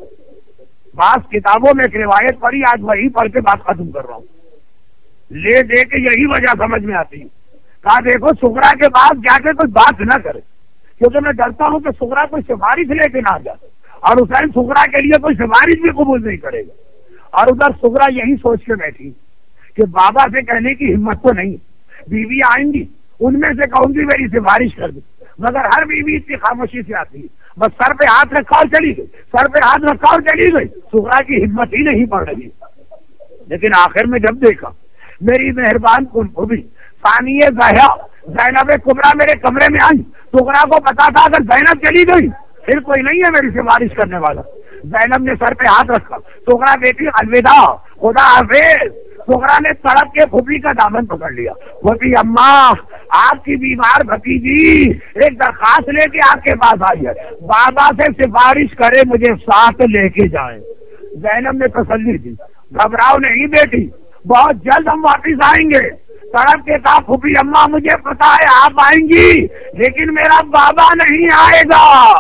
بعض کتابوں میں ایک روایت پڑھی, آج وہی پڑھ کے بات ختم کر رہا ہوں, لے دے کے یہی وجہ سمجھ میں آتی ہے. کہا دیکھو صغرا کے بعد جا کے کوئی بات نہ کرے, کیونکہ میں ڈرتا ہوں کہ صغرا کوئی سفارش لے کے نہ جائے, اور حسین صغرا کے لیے کوئی سفارش بھی قبول نہیں کرے گا. اور ادھر صغرا یہی سوچ کے بیٹھی کہ بابا سے کہنے کی ہمت تو نہیں, بیوی آئیں گی ان میں سے کہوں گی میری سفارش کر دیں, مگر ہر بیوی اتنی خاموشی سے آتی ہے, بس سر پہ ہاتھ رکھا اور چلی گئی, سر پہ ہاتھ رکھا اور چلی گئی. صغرا کی ہمت ہی نہیں پڑ رہی. لیکن آخر میں جب دیکھا میری مہربان کن کو بھی ثانیہ زہرا زینب کبرا میرے کمرے میں آئی, صغرا کو پتا تھا اگر زینب چلی گئی پھر کوئی نہیں ہے میری سفارش کرنے والا. زینب نے سر پہ ہاتھ رکھا. سغرا بیٹی الوداع، خدا حافظ. سغرا نے تڑپ کے پھوپھی کا دامن پکڑ لیا. پھوپھی اماں آپ کی بیمار بھتیجی ایک درخواست لے کے آپ کے پاس آئی ہے، بابا سے سفارش کرے مجھے ساتھ لے کے جائیں. زینب نے تسلی دی، گھبراؤ نہیں بیٹی، بہت جلد ہم واپس آئیں گے. تڑپ کے کہا پھوپھی اماں مجھے پتا ہے آپ آئیں گی لیکن میرا بابا نہیں آئے گا.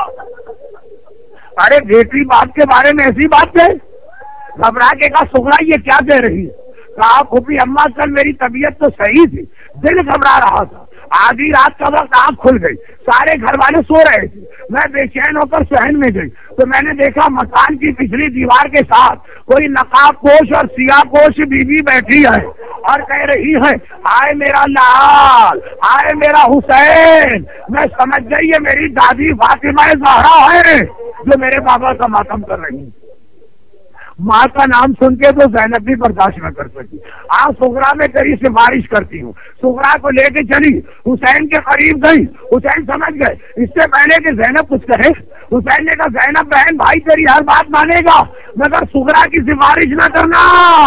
ارے بیٹی بات کے بارے میں ایسی بات ہے؟ گھبرا کے کہا سغرا یہ کیا کہہ رہی ہے؟ کہا پھوپھی اماں کل میری طبیعت تو صحیح تھی، دل گھبرا رہا تھا، آدھی رات کا وقت آنکھ کھل گئی، سارے گھر والے سو رہے تھے، میں بے چین ہو کر صحن میں گئی تو میں نے دیکھا مکان کی پچھلی دیوار کے ساتھ کوئی نقاب پوش اور سیاہ پوش بیوی بیٹھی ہے اور کہہ رہی ہے آئے میرا لال، آئے میرا حسین. میں سمجھ گئی یہ میری دادی فاطمہ زہرا ہے جو میرے بابا کا ماتم کر رہی ہے. ماں کا نام سن کے تو زینب بھی برداشت نہ کر سکی. آج سغرا میں تیری سفارش کرتی ہوں. سغرا کو لے کے چلی، حسین کے قریب گئی. حسین سمجھ گئے اس سے پہلے کہ زینب کچھ کہے حسین نے کہا زینب بہن بھائی تیری ہر بات مانے گا مگر سغرا کی سفارش نہ کرنا،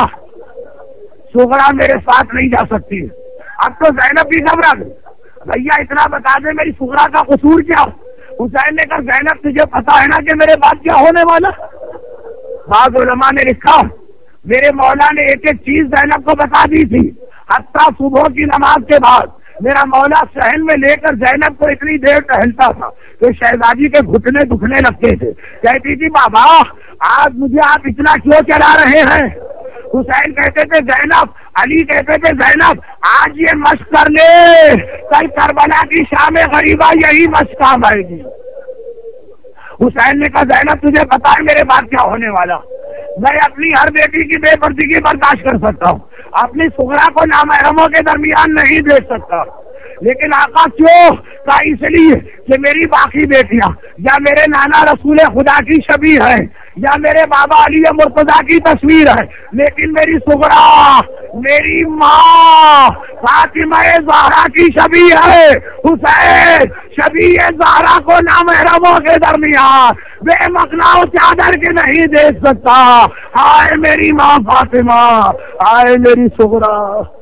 سغرا میرے ساتھ نہیں جا سکتی. اب تو زینب بھی گھبرا گئی. بھیا اتنا بتا دے میری سغرا کا قصور کیا؟ حسین نے کہا زینب تجھے پتا ہے نا کہ میرے بعد کیا ہونے والا؟ بعض علماء نے لکھا میرے مولا نے ایک ایک چیز زینب کو بتا دی تھی، حتیٰ صبح کی نماز کے بعد میرا مولا صحن میں لے کر زینب کو اتنی دیر ٹہلتا تھا کہ شہزادی کے گھٹنے دکھنے لگتے تھے. کہتی تھی بابا آج مجھے آپ اتنا کیوں چلا رہے ہیں؟ حسین کہتے تھے زینب، علی کہتے تھے زینب آج یہ مشق کر لے، کل کربلا کی شام غریبہ یہی مشق کام آئے گی. حسین نے کہا زینب تجھے پتا ہے میرے بعد کیا ہونے والا؟ میں اپنی ہر بیٹی کی بے پردگی برداشت کر سکتا ہوں، اپنی سغرا کو نامحرموں کے درمیان نہیں دیکھ سکتا، لیکن آقا کیوں؟ کا اس لیے کہ میری باقی بیٹیاں یا میرے نانا رسول خدا کی شبیہ ہے یا میرے بابا علی مرتضیٰ کی تصویر ہے، لیکن میری سغرا میری ماں فاطمہ زہرا کی شبیہ ہے. حسین شبیہ زہرا کو نامحرموں کے درمیان بے مقناع چادر کے نہیں دیکھ سکتا. آئے میری ماں فاطمہ، آئے میری سغرا.